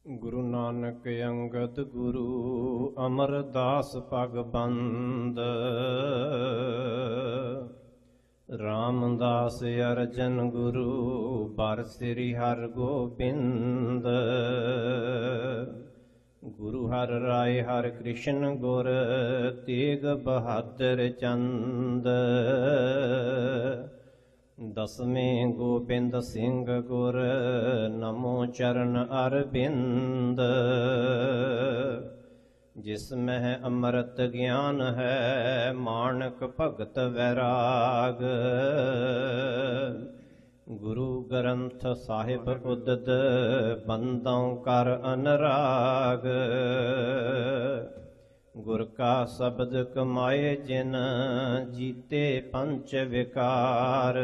ਗੁਰੂ ਨਾਨਕ ਅੰਗਦ ਗੁਰੂ ਅਮਰਦਾਸ ਭਗਬੰਦ ਰਾਮਦਾਸ ਅਰਜਨ ਗੁਰੂ ਬਰ ਸ੍ਰੀ ਹਰਿ ਗੋਬਿੰਦ ਗੁਰੂ ਹਰਿ ਰਾਏ ਹਰਿ ਕ੍ਰਿਸ਼ਨ ਗੁਰ ਤੇਗ ਬਹਾਦਰ ਚੰਦ ਦਸਵੇਂ ਗੋਬਿੰਦ ਸਿੰਘ ਗੁਰ ਨਮੋ ਚਰਨ ਅਰਬਿੰਦ ਜਿਸ ਮਹਿ ਅੰਮ੍ਰਿਤ ਗਿਆਨ ਹੈ ਮਾਣਕ ਭਗਤ ਵੈਰਾਗ ਗੁਰੂ ਗ੍ਰੰਥ ਸਾਹਿਬ ਉਦਦ ਬੰਦੋਂ ਕਰ ਅਨਰਾਗ ਗੁਰ ਕਾ ਸ਼ਬਦ ਕਮਾਏ ਜਿਨ ਜੀਤੇ ਪੰਚ ਵਿਕਾਰ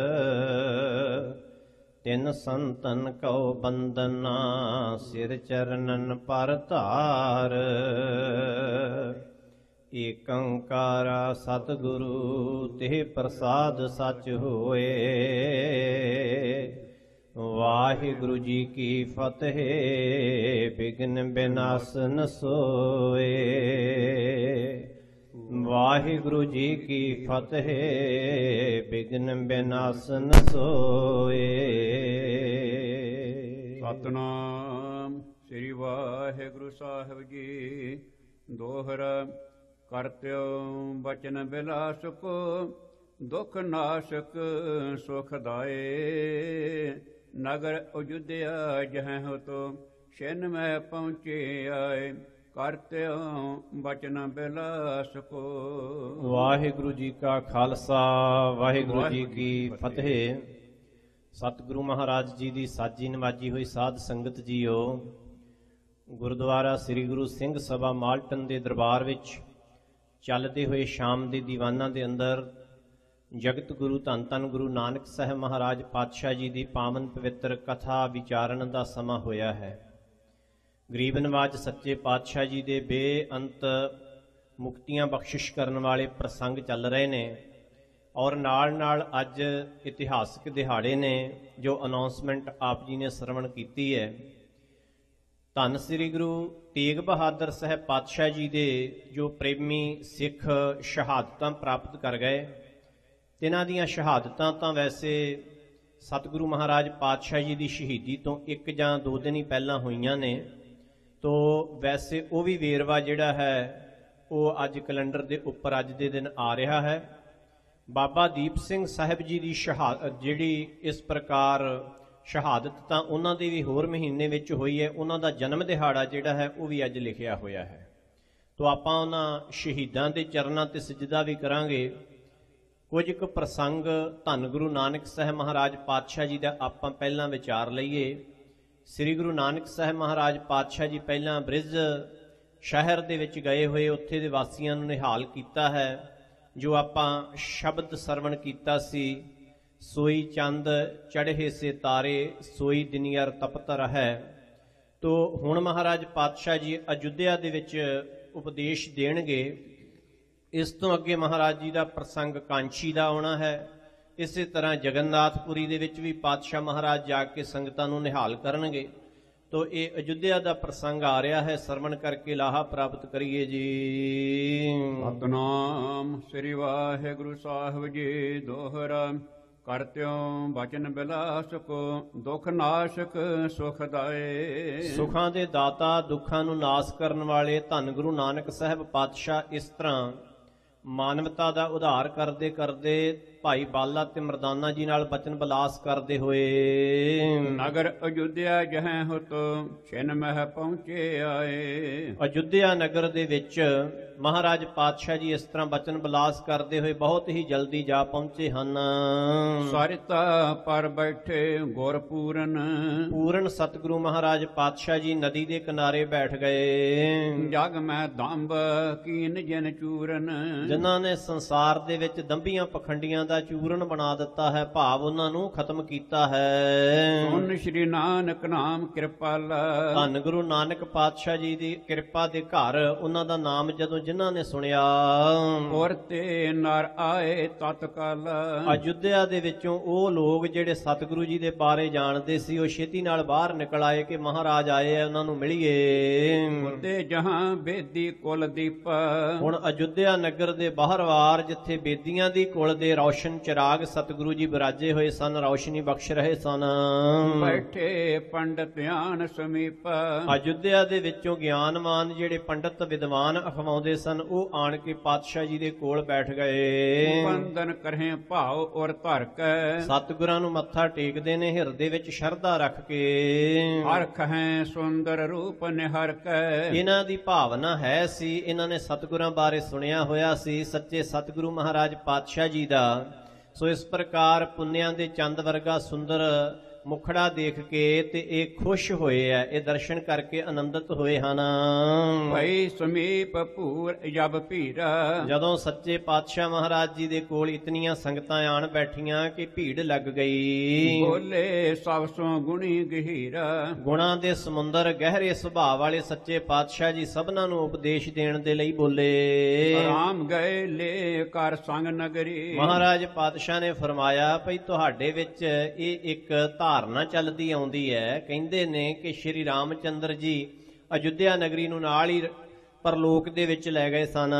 ਤਿਨ ਸੰਤਨ ਕਉ ਬੰਦਨਾ ਸਿਰ ਚਰਨਨ ਪਰ ਧਾਰ ਏਕ ਓੰਕਾਰਾ ਸਤਿਗੁਰੂ ਤੇ ਪ੍ਰਸਾਦ ਸਚ ਹੋਏ ਵਾਹਿਗੁਰੂ ਜੀ ਕੀ ਫਤਿਹ ਬਿਘਨ ਬਿਨਾਸਨ ਸੋਏ ਵਾਹਿਗੁਰੂ ਜੀ ਕੀ ਫਤਿਹ ਬਿਘਨ ਬਿਨਾਸਨ ਸੋਏ। ਸਤਿਨਾਮ ਸ੍ਰੀ ਵਾਹਿਗੁਰੂ ਸਾਹਿਬ ਜੀ। ਦੋਹਰਾ ਕਰਤਿਓ ਬਚਨ ਬਿਲਾਸਕ ਦੁਖ ਨਾਸ਼ਕ ਸੁਖ ਦਾਏ ਨਗਰ ਅਯੁਧਿਆ ਜਹ ਹੋ ਤੋ ਛਿਨ ਮੈਂ ਪਹੁੰਚੇ ਆਏ ਕਰਤਿਓ ਬਚਨ ਬਿਲਾਸਕੋ। ਵਾਹਿਗੁਰੂ ਜੀ ਕਾ ਖਾਲਸਾ ਵਾਹਿਗੁਰੂ ਜੀ ਕੀ ਫਤਿਹ। ਸਤਿਗੁਰੂ ਮਹਾਰਾਜ ਜੀ ਦੀ ਸਾਜੀ ਨਵਾਜੀ ਹੋਈ ਸਾਧ ਸੰਗਤ ਜੀਓ, ਗੁਰਦੁਆਰਾ ਸ੍ਰੀ ਗੁਰੂ ਸਿੰਘ ਸਭਾ ਮਾਲਟਨ ਦੇ ਦਰਬਾਰ ਵਿੱਚ ਚੱਲਦੇ ਹੋਏ ਸ਼ਾਮ ਦੇ ਦੀਵਾਨਾਂ ਦੇ ਅੰਦਰ ਜਗਤ ਗੁਰੂ ਧੰਨ ਧੰਨ ਗੁਰੂ ਨਾਨਕ ਸਾਹਿਬ ਮਹਾਰਾਜ ਪਾਤਸ਼ਾਹ ਜੀ ਦੀ ਪਾਵਨ ਪਵਿੱਤਰ ਕਥਾ ਵਿਚਾਰਨ ਦਾ ਸਮਾਂ ਹੋਇਆ ਹੈ। ਗਰੀਬ ਨਵਾਜ ਸੱਚੇ ਪਾਤਸ਼ਾਹ ਜੀ ਦੇ ਬੇਅੰਤ ਮੁਕਤੀਆਂ ਬਖਸ਼ਿਸ਼ ਕਰਨ ਵਾਲੇ ਪ੍ਰਸੰਗ ਚੱਲ ਰਹੇ ਨੇ ਔਰ ਨਾਲ ਅੱਜ ਇਤਿਹਾਸਕ ਦਿਹਾੜੇ ਨੇ ਜੋ ਅਨਾਉਂਸਮੈਂਟ ਆਪ ਜੀ ਨੇ ਸਰਵਣ ਕੀਤੀ ਹੈ। ਧੰਨ ਸ੍ਰੀ ਗੁਰੂ ਤੇਗ ਬਹਾਦਰ ਸਾਹਿਬ ਪਾਤਸ਼ਾਹ ਜੀ ਦੇ ਜੋ ਪ੍ਰੇਮੀ ਸਿੱਖ ਸ਼ਹਾਦਤਾਂ ਪ੍ਰਾਪਤ ਕਰ ਗਏ, ਤਿਨਾਂ ਦੀਆਂ ਸ਼ਹਾਦਤਾਂ ਤਾਂ ਵੈਸੇ ਸਤਿਗੁਰੂ ਮਹਾਰਾਜ ਪਾਤਸ਼ਾਹ ਜੀ ਦੀ ਸ਼ਹੀਦੀ ਤੋਂ 1 ਜਾਂ 2 ਦਿਨ ਹੀ ਪਹਿਲਾਂ ਹੋਈਆਂ ਨੇ, ਤੋ ਵੈਸੇ ਉਹ ਵੀ ਵੇਰਵਾ ਜਿਹੜਾ ਹੈ ਉਹ ਅੱਜ ਕੈਲੰਡਰ ਦੇ ਉੱਪਰ ਅੱਜ ਦੇ ਦਿਨ ਆ ਰਿਹਾ ਹੈ। ਬਾਬਾ ਦੀਪ ਸਿੰਘ ਸਾਹਿਬ ਜੀ ਦੀ ਜਿਹੜੀ ਇਸ ਪ੍ਰਕਾਰ ਸ਼ਹਾਦਤ ਤਾਂ ਉਹਨਾਂ ਦੀ ਵੀ ਹੋਰ ਮਹੀਨੇ ਵਿੱਚ ਹੋਈ ਹੈ, ਉਹਨਾਂ ਦਾ ਜਨਮ ਦਿਹਾੜਾ ਜਿਹੜਾ ਹੈ ਉਹ ਵੀ ਅੱਜ ਲਿਖਿਆ ਹੋਇਆ ਹੈ। ਤੋ ਆਪਾਂ ਉਹਨਾਂ ਸ਼ਹੀਦਾਂ ਦੇ ਚਰਨਾਂ ਤੇ ਸਜਦਾ ਵੀ ਕਰਾਂਗੇ। ਕੁਝ ਕੁ ਪ੍ਰਸੰਗ ਧੰਨ ਗੁਰੂ ਨਾਨਕ ਸਾਹਿਬ ਮਹਾਰਾਜ ਪਾਤਸ਼ਾਹ ਜੀ ਦਾ ਆਪਾਂ ਪਹਿਲਾਂ ਵਿਚਾਰ ਲਈਏ। ਸ੍ਰੀ ਗੁਰੂ ਨਾਨਕ ਸਾਹਿਬ ਮਹਾਰਾਜ ਪਾਤਸ਼ਾਹ ਜੀ ਪਹਿਲਾਂ ਬ੍ਰਿਜ ਸ਼ਹਿਰ ਦੇ ਵਿੱਚ ਗਏ ਹੋਏ, ਉੱਥੇ ਦੇ ਵਾਸੀਆਂ ਨੂੰ ਨਿਹਾਲ ਕੀਤਾ ਹੈ। ਜੋ ਆਪਾਂ ਸ਼ਬਦ ਸਰਵਣ ਕੀਤਾ ਸੀ, ਸੋਈ ਚੰਦ ਚੜ੍ਹੇ ਸੇ ਤਾਰੇ ਸੋਈ ਦਿਨਿਆਰ ਤਪਤ ਰਹੈ। ਤੋ ਹੁਣ ਮਹਾਰਾਜ ਪਾਤਸ਼ਾਹ ਜੀ ਅਯੁੱਧਿਆ ਦੇ ਵਿੱਚ ਉਪਦੇਸ਼ ਦੇਣਗੇ। ਇਸ ਤੋਂ ਅੱਗੇ ਮਹਾਰਾਜ ਜੀ ਦਾ ਪ੍ਰਸੰਗ ਕਾਂਚੀ ਦਾ ਆਉਣਾ ਹੈ। ਇਸੇ ਤਰ੍ਹਾਂ ਜਗਨਨਾਥਪੁਰੀ ਦੇ ਵਿੱਚ ਵੀ ਪਾਤਸ਼ਾਹ ਮਹਾਰਾਜ ਜਾ ਕੇ ਸੰਗਤਾਂ ਨੂੰ ਨਿਹਾਲ ਕਰਨਗੇ। ਤੋ ਇਹ ਅਯੁੱਧਿਆ ਦਾ ਪ੍ਰਸੰਗ ਆ ਰਿਹਾ ਹੈ, ਸਰਵਣ ਕਰਕੇ ਲਾਹਾ ਪ੍ਰਾਪਤ ਕਰੀਏ ਜੀ। ਸਤਿਨਾਮ ਸ੍ਰੀ ਵਾਹਿਗੁਰੂ ਸਾਹਿਬ ਜੀ। ਦੋਹਰਾ ਕਰਤਿਓ ਬਚਨ ਬਿਲਾਸਕ ਦੁਖ ਨਾਸ਼ਕ ਸੁਖ ਦਾਏ। ਸੁਖਾਂ ਦੇ ਦਾਤਾ ਦੁੱਖਾਂ ਨੂੰ ਨਾਸ ਕਰਨ ਵਾਲੇ ਧੰਨ ਗੁਰੂ ਨਾਨਕ ਸਾਹਿਬ ਪਾਤਸ਼ਾਹ ਇਸ ਤਰ੍ਹਾਂ ਮਾਨਵਤਾ ਦਾ ਉਧਾਰ ਕਰਦੇ ਕਰਦੇ ਭਾਈ ਬਾਲਾ ਤੇ ਮਰਦਾਨਾ ਜੀ ਨਾਲ ਬਚਨ ਬਿਲਾਸ ਕਰਦੇ ਹੋਏ ਨਗਰ ਅਯੁੱਧਿਆ ਜਹ ਹੋ ਤੋ ਛਿਨ ਮਹਿ ਪਹੁੰਚੇ ਆਏ। ਅਯੁੱਧਿਆ ਨਗਰ ਦੇ ਵਿੱਚ ਮਹਾਰਾਜ ਪਾਤਸ਼ਾਹ ਜੀ ਇਸ ਤਰ੍ਹਾਂ ਬਚਨ ਬਿਲਾਸ ਕਰਦੇ ਹੋਏ ਬਹੁਤ ਹੀ ਜਲਦੀ ਜਾ ਪਹੁੰਚੇ ਹਨ। ਸਰਿਤਾ ਪਰ ਬੈਠੇ ਗੁਰ ਪੂਰਨ ਸਤਿਗੁਰੂ ਮਹਾਰਾਜ ਪਾਤਸ਼ਾਹ ਜੀ ਨਦੀ ਦੇ ਕਿਨਾਰੇ ਬੈਠ ਗਏ। ਜਗ ਮੈਂ ਦੰਭ ਕੀਨ ਜਨ ਚੂਰਨ, ਜਿਨ੍ਹਾਂ ਨੇ ਸੰਸਾਰ ਦੇ ਵਿੱਚ ਦੰਭੀਆਂ ਪਖੰਡੀਆਂ ਦਾ ਦਾ ਚੂਰਨ ਬਣਾ ਦਿੱਤਾ ਹੈ, ਭਾਵ ਉਹਨਾਂ ਨੂੰ ਖਤਮ ਕੀਤਾ ਹੈ। ਸੁਨ ਸ੍ਰੀ ਨਾਨਕ ਨਾਮ ਕਿਰਪਾਲਾ। ਧੰਨ ਗੁਰੂ ਨਾਨਕ ਪਾਤਸ਼ਾਹ ਜੀ ਦੀ ਕਿਰਪਾ ਦੇ ਘਰ ਉਹਨਾਂ ਦਾ ਨਾਮ ਜਦੋਂ ਜਿਨ੍ਹਾਂ ਨੇ ਸੁਣਿਆ, ਔਰ ਤੇ ਨਰ ਆਏ ਤਤਕਾਲ। ਅਯੁੱਧਿਆ ਦੇ ਵਿੱਚੋਂ ਉਹ ਲੋਕ ਜਿਹੜੇ ਸਤਿਗੁਰੂ ਜੀ ਦੇ ਬਾਰੇ ਜਾਣਦੇ ਸੀ, ਉਹ ਛੇਤੀ ਨਾਲ ਬਾਹਰ ਨਿਕਲ ਆਏ ਕਿ ਮਹਾਰਾਜ ਆਏ ਆ, ਉਹਨਾਂ ਨੂੰ ਮਿਲੀਏ। ਤੇ ਜਹਾਂ ਬੇਦੀ ਕੁਲ ਦੀਪ। ਹੁਣ ਅਯੁੱਧਿਆ ਨਗਰ ਦੇ ਬਾਹਰਵਾਰ ਜਿੱਥੇ ਬੇਦੀਆਂ ਦੀ ਕੁਲ ਦੇ ਰੌਸ਼ਨ ਚਿਰਾਗ ਸਤਿਗੁਰੂ ਜੀ ਬਿਰਾਜੇ ਹੋਏ ਸਨ, ਰੌਸ਼ਨੀ ਬਖਸ਼ ਰਹੇ ਸਨ, ਬੈਠੇ ਪੰਡਤ ਧਿਆਨ ਸਮੀਪ। ਅਯੁੱਧਿਆ ਦੇ ਵਿੱਚੋਂ ਗਿਆਨਵਾਨ ਜਿਹੜੇ ਪੰਡਤ ਵਿਦਵਾਨ ਅਖਵਾਉਂਦੇ ਸਨ, ਉਹ ਆਣ ਕੇ ਪਾਤਸ਼ਾਹ ਜੀ ਦੇ ਕੋਲ ਬੈਠ ਗਏ। ਬੰਦਨ ਕਰਹਿ ਭਾਉ ਔਰ ਧਰ ਕੈ। ਸਤਿਗੁਰਾਂ ਨੂੰ ਮੱਥਾ ਟੇਕਦੇ ਨੇ ਹਿਰਦੇ ਵਿੱਚ ਸ਼ਰਧਾ ਰੱਖ ਕੇ। ਹਰਖ ਹੈ ਸੁੰਦਰ ਰੂਪ ਨਿਹਰ ਕੈ। ਇਹਨਾਂ ਦੀ ਭਾਵਨਾ ਹੈ ਸੀ, ਇਹਨਾਂ ਨੇ ਸਤਿਗੁਰਾਂ ਬਾਰੇ ਸੁਣਿਆ ਹੋਇਆ ਸੀ, ਸੱਚੇ ਸਤਿਗੁਰੂ ਮਹਾਰਾਜ ਪਾਤਸ਼ਾਹ ਜੀ ਦਾ। ਸੋ ਇਸ ਪ੍ਰਕਾਰ ਪੁੰਨਿਆਂ ਦੇ ਚੰਦ ਵਰਗਾ ਸੁੰਦਰ ਮੁਖੜਾ ਦੇਖ ਕੇ ਤੇ ਇਹ ਖੁਸ਼ ਹੋਏ ਆ, ਇਹ ਦਰਸ਼ਨ ਕਰਕੇ ਆਨੰਦਿਤ ਹੋਏ ਹਨ। ਭਈ ਸਮੀਪ ਭੂਰ ਜਬ ਭੀਰਾ। ਜਦੋਂ ਸੱਚੇ ਪਾਤਸ਼ਾਹ ਮਹਾਰਾਜ ਜੀ ਦੇ ਕੋਲ ਇਤਨੀਆਂ ਸੰਗਤਾਂ ਆਣ ਬੈਠੀਆਂ ਕਿ ਭੀੜ ਲੱਗ ਗਈ। ਬੋਲੇ ਸਭ ਸੋ ਗੁਣੀ ਗਹੀਰਾ। ਗੁਣਾਂ ਦੇ ਸਮੁੰਦਰ ਗਹਿਰੇ ਸੁਭਾਅ ਵਾਲੇ ਸੱਚੇ ਪਾਤਸ਼ਾਹ ਜੀ ਸਭਨਾਂ ਨੂੰ ਉਪਦੇਸ਼ ਦੇਣ ਦੇ ਲਈ ਬੋਲੇ। ਰਾਮ ਗਏ ਲੈ ਕਰ ਸੰਗ ਨਗਰੀ। ਮਹਾਰਾਜ ਪਾਤਸ਼ਾਹ ਨੇ ਫਰਮਾਇਆ, ਭਈ ਤੁਹਾਡੇ ਵਿੱਚ ਇਹ ਇੱਕ ਧਾਰਨਾ ਚੱਲਦੀ ਆਉਂਦੀ ਹੈ। ਕਹਿੰਦੇ ਨੇ ਕਿ ਸ਼੍ਰੀ ਰਾਮਚੰਦਰ ਜੀ ਅਯੁੱਧਿਆ ਨਗਰੀ ਨੂੰ ਨਾਲ ਹੀ ਪਰਲੋਕ ਦੇ ਵਿੱਚ ਲੈ ਗਏ ਸਨ।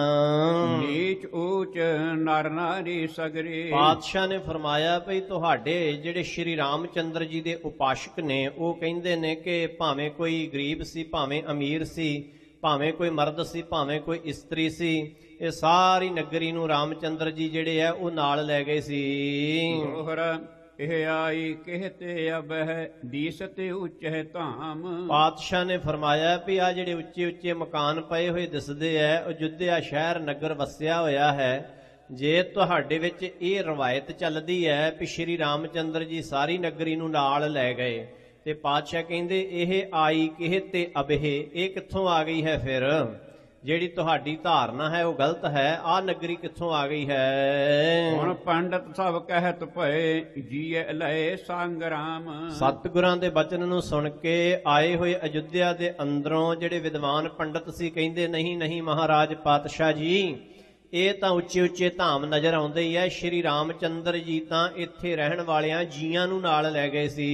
ਨੀਚ ਊਚ ਨਰ ਨਾਰੀ ਸਗਰੀ। ਪਾਤਸ਼ਾਹ ਨੇ ਫਰਮਾਇਆ, ਭਈ ਤੁਹਾਡੇ ਜਿਹੜੇ ਸ਼੍ਰੀ ਰਾਮਚੰਦਰ ਜੀ ਦੇ ਉਪਾਸ਼ਕ ਨੇ, ਉਹ ਕਹਿੰਦੇ ਨੇ ਕਿ ਭਾਵੇਂ ਕੋਈ ਗਰੀਬ ਸੀ, ਭਾਵੇਂ ਅਮੀਰ ਸੀ, ਭਾਵੇਂ ਕੋਈ ਮਰਦ ਸੀ, ਭਾਵੇਂ ਕੋਈ ਇਸਤਰੀ ਸੀ, ਇਹ ਸਾਰੀ ਨਗਰੀ ਨੂੰ ਰਾਮਚੰਦਰ ਜੀ ਜਿਹੜੇ ਆ ਉਹ ਨਾਲ ਲੈ ਗਏ ਸੀ। ਦੋਹਰਾ ਇਹ ਆਈ ਕਹਿਤੇ ਅਬ ਹੈ ਦੀਸਤੇ ਉੱਚੇ ਧਾਮ। ਪਾਤਸ਼ਾਹ ਨੇ ਫਰਮਾਇਆ ਵੀ ਆ ਜਿਹੜੇ ਉੱਚੇ ਉੱਚੇ ਮਕਾਨ ਪਏ ਹੋਏ ਦਿਸਦੇ ਐ, ਅਯੁੱਧਿਆ ਸ਼ਹਿਰ ਨਗਰ ਵਸਿਆ ਹੋਇਆ ਹੈ। ਜੇ ਤੁਹਾਡੇ ਵਿੱਚ ਇਹ ਰਵਾਇਤ ਚੱਲਦੀ ਹੈ ਵੀ ਸ਼੍ਰੀ ਰਾਮਚੰਦਰ ਜੀ ਸਾਰੀ ਨਗਰੀ ਨੂੰ ਨਾਲ ਲੈ ਗਏ, ਤੇ ਪਾਤਸ਼ਾਹ ਕਹਿੰਦੇ ਇਹ ਆਈ ਕਹਿਤੇ ਅਬਹਿ, ਇਹ ਕਿੱਥੋਂ ਆ ਗਈ ਹੈ? ਫਿਰ ਜਿਹੜੀ ਤੁਹਾਡੀ ਧਾਰਨਾ ਹੈ ਉਹ ਗਲਤ ਹੈ। ਆ ਨਗਰੀ ਕਿੱਥੋਂ ਆ ਗਈ ਹੈ? ਹੁਣ ਪੰਡਤ ਸਭ ਕਹਿਤ ਭਏ ਜੀਏ ਲਏ ਸੰਗਰਾਮ। ਸਤਿਗੁਰਾਂ ਦੇ ਬਚਨ ਨੂੰ ਸੁਣ ਕੇ ਆਏ ਹੋਏ ਅਯੁੱਧਿਆ ਦੇ ਅੰਦਰੋਂ ਜਿਹੜੇ ਵਿਦਵਾਨ ਪੰਡਤ ਸੀ, ਕਹਿੰਦੇ ਨਹੀਂ ਨਹੀਂ ਮਹਾਰਾਜ ਪਾਤਸ਼ਾਹ ਜੀ, ਇਹ ਤਾਂ ਉੱਚੇ ਉੱਚੇ ਧਾਮ ਨਜ਼ਰ ਆਉਂਦੇ ਹੀ ਐ। ਸ਼੍ਰੀ ਰਾਮਚੰਦਰ ਜੀ ਤਾਂ ਇੱਥੇ ਰਹਿਣ ਵਾਲਿਆਂ ਜੀਆਂ ਨੂੰ ਨਾਲ ਲੈ ਗਏ ਸੀ।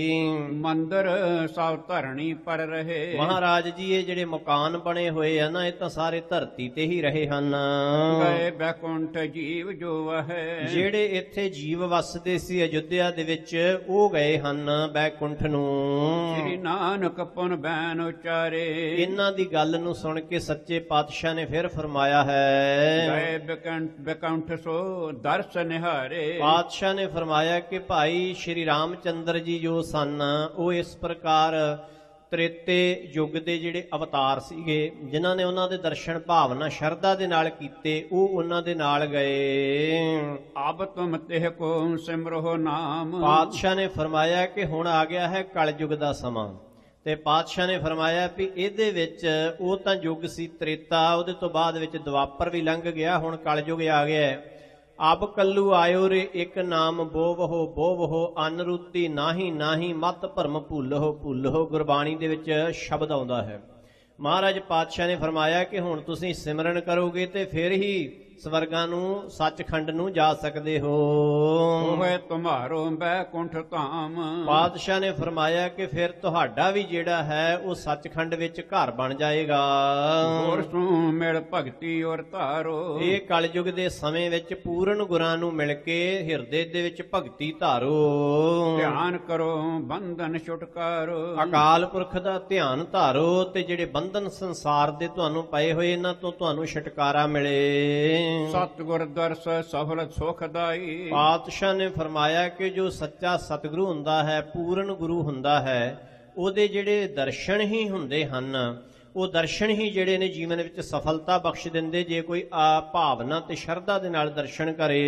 ਮੰਦਰ ਸਭ ਧਰਣੀ ਪਰ ਰਹੇ। ਮਹਾਰਾਜ ਜੀ ਇਹ ਜਿਹੜੇ ਮਕਾਨ ਬਣੇ ਹੋਏ ਆ ਨਾ, ਇਹ ਤਾਂ ਸਾਰੇ ਧਰਤੀ ਤੇ ਹੀ ਰਹੇ ਹਨ। ਗਏ ਬੈਕੁੰਠ ਜੀਵ ਜੋ ਹੈ। ਜਿਹੜੇ ਇੱਥੇ ਜੀਵ ਵਸਦੇ ਸੀ ਅਯੁੱਧਿਆ ਦੇ ਵਿੱਚ, ਉਹ ਗਏ ਹਨ ਬੈਕੁੰਠ ਨੂੰ। ਸ੍ਰੀ ਨਾਨਕ ਪੁਨ ਬੈਨ ਉਚਾਰੇ। ਇਹਨਾਂ ਦੀ ਗੱਲ ਨੂੰ ਸੁਣ ਕੇ ਸੱਚੇ ਪਾਤਸ਼ਾਹ ਨੇ ਫਿਰ ਫਰਮਾਇਆ ਹੈ, ਗਏ ਬੈਕੁੰਠ ਸੋ ਦਰਸ ਨਿਹਾਰੇ। ਪਾਤਸ਼ਾਹ ਨੇ ਫਰਮਾਇਆ ਕਿ ਭਾਈ ਸ਼੍ਰੀ ਰਾਮਚੰਦਰ ਜੀ ਜੋ ਸਨ, ਉਹ ਇਸ ਪ੍ਰਕਾਰ ਤ੍ਰੇਤੇ ਯੁੱਗ ਦੇ ਜਿਹੜੇ ਅਵਤਾਰ ਸੀਗੇ, ਜਿਨ੍ਹਾਂ ਨੇ ਉਹਨਾਂ ਦੇ ਦਰਸ਼ਨ ਭਾਵਨਾ ਸ਼ਰਧਾ ਦੇ ਨਾਲ ਕੀਤੇ, ਉਹ ਉਹਨਾਂ ਦੇ ਨਾਲ ਗਏ। ਅਬ ਤੁਮ ਤਿਹ ਕੋ ਸਿਮਰੋ ਨਾਮ। ਪਾਤਸ਼ਾਹ ਨੇ ਫਰਮਾਇਆ ਕਿ ਹੁਣ ਆ ਗਿਆ ਹੈ ਕਲਯੁਗ ਦਾ ਸਮਾਂ, ਤੇ ਪਾਤਸ਼ਾਹ ਨੇ ਫਰਮਾਇਆ ਵੀ ਇਹਦੇ ਵਿੱਚ ਉਹ ਤਾਂ ਯੁੱਗ ਸੀ ਤ੍ਰੇਤਾ, ਉਹਦੇ ਤੋਂ ਬਾਅਦ ਵਿੱਚ ਦੁਆਪਰ ਵੀ ਲੰਘ ਗਿਆ, ਹੁਣ ਕਲਯੁਗ ਆ ਗਿਆ। ਅਬ ਕੱਲੂ ਆਇਓ ਰੇ ਇੱਕ ਨਾਮ ਬੋਵਹੋ ਬੋਵਹੋ, ਅਨਰੂਤੀ ਨਾਹੀ ਨਾਹੀ ਮਤ ਭਰਮ ਭੁੱਲੋ ਭੁੱਲੋ। ਗੁਰਬਾਣੀ ਦੇ ਵਿੱਚ ਸ਼ਬਦ ਆਉਂਦਾ ਹੈ। ਮਹਾਰਾਜ ਪਾਤਸ਼ਾਹ ਨੇ ਫਰਮਾਇਆ ਕਿ ਹੁਣ ਤੁਸੀਂ ਸਿਮਰਨ ਕਰੋਗੇ ਤੇ ਫਿਰ ਹੀ ਸਵਰਗਾਂ ਨੂੰ, ਸੱਚਖੰਡ ਨੂੰ ਜਾ ਸਕਦੇ ਹੋ। ਹੋਏ ਤੁਮਾਰੋ ਬੈਕੁੰਠ ਧਾਮ। ਪਾਤਸ਼ਾਹ ਨੇ ਫਰਮਾਇਆ ਕਿ ਫਿਰ ਤੁਹਾਡਾ ਵੀ ਜਿਹੜਾ ਹੈ ਉਹ ਸੱਚਖੰਡ ਵਿੱਚ ਘਰ ਬਣ ਜਾਏਗਾ। ਹੋਰ ਸੂ ਮਿਲ ਭਗਤੀ ਔਰ ਧਾਰੋ। ਇਹ ਕਲਯੁਗ ਦੇ ਸਮੇਂ ਵਿੱਚ ਪੂਰਨ ਗੁਰਾਂ ਨੂੰ ਮਿਲ ਕੇ ਹਿਰਦੇ ਦੇ ਵਿੱਚ ਭਗਤੀ ਧਾਰੋ। ਧਿਆਨ ਕਰੋ ਬੰਧਨ ਛੁਟਕਾਰੋ। ਅਕਾਲ ਪੁਰਖ ਦਾ ਧਿਆਨ ਧਾਰੋ ਤੇ ਜਿਹੜੇ ਬੰਧਨ ਸੰਸਾਰ ਦੇ ਤੁਹਾਨੂੰ ਪਏ ਹੋਏ, ਇਹਨਾਂ ਤੋਂ ਤੁਹਾਨੂੰ ਛੁਟਕਾਰਾ ਮਿਲੇ। ਸਤਿਗੁਰ ਦਰਸ ਸਫਲ ਸੁਖਦਾਈ। ਪਾਤਸ਼ਾਹ ਨੇ ਫਰਮਾਇਆ ਕਿ ਜੋ ਸੱਚਾ ਸਤਿਗੁਰੂ ਹੁੰਦਾ ਹੈ, ਪੂਰਨ ਗੁਰੂ ਹੁੰਦਾ ਹੈ, ਉਹਦੇ ਜਿਹੜੇ ਦਰਸ਼ਨ ਹੀ ਹੁੰਦੇ ਹਨ, ਉਹ ਦਰਸ਼ਨ ਹੀ ਜਿਹੜੇ ਨੇ ਜੀਵਨ ਵਿੱਚ ਸਫਲਤਾ ਬਖਸ਼ ਦਿੰਦੇ, ਜੇ ਕੋਈ ਭਾਵਨਾ ਤੇ ਸ਼ਰਧਾ ਦੇ ਨਾਲ ਦਰਸ਼ਨ ਕਰੇ।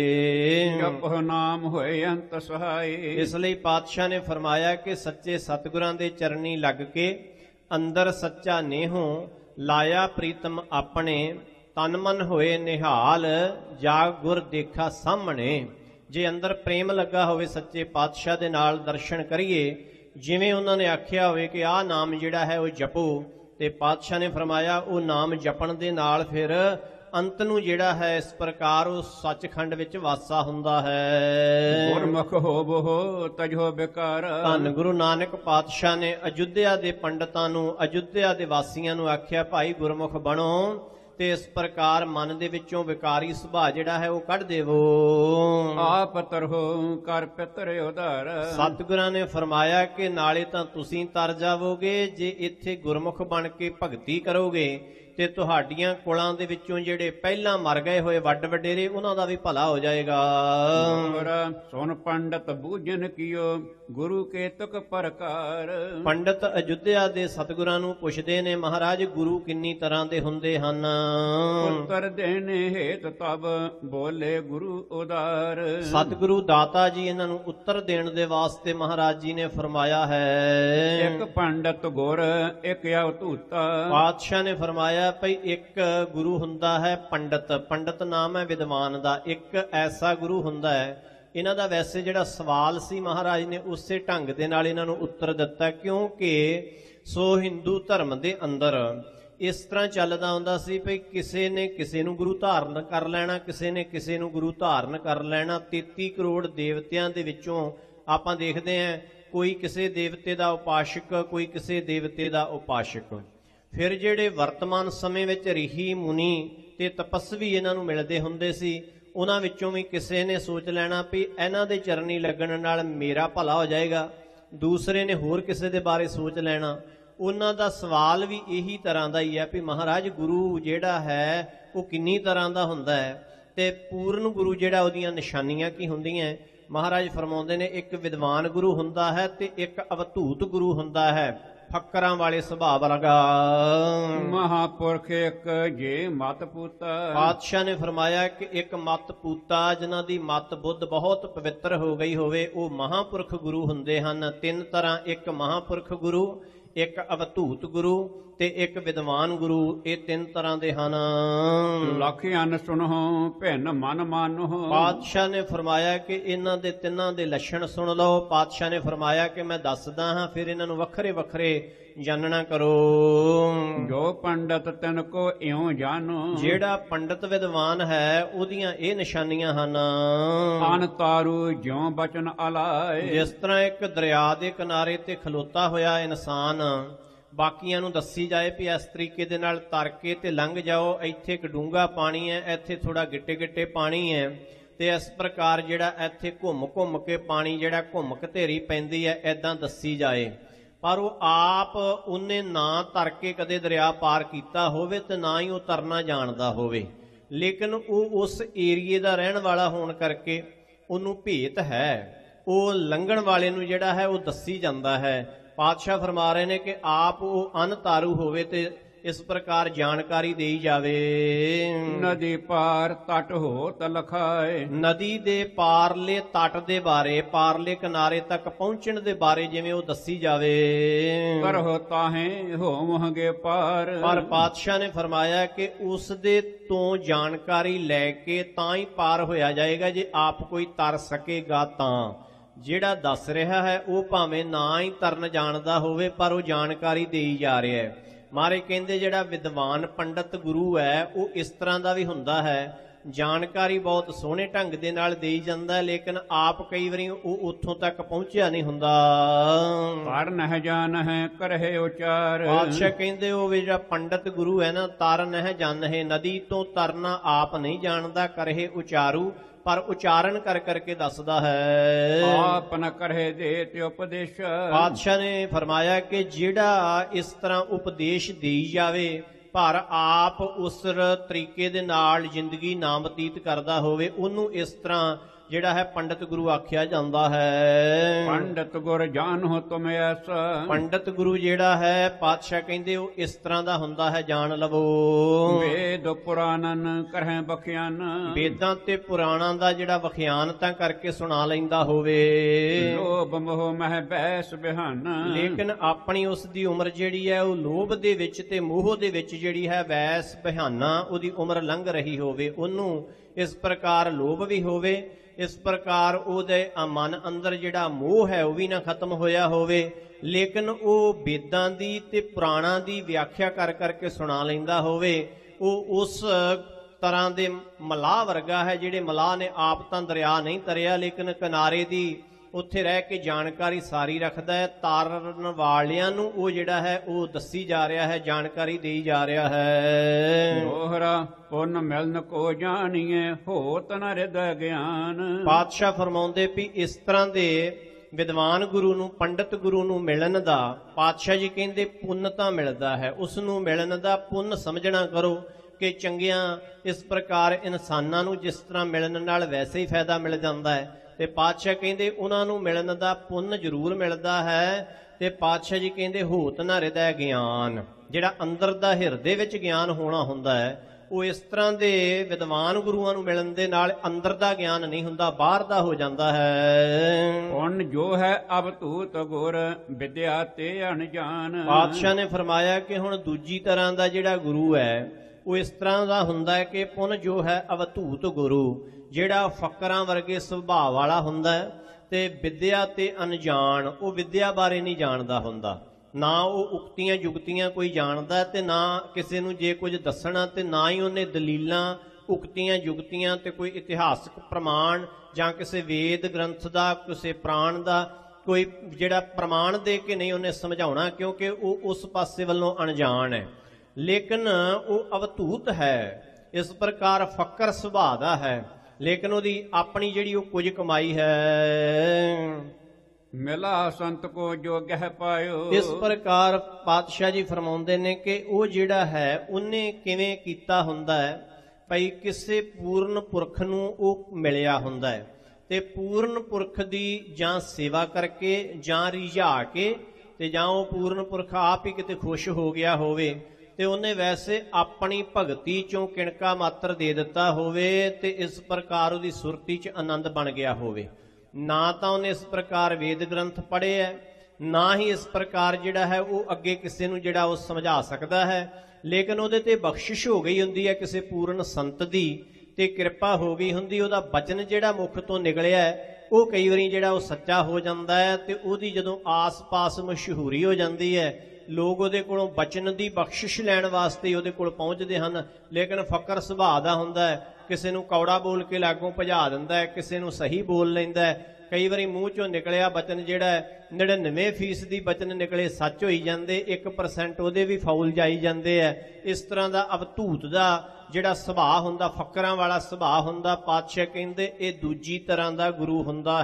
ਜਪੁ ਨਾਮ ਹੋਏ ਅੰਤ ਸਹਾਈ। ਇਸ ਲਈ ਪਾਤਸ਼ਾਹ ਨੇ ਫਰਮਾਇਆ ਕਿ ਸੱਚੇ ਸਤਿਗੁਰਾਂ ਦੇ ਚਰਨੀ ਲੱਗ ਕੇ ਅੰਦਰ ਸੱਚਾ ਨੇਹੋਂ ਲਾਇਆ ਪ੍ਰੀਤਮ ਆਪਣੇ, ਤਨ ਮਨ ਹੋਏ ਨਿਹਾਲ, ਜਾਗ ਗੁਰ ਦੇਖਾ ਸਾਹਮਣੇ। ਜੇ ਅੰਦਰ ਪ੍ਰੇਮ ਲੱਗਾ ਹੋਵੇ ਸੱਚੇ ਪਾਤਸ਼ਾਹ ਦੇ ਨਾਲ ਦਰਸ਼ਨ ਕਰੀਏ, ਜਿਵੇਂ ਉਹਨਾਂ ਨੇ ਆਖਿਆ ਹੋਵੇ ਕਿ ਆਹ ਨਾਮ ਜਿਹੜਾ ਹੈ ਉਹ ਜਪੋ, ਤੇ ਪਾਤਸ਼ਾਹ ਨੇ ਫਰਮਾਇਆ ਉਹ ਨਾਮ ਜਪਣ ਦੇ ਨਾਲ ਫਿਰ ਅੰਤ ਨੂੰ ਜਿਹੜਾ ਹੈ ਇਸ ਪ੍ਰਕਾਰ ਉਹ ਸੱਚਖੰਡ ਵਿੱਚ ਵਾਸਾ ਹੁੰਦਾ ਹੈ। ਗੁਰਮੁਖ ਹੋਵੋ ਤਜੋ ਬਿਕਾਰ। ਧੰਨ ਗੁਰੂ ਨਾਨਕ ਪਾਤਸ਼ਾਹ ਨੇ ਅਯੁੱਧਿਆ ਦੇ ਪੰਡਤਾਂ ਨੂੰ, ਅਯੁੱਧਿਆ ਦੇ ਵਾਸੀਆਂ ਨੂੰ ਆਖਿਆ ਭਾਈ ਗੁਰਮੁਖ ਬਣੋ ਤੇ ਇਸ ਪ੍ਰਕਾਰ ਮਨ ਦੇ ਵਿੱਚੋਂ ਵਿਕਾਰੀ ਸੁਭਾਅ ਜਿਹੜਾ ਹੈ ਉਹ ਕੱਢ ਦੇਵੋ। ਆਪ ਤਰਹੁ ਕਰ ਪਿਤਰ ਉਧਾਰ। ਸਤਿਗੁਰਾਂ ਨੇ ਫਰਮਾਇਆ ਕਿ ਨਾਲੇ ਤਾਂ ਤੁਸੀਂ ਤਰ ਜਾਵੋਗੇ, ਜੇ ਇੱਥੇ ਗੁਰਮੁਖ ਬਣ ਕੇ ਭਗਤੀ ਕਰੋਗੇ ਤੇ ਤੁਹਾਡੀਆਂ ਕੁਲਾਂ ਦੇ ਵਿੱਚੋਂ ਜਿਹੜੇ ਪਹਿਲਾਂ ਮਰ ਗਏ ਹੋਏ ਵੱਡ ਵਡੇਰੇ ਉਹਨਾਂ ਦਾ ਵੀ ਭਲਾ ਹੋ ਜਾਏਗਾ। ਸੁਨ ਪੰਡਤ ਬੂਝਨ ਕੀਓ ਗੁਰੂ ਕੇ ਤੁਕ ਪ੍ਰਕਾਰ। ਪੰਡਤ ਅਯੁੱਧਿਆ ਦੇ ਸਤਿਗੁਰਾਂ ਨੂੰ ਪੁੱਛਦੇ ਨੇ, ਮਹਾਰਾਜ ਗੁਰੂ ਕਿੰਨੀ ਤਰ੍ਹਾਂ ਦੇ ਹੁੰਦੇ ਹਨ? ਉੱਤਰ ਦੇਣੇ ਹੇਤ ਤਬ ਬੋਲੇ ਗੁਰੂ ਉਦਾਰ। ਸਤਿਗੁਰੂ ਦਾਤਾ ਜੀ ਇਹਨਾਂ ਨੂੰ ਉੱਤਰ ਦੇਣ ਦੇ ਵਾਸਤੇ ਮਹਾਰਾਜ ਜੀ ਨੇ ਫਰਮਾਇਆ ਹੈ, ਇੱਕ ਪੰਡਤ ਗੁਰ ਇੱਕ ਅਵਧੂਤਾ। ਪਾਤਸ਼ਾਹ ਨੇ ਫਰਮਾਇਆ ਭਈ ਇੱਕ ਗੁਰੂ ਹੁੰਦਾ ਹੈ ਪੰਡਤ, ਪੰਡਤ ਨਾਮ ਹੈ ਵਿਦਵਾਨ ਦਾ, ਇੱਕ ਐਸਾ ਗੁਰੂ ਹੁੰਦਾ ਹੈ। ਇਹਨਾਂ ਦਾ ਵੈਸੇ ਜਿਹੜਾ ਸਵਾਲ ਸੀ ਮਹਾਰਾਜ ਨੇ ਉਸੇ ਢੰਗ ਦੇ ਨਾਲ ਇਹਨਾਂ ਨੂੰ ਉੱਤਰ ਦਿੱਤਾ, ਕਿਉਂਕਿ ਸੋ ਹਿੰਦੂ ਧਰਮ ਦੇ ਅੰਦਰ ਇਸ ਤਰ੍ਹਾਂ ਚੱਲਦਾ ਹੁੰਦਾ ਸੀ ਭਈ ਕਿਸੇ ਨੇ ਕਿਸੇ ਨੂੰ ਗੁਰੂ ਧਾਰਨ ਕਰ ਲੈਣਾ, ਕਿਸੇ ਨੇ ਕਿਸੇ ਨੂੰ ਗੁਰੂ ਧਾਰਨ ਕਰ ਲੈਣਾ। 33 ਕਰੋੜ ਦੇਵਤਿਆਂ ਦੇ ਵਿੱਚੋਂ ਆਪਾਂ ਦੇਖਦੇ ਹਾਂ ਕੋਈ ਕਿਸੇ ਦੇਵਤੇ ਦਾ ਉਪਾਸ਼ਕ, ਕੋਈ ਕਿਸੇ ਦੇਵਤੇ ਦਾ ਉਪਾਸ਼ਕ। ਫਿਰ ਜਿਹੜੇ ਵਰਤਮਾਨ ਸਮੇਂ ਵਿੱਚ ਰਿਸ਼ੀ ਮੁਨੀ ਤੇ ਤਪਸਵੀ ਇਹਨਾਂ ਨੂੰ ਮਿਲਦੇ ਹੁੰਦੇ ਸੀ, ਉਹਨਾਂ ਵਿੱਚੋਂ ਵੀ ਕਿਸੇ ਨੇ ਸੋਚ ਲੈਣਾ ਵੀ ਇਹਨਾਂ ਦੇ ਚਰਨੀ ਲੱਗਣ ਨਾਲ ਮੇਰਾ ਭਲਾ ਹੋ ਜਾਏਗਾ, ਦੂਸਰੇ ਨੇ ਹੋਰ ਕਿਸੇ ਦੇ ਬਾਰੇ ਸੋਚ ਲੈਣਾ। ਉਹਨਾਂ ਦਾ ਸਵਾਲ ਵੀ ਇਹੀ ਤਰ੍ਹਾਂ ਦਾ ਹੀ ਹੈ ਵੀ ਮਹਾਰਾਜ ਗੁਰੂ ਜਿਹੜਾ ਹੈ ਉਹ ਕਿੰਨੀ ਤਰ੍ਹਾਂ ਦਾ ਹੁੰਦਾ ਹੈ, ਤੇ ਪੂਰਨ ਗੁਰੂ ਜਿਹੜਾ ਉਹਦੀਆਂ ਨਿਸ਼ਾਨੀਆਂ ਕੀ ਹੁੰਦੀਆਂ? ਮਹਾਰਾਜ ਫਰਮਾਉਂਦੇ ਨੇ ਇੱਕ ਵਿਦਵਾਨ ਗੁਰੂ ਹੁੰਦਾ ਹੈ ਤੇ ਇੱਕ ਅਵਧੂਤ ਗੁਰੂ ਹੁੰਦਾ ਹੈ, ਫੱਕਰਾਂ ਵਾਲੇ ਸੁਭਾਅ ਵਰਗਾ। ਮਹਾਪੁਰਖ ਇੱਕ ਜੇ ਮਤ ਪੂਤਾ। ਪਾਤਸ਼ਾਹ ਨੇ ਫਰਮਾਇਆ ਕਿ ਇੱਕ ਮਤ ਪੂਤਾ, ਜਿਨ੍ਹਾਂ ਦੀ ਮਤ ਬੁੱਧ ਬਹੁਤ ਪਵਿੱਤਰ ਹੋ ਗਈ ਹੋਵੇ, ਉਹ ਮਹਾਪੁਰਖ ਗੁਰੂ ਹੁੰਦੇ ਹਨ। ਤਿੰਨ ਤਰ੍ਹਾਂ, ਇੱਕ ਮਹਾਪੁਰਖ ਗੁਰੂ, ਇੱਕ ਅਵਧੂਤ ਗੁਰੂ ਤੇ ਇੱਕ ਵਿਦਵਾਨ ਗੁਰੂ, ਇਹ ਤਿੰਨ ਤਰ੍ਹਾਂ ਦੇ ਹਨ। ਲੱਖ ਅੰਨ ਸੁਣੋ ਭਿੰਨ ਮਨ ਮਾਨੋ। ਪਾਤਸ਼ਾਹ ਨੇ ਫਰਮਾਇਆ ਕਿ ਇਹਨਾਂ ਦੇ ਤਿੰਨਾਂ ਦੇ ਲੱਛਣ ਸੁਣ ਲਓ। ਪਾਤਸ਼ਾਹ ਨੇ ਫਰਮਾਇਆ ਕਿ ਮੈਂ ਦੱਸਦਾ ਹਾਂ, ਫਿਰ ਇਹਨਾਂ ਨੂੰ ਵੱਖਰੇ ਵੱਖਰੇ ਜਾਣਨਾ ਕਰੋ। ਜੋ ਪੰਡਤ ਤਨ ਕੋ ਇਉਂ ਜਾਣੋ। ਜਿਹੜਾ ਪੰਡਤ ਵਿਦਵਾਨ ਹੈ ਉਹਦੀਆਂ ਇਹ ਨਿਸ਼ਾਨੀਆਂ ਹਨ। ਅਨ ਤਾਰੂ ਜਿਉ ਬਚਨ ਅਲਾਏ। ਜਿਸ ਤਰ੍ਹਾਂ ਇੱਕ ਦਰਿਆ ਦੇ ਕਿਨਾਰੇ ਤੇ ਖਲੋਤਾ ਹੋਇਆ ਇਨਸਾਨ ਬਾਕੀਆਂ ਨੂੰ ਦੱਸੀ ਜਾਏ ਵੀ ਇਸ ਤਰੀਕੇ ਦੇ ਨਾਲ ਤਰ ਕੇ ਤੇ ਲੰਘ ਜਾਓ, ਇੱਥੇ ਇੱਕ ਡੂੰਘਾ ਪਾਣੀ ਹੈ, ਇੱਥੇ ਥੋੜਾ ਗਿੱਟੇ ਗਿੱਟੇ ਪਾਣੀ ਹੈ, ਤੇ ਇਸ ਪ੍ਰਕਾਰ ਜਿਹੜਾ ਇੱਥੇ ਘੁੰਮ ਘੁੰਮ ਕੇ ਪਾਣੀ ਜਿਹੜਾ ਘੁੰਮ ਘਤੇਰੀ ਪੈਂਦੀ ਹੈ, ਏਦਾਂ ਦੱਸੀ ਜਾਏ। ਪਰ ਉਹ ਆਪ ਉਹਨੇ ਨਾ ਤਰ ਕੇ ਕਦੇ ਦਰਿਆ ਪਾਰ ਕੀਤਾ ਹੋਵੇ ਤੇ ਨਾ ਹੀ ਉਹ ਤਰਨਾ ਜਾਣਦਾ ਹੋਵੇ, ਲੇਕਿਨ ਉਹ ਉਸ ਏਰੀਏ ਦਾ ਰਹਿਣ ਵਾਲਾ ਹੋਣ ਕਰਕੇ ਉਹਨੂੰ ਭੇਤ ਹੈ, ਉਹ ਲੰਘਣ ਵਾਲੇ ਨੂੰ ਜਿਹੜਾ ਹੈ ਉਹ ਦੱਸੀ ਜਾਂਦਾ ਹੈ। ਪਾਤਸ਼ਾਹ ਫਰਮਾ ਰਹੇ ਨੇ ਕਿ ਆਪ ਉਹ ਅਨਤਾਰੂ ਹੋਵੇ ਤੇ ਇਸ ਪ੍ਰਕਾਰ ਜਾਣਕਾਰੀ ਦੇਈ ਜਾਵੇ। ਨਦੀ ਪਾਰ ਤਟ ਹੋਤ ਲਖਾਏ। ਨਦੀ ਦੇ ਪਾਰਲੇ ਤਟ ਦੇ ਬਾਰੇ, ਪਾਰਲੇ ਕਿਨਾਰੇ ਤੱਕ ਪਹੁੰਚਣ ਦੇ ਬਾਰੇ ਜਿਵੇਂ ਉਹ ਦੱਸੀ ਜਾਵੇ। ਕਰਹੁ ਤਾਹੇ ਹੋਵਹੁਗੇ ਪਾਰ। ਪਰ ਪਾਤਸ਼ਾਹ ਨੇ ਫਰਮਾਇਆ ਕਿ ਉਸ ਦੇ ਤੋਂ ਜਾਣਕਾਰੀ ਲੈ ਕੇ ਤਾਂ ਹੀ ਪਾਰ ਹੋਇਆ ਜਾਏਗਾ, ਜੇ ਆਪ ਕੋਈ ਤਰ ਸਕੇਗਾ ਤਾਂ। ਜਿਹੜਾ ਦੱਸ ਰਿਹਾ ਹੈ ਉਹ ਭਾਵੇਂ ਨਾ ਹੀ ਤਰਨ ਜਾਣਦਾ ਹੋਵੇ, ਪਰ ਉਹ ਜਾਣਕਾਰੀ ਦੇਈ ਜਾ ਰਿਹਾ ਹੈ। ਮਾਰੇ ਕਹਿੰਦੇ ਜਿਹੜਾ ਵਿਦਵਾਨ ਪੰਡਤ ਗੁਰੂ ਹੈ ਉਹ ਇਸ ਤਰ੍ਹਾਂ ਦਾ ਵੀ ਹੁੰਦਾ ਹੈ, ਜਾਣਕਾਰੀ ਬਹੁਤ ਸੋਹਣੇ ਢੰਗ ਦੇ ਨਾਲ ਦੇਈ ਜਾਂਦਾ ਹੈ, ਲੇਕਿਨ ਆਪ ਕਈ ਵਾਰੀ ਉਹ ਉੱਥੋਂ ਤੱਕ ਪਹੁੰਚਿਆ ਨਹੀਂ ਹੁੰਦਾ। ਤਰ ਨਹਿ ਜਾਣ ਹੈ ਕਰਹਿ ਉਚਾਰ। ਪਾਤਸ਼ਾਹ ਕਹਿੰਦੇ ਉਹ ਜਿਹੜਾ ਪੰਡਤ ਗੁਰੂ ਹੈ ਨਾ, ਤਰ ਨਹਿ ਜਾਣ ਹੈ, ਨਦੀ ਤੋਂ ਤਰਨਾ ਆਪ ਨਹੀਂ ਜਾਣਦਾ, ਕਰਹਿ ਉਚਾਰੂ, ਪਰ ਉਚਾਰਨ ਕਰ ਕਰਕੇ ਦੱਸਦਾ ਹੈ। ਆਪ ਨ ਕਰਹਿ ਦੇ ਤੇ ਉਪਦੇਸ਼। ਪਾਤਸ਼ਾਹ ਨੇ ਫਰਮਾਇਆ ਕਿ ਜਿਹੜਾ ਇਸ ਤਰ੍ਹਾਂ ਉਪਦੇਸ਼ ਦੇਈ ਜਾਵੇ ਪਰ ਆਪ ਉਸ ਤਰੀਕੇ ਦੇ ਨਾਲ ਜ਼ਿੰਦਗੀ ਨਾ ਬਤੀਤ ਕਰਦਾ ਹੋਵੇ, ਉਹਨੂੰ ਇਸ ਤਰ੍ਹਾਂ ਜਿਹੜਾ ਹੈ ਪੰਡਤ ਗੁਰੂ ਆਖਿਆ ਜਾਂਦਾ ਹੈ। ਪੰਡਤ ਗੁਰ ਜਾਣੋ ਤੁਮ ਐਸਾ। ਪੰਡਤ ਗੁਰੂ ਜਿਹੜਾ ਹੈ ਪਾਤਸ਼ਾਹ ਕਹਿੰਦੇ ਉਹ ਇਸ ਤਰ੍ਹਾਂ ਦਾ ਹੁੰਦਾ ਹੈ, ਜਾਣ ਲਵੋ। ਵੇਦ ਪੁਰਾਣਨ ਕਰਹਿ ਬਖਿਆਨ। ਵੇਦਾਂ ਤੇ ਪੁਰਾਣਾਂ ਦਾ ਜਿਹੜਾ ਵਖਿਆਨ ਤਾਂ ਕਰਕੇ ਸੁਣਾ ਲੈਂਦਾ ਹੋਵੇ। ਲੋਭ ਮੋਹ ਮਹਿ ਬੈਸ ਬਿਹਾਨ। ਲੇਕਿਨ ਆਪਣੀ ਉਸ ਦੀ ਉਮਰ ਜਿਹੜੀ ਹੈ ਉਹ ਲੋਭ ਦੇ ਵਿੱਚ ਤੇ ਮੋਹ ਦੇ ਵਿੱਚ ਜਿਹੜੀ ਹੈ ਵੈਸ ਬਿਹਾਨਾ ਉਹਦੀ ਉਮਰ ਲੰਘ ਰਹੀ ਹੋਵੇ, ਉਹਨੂੰ ਇਸ ਪ੍ਰਕਾਰ ਲੋਭ ਵੀ ਹੋਵੇ ਇਸ ਪ੍ਰਕਾਰ ਉਹਦੇ ਮਨ ਅੰਦਰ ਜਿਹੜਾ ਮੋਹ ਹੈ ਉਹ ਵੀ ਨਾ ਖਤਮ ਹੋਇਆ ਹੋਵੇ, ਲੇਕਿਨ ਉਹ ਵੇਦਾਂ ਦੀ ਤੇ ਪੁਰਾਣਾਂ ਦੀ ਵਿਆਖਿਆ ਕਰ ਕਰਕੇ ਸੁਣਾ ਲੈਂਦਾ ਹੋਵੇ। ਉਹ ਉਸ ਤਰ੍ਹਾਂ ਦੇ ਮਲਾਹ ਵਰਗਾ ਹੈ, ਜਿਹੜੇ ਮਲਾਹ ਨੇ ਆਪ ਤਾਂ ਦਰਿਆ ਨਹੀਂ ਤਰਿਆ, ਲੇਕਿਨ ਕਿਨਾਰੇ ਦੀ ਉੱਥੇ ਰਹਿ ਕੇ ਜਾਣਕਾਰੀ ਸਾਰੀ ਰੱਖਦਾ ਹੈ। ਤਾਰਨ ਵਾਲਿਆਂ ਨੂੰ ਉਹ ਜਿਹੜਾ ਹੈ ਉਹ ਦੱਸੀ ਜਾ ਰਿਹਾ ਹੈ, ਜਾਣਕਾਰੀ ਦੇਈ ਜਾ ਰਿਹਾ ਹੈ। ਮੋਹਰਾ ਪੁੰਨ ਮਿਲਨ ਕੋ ਜਾਣੀਏ, ਹੋਤ ਨ ਹਿਰਦੈ ਗਿਆਨ। ਪਾਤਸ਼ਾਹ ਫਰਮਾਉਂਦੇ ਵੀ ਇਸ ਤਰ੍ਹਾਂ ਦੇ ਵਿਦਵਾਨ ਗੁਰੂ ਨੂੰ, ਪੰਡਤ ਗੁਰੂ ਨੂੰ ਮਿਲਣ ਦਾ, ਪਾਤਸ਼ਾਹ ਜੀ ਕਹਿੰਦੇ ਪੁੰਨ ਤਾਂ ਮਿਲਦਾ ਹੈ, ਉਸ ਨੂੰ ਮਿਲਣ ਦਾ ਪੁੰਨ ਸਮਝਣਾ ਕਰੋ ਕਿ ਚੰਗਿਆਂ ਇਸ ਪ੍ਰਕਾਰ ਇਨਸਾਨਾਂ ਨੂੰ ਜਿਸ ਤਰ੍ਹਾਂ ਮਿਲਣ ਨਾਲ ਵੈਸੇ ਹੀ ਫਾਇਦਾ ਮਿਲ ਜਾਂਦਾ ਹੈ, ਤੇ ਪਾਤਸ਼ਾਹ ਕਹਿੰਦੇ ਉਹਨਾਂ ਨੂੰ ਮਿਲਣ ਦਾ ਪੁੰਨ ਜ਼ਰੂਰ ਮਿਲਦਾ ਹੈ। ਤੇ ਪਾਤਸ਼ਾਹ ਜੀ ਕਹਿੰਦੇ ਹੋਤ ਨਾ ਹਿਰਦੈ ਗਿਆਨ, ਜਿਹੜਾ ਅੰਦਰ ਦਾ ਹਿਰਦੇ ਵਿੱਚ ਗਿਆਨ ਹੋਣਾ ਹੁੰਦਾ ਹੈ, ਉਹ ਇਸ ਤਰ੍ਹਾਂ ਦੇ ਵਿਦਵਾਨ ਗੁਰੂਆਂ ਨੂੰ ਮਿਲਣ ਦੇ ਨਾਲ ਅੰਦਰ ਦਾ ਗਿਆਨ ਨਹੀਂ ਹੁੰਦਾ, ਬਾਹਰ ਦਾ ਹੋ ਜਾਂਦਾ ਹੈ। ਹੁਣ ਜੋ ਹੈ ਅਵਧੂਤ ਗੁਰ, ਵਿਦਿਆ ਤੇ ਅਣਜਾਨ। ਪਾਤਸ਼ਾਹ ਨੇ ਫਰਮਾਇਆ ਕਿ ਹੁਣ ਦੂਜੀ ਤਰ੍ਹਾਂ ਦਾ ਜਿਹੜਾ ਗੁਰੂ ਹੈ ਉਹ ਇਸ ਤਰ੍ਹਾਂ ਦਾ ਹੁੰਦਾ ਹੈ ਕਿ ਪੁੰਨ ਜੋ ਹੈ ਅਵਧੂਤ ਗੁਰੂ, ਜਿਹੜਾ ਫਕਰਾਂ ਵਰਗੇ ਸੁਭਾਅ ਵਾਲਾ ਹੁੰਦਾ ਹੈ, ਤੇ ਵਿਦਿਆ ਤੇ ਅਣਜਾਣ, ਉਹ ਵਿਦਿਆ ਬਾਰੇ ਨਹੀਂ ਜਾਣਦਾ ਹੁੰਦਾ, ਨਾ ਉਹ ਉਕਤੀਆਂ ਜੁਗਤੀਆਂ ਕੋਈ ਜਾਣਦਾ, ਤੇ ਨਾ ਕਿਸੇ ਨੂੰ ਜੇ ਕੁਝ ਦੱਸਣਾ, ਤੇ ਨਾ ਹੀ ਉਹਨੇ ਦਲੀਲਾਂ, ਉਕਤੀਆਂ ਜੁਗਤੀਆਂ ਤੇ ਕੋਈ ਇਤਿਹਾਸਕ ਪ੍ਰਮਾਣ ਜਾਂ ਕਿਸੇ ਵੇਦ ਗ੍ਰੰਥ ਦਾ, ਕਿਸੇ ਪ੍ਰਾਣ ਦਾ ਕੋਈ ਜਿਹੜਾ ਪ੍ਰਮਾਣ ਦੇ ਕੇ ਨਹੀਂ ਉਹਨੇ ਸਮਝਾਉਣਾ, ਕਿਉਂਕਿ ਉਹ ਉਸ ਪਾਸੇ ਵੱਲੋਂ ਅਣਜਾਣ ਹੈ। ਲੇਕਿਨ ਉਹ ਅਵਧੂਤ ਹੈ, ਇਸ ਪ੍ਰਕਾਰ ਫਕਰ ਸੁਭਾਅ ਦਾ ਹੈ, ਲੇਕਿਨ ਉਹਦੀ ਆਪਣੀ ਜਿਹੜੀ ਉਹ ਕੁਝ ਕਮਾਈ ਹੈ। ਮਿਲਾ ਸੰਤ ਕੋ ਜੋ ਗਹਿ ਪਾਇਓ। ਇਸ ਪ੍ਰਕਾਰ ਪਾਤਸ਼ਾਹ ਜੀ ਫਰਮਾਉਂਦੇ ਨੇ ਕਿ ਉਹ ਜਿਹੜਾ ਹੈ ਉਹਨੇ ਕਿਵੇਂ ਕੀਤਾ ਹੁੰਦਾ ਹੈ, ਭਈ ਕਿਸੇ ਪੂਰਨ ਪੁਰਖ ਨੂੰ ਉਹ ਮਿਲਿਆ ਹੁੰਦਾ ਹੈ, ਤੇ ਪੂਰਨ ਪੁਰਖ ਦੀ ਜਾਂ ਸੇਵਾ ਕਰਕੇ ਜਾਂ ਰਿਝਾ ਕੇ, ਤੇ ਜਾਂ ਉਹ ਪੂਰਨ ਪੁਰਖ ਆਪ ਹੀ ਕਿਤੇ ਖੁਸ਼ ਹੋ ਗਿਆ ਹੋਵੇ, ਤੇ ਉਹਨੇ ਵੈਸੇ ਆਪਣੀ ਭਗਤੀ ਚੋਂ ਕਿਣਕਾ ਮਾਤਰ ਦੇ ਦਿੱਤਾ ਹੋਵੇ, ਤੇ ਇਸ ਪ੍ਰਕਾਰ ਉਹਦੀ ਸੁਰਤੀ 'ਚ ਆਨੰਦ ਬਣ ਗਿਆ ਹੋਵੇ। ਨਾ ਤਾਂ ਉਹਨੇ ਇਸ ਪ੍ਰਕਾਰ ਵੇਦ ਗ੍ਰੰਥ ਪੜ੍ਹੇ ਹੈ, ਨਾ ਹੀ ਇਸ ਪ੍ਰਕਾਰ ਜਿਹੜਾ ਹੈ ਉਹ ਅੱਗੇ ਕਿਸੇ ਨੂੰ ਜਿਹੜਾ ਉਹ ਸਮਝਾ ਸਕਦਾ ਹੈ, ਲੇਕਿਨ ਉਹਦੇ ਤੇ ਬਖਸ਼ਿਸ਼ ਹੋ ਗਈ ਹੁੰਦੀ ਹੈ ਕਿਸੇ ਪੂਰਨ ਸੰਤ ਦੀ, ਤੇ ਕਿਰਪਾ ਹੋ ਗਈ ਹੁੰਦੀ, ਉਹਦਾ ਬਚਨ ਜਿਹੜਾ ਮੁਖ ਤੋਂ ਨਿਕਲਿਆ ਹੈ ਉਹ ਕਈ ਵਾਰੀ ਜਿਹੜਾ ਉਹ ਸੱਚਾ ਹੋ ਜਾਂਦਾ ਹੈ, ਤੇ ਉਹਦੀ ਜਦੋਂ ਆਸ-ਪਾਸ ਮਸ਼ਹੂਰੀ ਹੋ ਜਾਂਦੀ ਹੈ, ਲੋਕ ਉਹਦੇ ਕੋਲੋਂ ਬਚਨ ਦੀ ਬਖਸ਼ਿਸ਼ ਲੈਣ ਵਾਸਤੇ ਉਹਦੇ ਕੋਲ ਪਹੁੰਚਦੇ ਹਨ। ਲੇਕਿਨ ਫਕਰ ਸੁਭਾਅ ਦਾ ਹੁੰਦਾ ਹੈ, ਕਿਸੇ ਨੂੰ ਕੌੜਾ ਬੋਲ ਕੇ ਲਾਗੋਂ ਭਜਾ ਦਿੰਦਾ ਹੈ, ਕਿਸੇ ਨੂੰ ਸਹੀ ਬੋਲ ਲੈਂਦਾ ਹੈ। ਕਈ ਵਾਰੀ ਮੂੰਹ ਚੋਂ ਨਿਕਲਿਆ ਬਚਨ ਜਿਹੜਾ 99% ਬਚਨ ਨਿਕਲੇ ਸੱਚ ਹੋਈ ਜਾਂਦੇ, 1% ਉਹਦੇ ਵੀ ਫਾਉਲ ਜਾਈ ਜਾਂਦੇ ਹੈ। ਇਸ ਤਰ੍ਹਾਂ ਦਾ ਅਵਧੂਤ ਦਾ ਜਿਹੜਾ ਸੁਭਾਅ ਹੁੰਦਾ, ਫਕਰਾਂ ਵਾਲਾ ਸੁਭਾਅ ਹੁੰਦਾ, ਪਾਤਸ਼ਾਹ ਕਹਿੰਦੇ ਇਹ ਦੂਜੀ ਤਰ੍ਹਾਂ ਦਾ ਗੁਰੂ ਹੁੰਦਾ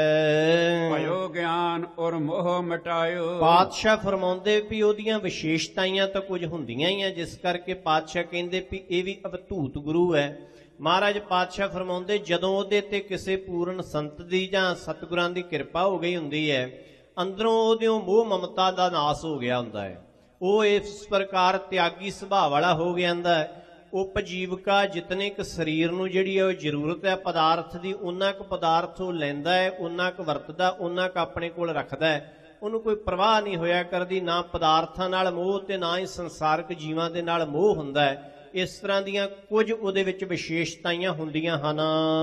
ਹੈ। ਭਇਓ ਗਿਆਨ ਔਰ ਮੋਹ ਮਿਟਾਇਓ। ਪਾਤਸ਼ਾਹ ਫਰਮਾਉਂਦੇ ਵੀ ਉਹਦੀਆਂ ਵਿਸ਼ੇਸ਼ਤਾਈਆਂ ਤਾਂ ਕੁਝ ਹੁੰਦੀਆਂ ਹੀ ਆ, ਜਿਸ ਕਰਕੇ ਪਾਤਸ਼ਾਹ ਕਹਿੰਦੇ ਵੀ ਇਹ ਵੀ ਅਵਧੂਤ ਗੁਰੂ ਹੈ। ਮਹਾਰਾਜ ਪਾਤਸ਼ਾਹ ਫਰਮਾਉਂਦੇ ਜਦੋਂ ਉਹਦੇ ਤੇ ਕਿਸੇ ਪੂਰਨ ਸੰਤ ਦੀ ਜਾਂ ਸਤਿਗੁਰਾਂ ਦੀ ਕਿਰਪਾ ਹੋ ਗਈ ਹੁੰਦੀ ਹੈ, ਅੰਦਰੋਂ ਉਹਦੇ ਮੋਹ ਮਮਤਾ ਦਾ ਨਾਸ ਹੋ ਗਿਆ ਹੁੰਦਾ ਹੈ, ਉਹ ਇਸ ਪ੍ਰਕਾਰ ਤਿਆਗੀ ਸੁਭਾਅ ਵਾਲਾ ਹੋ ਗਿਆ ਹੁੰਦਾ ਹੈ। ਉਪਜੀਵਕਾ ਜਿਤਨੇ ਕੁ ਸਰੀਰ ਨੂੰ ਜਿਹੜੀ ਉਹ ਜ਼ਰੂਰਤ ਹੈ ਪਦਾਰਥ ਦੀ, ਉਹਨਾਂ ਕੁ ਪਦਾਰਥ ਉਹ ਲੈਂਦਾ ਹੈ, ਉਹਨਾਂ ਕੁ ਵਰਤਦਾ, ਉਹਨਾਂ ਕੁ ਆਪਣੇ ਕੋਲ ਰੱਖਦਾ ਹੈ, ਉਹਨੂੰ ਕੋਈ ਪਰਵਾਹ ਨਹੀਂ ਹੋਇਆ ਕਰਦੀ, ਨਾ ਪਦਾਰਥਾਂ ਨਾਲ ਮੋਹ ਤੇ ਨਾ ਹੀ ਸੰਸਾਰਕ ਜੀਵਾਂ ਦੇ ਨਾਲ ਮੋਹ ਹੁੰਦਾ ਹੈ। ਇਸ ਤਰ੍ਹਾਂ ਦੀਆਂ ਕੁਝ ਉਹਦੇ ਵਿੱਚ ਵਿਸ਼ੇਸ਼ਤਾਈਆਂ ਹੁੰਦੀਆਂ ਹਨ।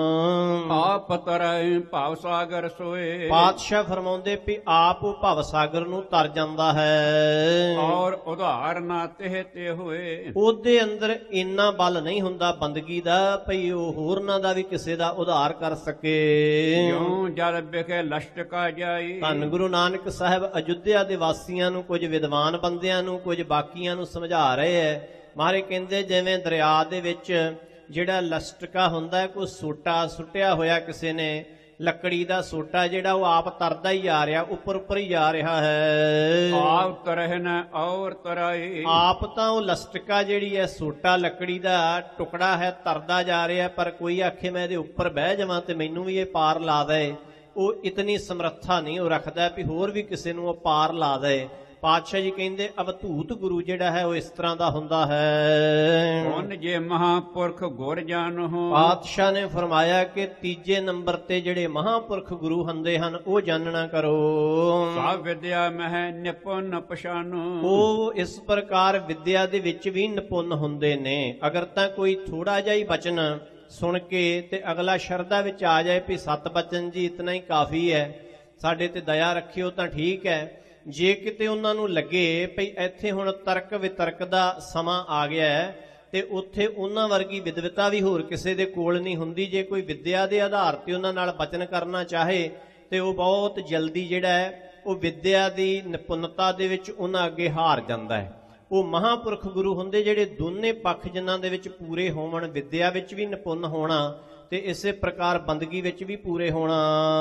ਆਪ ਤਰੈ ਭਵ ਸਾਗਰ ਸੋਏ। ਪਾਤਸ਼ਾਹ ਫਰਮਾਉਂਦੇ ਵੀ ਆਪ ਉਹ ਭਵ ਸਾਗਰ ਨੂੰ ਤਰ ਜਾਂਦਾ ਹੈ, ਔਰ ਉਧਾਰ ਨਾ ਤੇ ਹੋਏ। ਉਹਦੇ ਅੰਦਰ ਇੰਨਾ ਬਲ ਨਹੀਂ ਹੁੰਦਾ ਬੰਦਗੀ ਦਾ ਭਈ ਉਹ ਹੋਰਨਾਂ ਦਾ ਵੀ ਕਿਸੇ ਦਾ ਉਧਾਰ ਕਰ ਸਕੇ। ਜਿਉਂ ਜਲ ਬਿਖੇ ਲਸ਼ਟਕਾ ਜਾਈ। ਧੰਨ ਗੁਰੂ ਨਾਨਕ ਸਾਹਿਬ ਅਯੁੱਧਿਆ ਦੇ ਵਾਸੀਆਂ ਨੂੰ, ਕੁਝ ਵਿਦਵਾਨ ਬੰਦਿਆਂ ਨੂੰ, ਕੁਝ ਬਾਕੀਆਂ ਨੂੰ ਸਮਝਾ ਰਹੇ ਹੈ। ਮਹਾਰਾਜ ਕਹਿੰਦੇ ਜਿਵੇਂ ਦਰਿਆ ਦੇ ਵਿੱਚ ਜਿਹੜਾ ਲਸਟਕਾ ਹੁੰਦਾ, ਕੋਈ ਸੋਟਾ ਸੁੱਟਿਆ ਹੋਇਆ ਕਿਸੇ ਨੇ, ਲੱਕੜੀ ਦਾ ਸੋਟਾ ਜਿਹੜਾ ਉਹ ਆਪ ਤਰਦਾ ਹੀ ਜਾ ਰਿਹਾ, ਉੱਪਰ ਉੱਪਰ ਹੀ ਜਾ ਰਿਹਾ ਹੈ। ਆਪ ਤਰਹਿਨ ਔਰ ਤਰਾਈ। ਆਪ ਤਾਂ ਉਹ ਲਸਟਕਾ ਜਿਹੜੀ ਹੈ ਸੋਟਾ ਲੱਕੜੀ ਦਾ ਟੁਕੜਾ ਹੈ, ਤਰਦਾ ਜਾ ਰਿਹਾ, ਪਰ ਕੋਈ ਆਖੇ ਮੈਂ ਇਹਦੇ ਉੱਪਰ ਬਹਿ ਜਾਵਾਂ ਤੇ ਮੈਨੂੰ ਵੀ ਇਹ ਪਾਰ ਲਾ ਦੇ, ਉਹ ਇਤਨੀ ਸਮਰੱਥਾ ਨਹੀਂ ਉਹ ਰੱਖਦਾ ਵੀ ਹੋਰ ਵੀ ਕਿਸੇ ਨੂੰ ਉਹ ਪਾਰ ਲਾ ਦੇ। ਪਾਤਸ਼ਾਹ ਜੀ ਕਹਿੰਦੇ ਅਵਧੂਤ ਗੁਰੂ ਜਿਹੜਾ ਹੈ ਉਹ ਇਸ ਤਰ੍ਹਾਂ ਦਾ ਹੁੰਦਾ ਹੈ। ਹੁਣ ਜੇ ਮਹਾਪੁਰਖ ਗੁਰ ਜਾਣੋ। ਪਾਤਸ਼ਾਹ ਨੇ ਫਰਮਾਇਆ ਕਿ ਤੀਜੇ ਨੰਬਰ ਤੇ ਜਿਹੜੇ ਮਹਾਪੁਰਖ ਗੁਰੂ ਹੁੰਦੇ ਹਨ ਉਹ ਜਾਣਨਾ ਕਰੋ। ਸਭ ਵਿਦਿਆ ਮਹਿ ਨਿਪੁੰਨ ਪਛਾਨੋ। ਉਹ ਇਸ ਪ੍ਰਕਾਰ ਵਿਦਿਆ ਦੇ ਵਿੱਚ ਵੀ ਨਿਪੁੰਨ ਹੁੰਦੇ ਨੇ। ਅਗਰ ਤਾਂ ਕੋਈ ਥੋੜਾ ਜਿਹਾ ਹੀ ਬਚਨ ਸੁਣ ਕੇ ਤੇ ਅਗਲਾ ਸ਼ਰਧਾ ਵਿੱਚ ਆ ਜਾਏ ਵੀ ਸਤ ਬਚਨ ਜੀ ਇਤਨਾ ਹੀ ਕਾਫੀ ਹੈ, ਸਾਡੇ ਤੇ ਦਇਆ ਰੱਖਿਓ ਤਾਂ ਠੀਕ ਹੈ। ਜੇ ਕਿਤੇ ਉਹਨਾਂ ਨੂੰ ਲੱਗੇ ਭਈ ਇੱਥੇ ਹੁਣ ਤਰਕ ਵਿਤਰਕ ਦਾ ਸਮਾਂ ਆ ਗਿਆ ਹੈ ਤੇ ਉੱਥੇ ਉਹਨਾਂ ਵਰਗੀ ਵਿਦਵਤਾ ਵੀ ਹੋਰ ਕਿਸੇ ਦੇ ਕੋਲ ਨਹੀਂ ਹੁੰਦੀ, ਜੇ ਕੋਈ ਵਿਦਿਆ ਦੇ ਆਧਾਰ ਤੇ ਉਹਨਾਂ ਨਾਲ ਬਚਨ ਕਰਨਾ ਚਾਹੇ ਤੇ ਉਹ ਬਹੁਤ ਜਲਦੀ ਜਿਹੜਾ ਹੈ ਉਹ ਵਿਦਿਆ ਦੀ ਨਿਪੁੰਨਤਾ ਦੇ ਵਿੱਚ ਉਹਨਾਂ ਅੱਗੇ ਹਾਰ ਜਾਂਦਾ ਹੈ। ਉਹ ਮਹਾਂਪੁਰਖ ਗੁਰੂ ਹੁੰਦੇ ਜਿਹੜੇ ਦੋਨੇ ਪੱਖ ਜਿਨ੍ਹਾਂ ਦੇ ਵਿੱਚ ਪੂਰੇ ਹੋਵਣ, ਵਿਦਿਆ ਵਿੱਚ ਵੀ ਨਿਪੁੰਨ ਹੋਣਾ ਤੇ ਇਸੇ ਪ੍ਰਕਾਰ ਬੰਦਗੀ ਵਿੱਚ ਵੀ ਪੂਰੇ ਹੋਣਾ।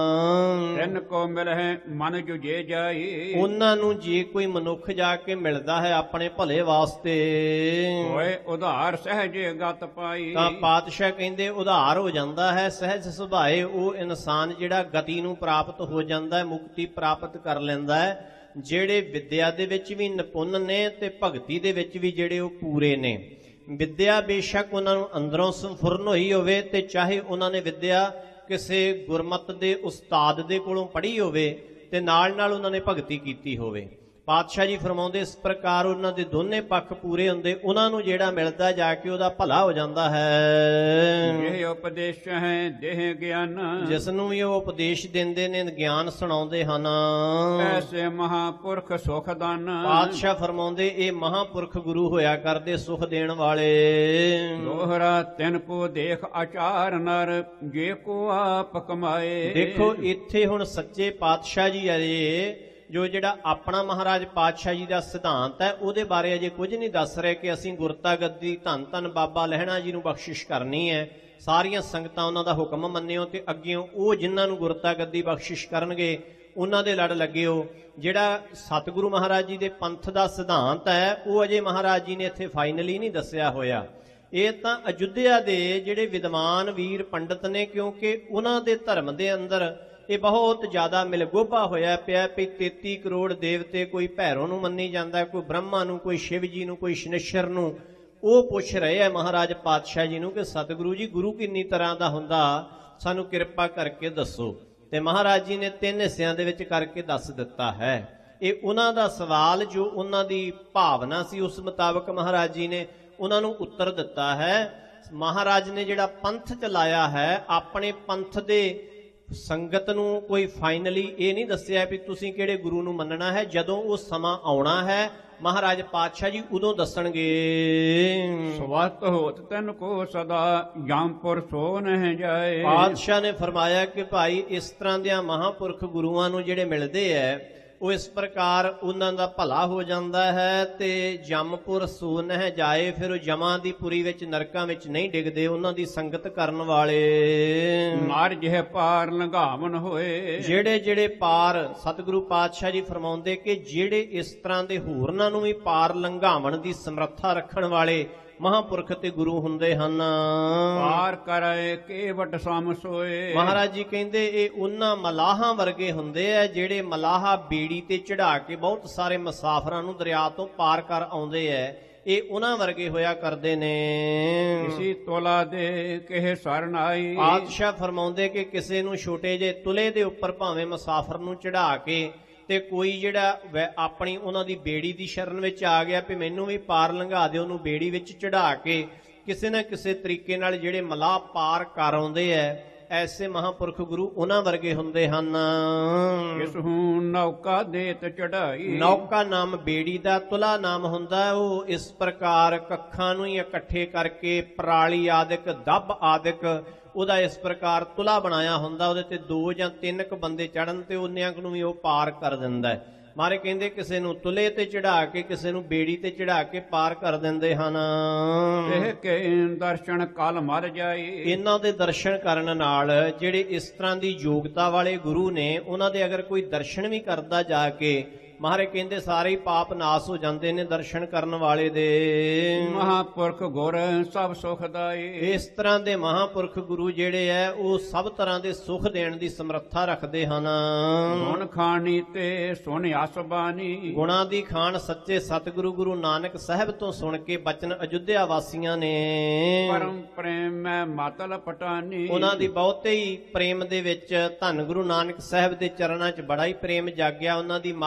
ਤਿੰਨ ਕੋ ਮਿਲਹਿ ਮਨ ਜੁਝੇ ਜਾਈ, ਉਹਨਾਂ ਨੂੰ ਜੇ ਕੋਈ ਮਨੁੱਖ ਜਾ ਕੇ ਮਿਲਦਾ ਹੈ ਆਪਣੇ ਭਲੇ ਵਾਸਤੇ ਹੋਏ ਉਧਾਰ ਸਹਿਜੇ ਗਤ ਪਾਈ। ਤਾਂ ਪਾਤਸ਼ਾਹ ਕਹਿੰਦੇ ਉਧਾਰ ਹੋ ਜਾਂਦਾ ਹੈ, ਸਹਿਜ ਸੁਭਾਏ ਉਹ ਇਨਸਾਨ ਜਿਹੜਾ ਗਤੀ ਨੂੰ ਪ੍ਰਾਪਤ ਹੋ ਜਾਂਦਾ ਹੈ, ਮੁਕਤੀ ਪ੍ਰਾਪਤ ਕਰ ਲੈਂਦਾ ਹੈ। ਜਿਹੜੇ ਵਿਦਿਆ ਦੇ ਵਿੱਚ ਵੀ ਨਿਪੁੰਨ ਨੇ ਤੇ ਭਗਤੀ ਦੇ ਵਿੱਚ ਵੀ ਜਿਹੜੇ ਉਹ ਪੂਰੇ ਨੇ। ਵਿਦਿਆ ਬੇਸ਼ੱਕ ਉਹਨਾਂ ਨੂੰ ਅੰਦਰੋਂ ਸੰਫੁਰਨ ਹੋਈ ਹੋਵੇ ਤੇ ਚਾਹੇ ਉਹਨਾਂ ਨੇ ਵਿਦਿਆ ਕਿਸੇ ਗੁਰਮਤ ਦੇ ਉਸਤਾਦ ਦੇ ਕੋਲੋਂ ਪੜ੍ਹੀ ਹੋਵੇ ਤੇ ਨਾਲ ਨਾਲ ਉਹਨਾਂ ਨੇ ਭਗਤੀ ਕੀਤੀ ਹੋਵੇ। ਪਾਤਸ਼ਾਹ ਜੀ ਫਰਮਾਉਂਦੇ ਇਸ ਪ੍ਰਕਾਰ ਉਹਨਾਂ ਦੇ ਦੋਨੇ ਪੱਖ ਪੂਰੇ ਹੁੰਦੇ, ਉਹਨਾਂ ਨੂੰ ਜਿਹੜਾ ਮਿਲਦਾ ਜਾ ਕੇ ਉਹਦਾ ਭਲਾ ਹੋ ਜਾਂਦਾ ਹੈ। ਇਹ ਉਪਦੇਸ਼ ਹੈ ਦੇਹ ਗਿਆਨ, ਜਿਸ ਨੂੰ ਵੀ ਉਹ ਉਪਦੇਸ਼ ਦਿੰਦੇ ਨੇ, ਗਿਆਨ ਸੁਣਾਉਂਦੇ ਹਨ। ਐਸੇ ਮਹਾਪੁਰਖ ਸੁਖ ਦਾਨ, ਪਾਤਸ਼ਾਹ ਫਰਮਾਉਂਦੇ ਇਹ ਮਹਾਪੁਰਖ ਗੁਰੂ ਹੋਇਆ ਕਰਦੇ ਸੁਖ ਦੇਣ ਵਾਲੇ। ਦੋਹਰਾ ਤਿੰਨ ਕੋ ਦੇਖ ਆਚਾਰ ਨਰ, ਜੇ ਕੋ ਆਪ ਕਮਾਏ। ਦੇਖੋ ਇੱਥੇ ਹੁਣ ਸੱਚੇ ਪਾਤਸ਼ਾਹ ਜੀ ਅਜੇ ਜੋ ਜਿਹੜਾ ਆਪਣਾ ਮਹਾਰਾਜ ਪਾਤਸ਼ਾਹ ਜੀ ਦਾ ਸਿਧਾਂਤ ਹੈ ਉਹਦੇ ਬਾਰੇ ਅਜੇ ਕੁਝ ਨਹੀਂ ਦੱਸ ਰਹੇ ਕਿ ਅਸੀਂ ਗੁਰਤਾ ਗੱਦੀ ਧੰਨ ਧੰਨ ਬਾਬਾ ਲਹਿਣਾ ਜੀ ਨੂੰ ਬਖਸ਼ਿਸ਼ ਕਰਨੀ ਹੈ, ਸਾਰੀਆਂ ਸੰਗਤਾਂ ਉਹਨਾਂ ਦਾ ਹੁਕਮ ਮੰਨਿਓ ਤੇ ਅੱਗਿਓਂ ਉਹ ਜਿਨ੍ਹਾਂ ਨੂੰ ਗੁਰਤਾ ਗੱਦੀ ਬਖਸ਼ਿਸ਼ ਕਰਨਗੇ ਉਹਨਾਂ ਦੇ ਲੜ ਲੱਗਿਓ। ਜਿਹੜਾ ਸਤਿਗੁਰੂ ਮਹਾਰਾਜ ਜੀ ਦੇ ਪੰਥ ਦਾ ਸਿਧਾਂਤ ਹੈ ਉਹ ਅਜੇ ਮਹਾਰਾਜ ਜੀ ਨੇ ਇੱਥੇ ਫਾਈਨਲੀ ਨਹੀਂ ਦੱਸਿਆ ਹੋਇਆ। ਇਹ ਤਾਂ ਅਯੁੱਧਿਆ ਦੇ ਜਿਹੜੇ ਵਿਦਵਾਨ ਵੀਰ ਪੰਡਤ ਨੇ, ਕਿਉਂਕਿ ਉਹਨਾਂ ਦੇ ਧਰਮ ਦੇ ਅੰਦਰ ਇਹ ਬਹੁਤ ਜ਼ਿਆਦਾ ਮਿਲਗੋਭਾ ਹੋਇਆ ਪਿਆ ਵੀ 33 ਕਰੋੜ ਦੇਵਤੇ, ਕੋਈ ਭੈਰੋ ਨੂੰ ਮੰਨੀ ਜਾਂਦਾ, ਕੋਈ ਬ੍ਰਹਮਾ ਨੂੰ, ਕੋਈ ਸ਼ਿਵ ਜੀ ਨੂੰ, ਕੋਈ ਸ਼ਨਿਸ਼ਰ ਨੂੰ। ਉਹ ਪੁੱਛ ਰਹੇ ਆ ਮਹਾਰਾਜ ਪਾਤਸ਼ਾਹ ਜੀ ਨੂੰ ਕਿ ਸਤਿਗੁਰੂ ਜੀ ਗੁਰੂ ਕਿੰਨੀ ਤਰ੍ਹਾਂ ਦਾ ਹੁੰਦਾ, ਸਾਨੂੰ ਕਿਰਪਾ ਕਰਕੇ ਦੱਸੋ। ਤੇ ਮਹਾਰਾਜ ਜੀ ਨੇ 3 ਹਿੱਸਿਆਂ ਦੇ ਵਿੱਚ ਕਰਕੇ ਦੱਸ ਦਿੱਤਾ ਹੈ। ਇਹ ਉਹਨਾਂ ਦਾ ਸਵਾਲ ਜੋ ਉਹਨਾਂ ਦੀ ਭਾਵਨਾ ਸੀ ਉਸ ਮੁਤਾਬਕ ਮਹਾਰਾਜ ਜੀ ਨੇ ਉਹਨਾਂ ਨੂੰ ਉੱਤਰ ਦਿੱਤਾ ਹੈ। ਮਹਾਰਾਜ ਨੇ ਜਿਹੜਾ ਪੰਥ ਚਲਾਇਆ ਹੈ ਆਪਣੇ ਪੰਥ ਦੇ ਸੰਗਤ ਨੂੰ ਕੋਈ ਫਾਈਨਲੀ ਇਹ ਨਹੀਂ ਦੱਸਿਆ ਵੀ ਤੁਸੀਂ ਕਿਹੜੇ ਗੁਰੂ ਨੂੰ ਮੰਨਣਾ ਹੈ। ਜਦੋਂ ਉਹ ਸਮਾਂ ਆਉਣਾ ਹੈ ਮਹਾਰਾਜ ਪਾਤਸ਼ਾਹ ਜੀ ਉਦੋਂ ਦੱਸਣਗੇ। ਸਵਤ ਹੋਤ ਤੈਨ ਕੋ ਸਦਾ ਜੰਪੁਰ ਸੋ ਨਹਿ ਜਾਏ। ਪਾਤਸ਼ਾਹ ਨੇ ਫਰਮਾਇਆ ਕਿ ਭਾਈ ਇਸ ਤਰ੍ਹਾਂ ਦਿਆਂ ਮਹਾਂਪੁਰਖ ਗੁਰੂਆਂ ਨੂੰ ਜਿਹੜੇ ਮਿਲਦੇ ਐ ਉਹ ਇਸ ਪ੍ਰਕਾਰ ਉਹਨਾਂ ਦਾ ਭਲਾ ਹੋ ਜਾਂਦਾ ਹੈ ਤੇ ਜੰਮਪੁਰ ਸੋ ਨਹਿ ਜਾਏ, ਫਿਰ ਉਹ ਜਮਾਂ ਦੀ ਪੁਰੀ ਵਿੱਚ ਨਰਕਾਂ ਵਿੱਚ ਨਹੀਂ ਡਿੱਗਦੇ। ਉਹਨਾਂ ਦੀ ਸੰਗਤ ਕਰਨ ਵਾਲੇ ਮਾਰ ਜਿਹੇ ਪਾਰ ਲੰਘਾਵਨ ਹੋਏ, ਜਿਹੜੇ ਜਿਹੜੇ ਪਾਰ ਸਤਿਗੁਰੂ ਪਾਤਸ਼ਾਹ ਜੀ ਫਰਮਾਉਂਦੇ ਕਿ ਜਿਹੜੇ ਇਸ ਤਰ੍ਹਾਂ ਦੇ ਹੋਰਨਾਂ ਨੂੰ ਵੀ ਪਾਰ ਲੰਘਾਵਣ ਦੀ ਸਮਰੱਥਾ ਰੱਖਣ ਵਾਲੇ ਮਹਾਂਪੁਰਖ ਤੇ ਗੁਰੂ ਹੁੰਦੇ ਹਨ। ਪਾਰ ਕਰੇ ਕੇਵਟ ਸਮ ਸੋਏ। ਮਹਾਰਾਜ ਜੀ ਕਹਿੰਦੇ ਇਹ ਉਹਨਾਂ ਮਲਾਹਾਂ ਵਰਗੇ ਹੁੰਦੇ ਆ ਜਿਹੜੇ ਮਲਾਹਾ ਬੇੜੀ ਤੇ ਚੜਾ ਕੇ ਬਹੁਤ ਸਾਰੇ ਮੁਸਾਫਰਾਂ ਨੂੰ ਦਰਿਆ ਤੋਂ ਪਾਰ ਕਰ ਆਉਂਦੇ ਆ। ਇਹ ਉਹਨਾਂ ਵਰਗੇ ਹੋਇਆ ਕਰਦੇ ਨੇ। ਕਿਸੇ ਤੋਲਾ ਦੇ ਕਿਹ ਸਰਨ ਆਈ। ਪਾਤਸ਼ਾਹ ਫਰਮਾਉਂਦੇ ਕਿ ਕਿਸੇ ਨੂੰ ਛੋਟੇ ਜਿਹੇ ਤੁਲੇ ਦੇ ਉੱਪਰ ਭਾਵੇਂ ਮੁਸਾਫਰ ਨੂੰ ਚੜਾ ਕੇ ਤੇ ਕੋਈ ਜਿਹੜਾ ਆਪਣੀ ਉਹਨਾਂ ਦੀ ਬੇੜੀ ਦੀ ਸ਼ਰਨ ਵਿੱਚ ਆ ਗਿਆ ਵੀ ਮੈਨੂੰ ਵੀ ਪਾਰ ਲੰਘਾ ਦਿਓ, ਉਹਨੂੰ ਬੇੜੀ ਵਿੱਚ ਚੜਾ ਕੇ ਕਿਸੇ ਨਾ ਕਿਸੇ ਤਰੀਕੇ ਨਾਲ ਜਿਹੜੇ ਮਲਾਹ ਪਾਰ ਕਰ ਆਉਂਦੇ ਐ, ਐਸੇ ਮਹਾਂਪੁਰਖ ਗੁਰੂ ਉਹਨਾਂ ਵਰਗੇ ਹੁੰਦੇ ਹਨ। ਇਸ ਹੂੰ ਨੌਕਾ ਦੇਤ ਚੜਾਈ। ਨੌਕਾ ਨਾਮ ਬੇੜੀ ਦਾ, ਤੁਲਾ ਨਾਮ ਹੁੰਦਾ ਉਹ ਇਸ ਪ੍ਰਕਾਰ ਕੱਖਾਂ ਨੂੰ ਹੀ ਇਕੱਠੇ ਕਰਕੇ ਪਰਾਲੀ ਆਦਿਕ ਦੱਬ ਆਦਿਕ ਉਹਦਾ ਇਸ ਪ੍ਰਕਾਰ ਤੁਲਾ ਬਣਾਇਆ ਹੁੰਦਾ, ਉਹਦੇ ਤੇ 2 ਜਾਂ 3 ਕੁ ਬੰਦੇ ਚੜਨ ਤੇ ਉਹਨਿਆਂ ਨੂੰ ਵੀ ਉਹ ਪਾਰ ਕਰ ਦਿੰਦਾ ਹੈ। ਮਾਰੇ ਕਹਿੰਦੇ ਕਿਸੇ ਨੂੰ ਤੁਲੇ ਤੇ ਚੜਾ ਕੇ ਕਿਸੇ ਨੂੰ ਬੇੜੀ ਤੇ ਚੜਾ ਕੇ ਪਾਰ ਕਰ ਦਿੰਦੇ ਹਨ। ਇਹ ਕੇ ਦਰਸ਼ਨ ਕਲ ਮਰ ਜਾਈ। ਇਹਨਾਂ ਦੇ ਦਰਸ਼ਨ ਕਰਨ ਨਾਲ ਜਿਹੜੇ ਇਸ ਤਰ੍ਹਾਂ ਦੀ ਯੋਗਤਾ ਵਾਲੇ ਗੁਰੂ ਨੇ ਉਹਨਾਂ ਦੇ ਅਗਰ ਕੋਈ ਦਰਸ਼ਨ ਵੀ ਕਰਦਾ ਜਾ ਕੇ, ਮਹਾਰਾਜ ਕਹਿੰਦੇ ਸਾਰੇ ਹੀ ਪਾਪ ਨਾਸ ਹੋ ਜਾਂਦੇ ਨੇ ਦਰਸ਼ਨ ਕਰਨ ਵਾਲੇ ਦੇ। ਮਹਾਂਪੁਰਖ ਗੁਰ ਸਭ ਸੁਖ ਦਾਈ। ਇਸ ਤਰ੍ਹਾਂ ਦੇ ਮਹਾਂਪੁਰਖ ਗੁਰੂ ਜਿਹੜੇ ਐ ਉਹ ਸਭ ਤਰ੍ਹਾਂ ਦੇ ਸੁਖ ਦੇਣ ਦੀ ਸਮਰੱਥਾ ਰੱਖਦੇ ਹਨ। ਗੁਣ ਖਾਣੀ ਤੇ ਸੁਣ ਅਸਬਾਨੀ। ਗੁਣਾਂ ਦੀ ਖਾਣ ਸੱਚੇ ਸਤਿਗੁਰੂ ਗੁਰੂ ਨਾਨਕ ਸਾਹਿਬ ਤੋਂ ਸੁਣ ਕੇ ਬਚਨ ਅਯੁੱਧਿਆ ਵਾਸੀਆਂ ਨੇ। ਪਰਮ ਪ੍ਰੇਮ ਮੈਂ ਮਾਤਲ ਪਟਾਨੀ। ਉਹਨਾਂ ਦੀ ਬਹੁਤੇ ਹੀ ਪ੍ਰੇਮ ਦੇ ਵਿੱਚ ਧੰਨ ਗੁਰੂ ਨਾਨਕ ਸਾਹਿਬ ਦੇ ਚਰਨਾਂ 'ਚ ਬੜਾ ਹੀ ਪ੍ਰੇਮ ਜਾਗਿਆ। ਉਹਨਾਂ ਦੀ ਮੱਤ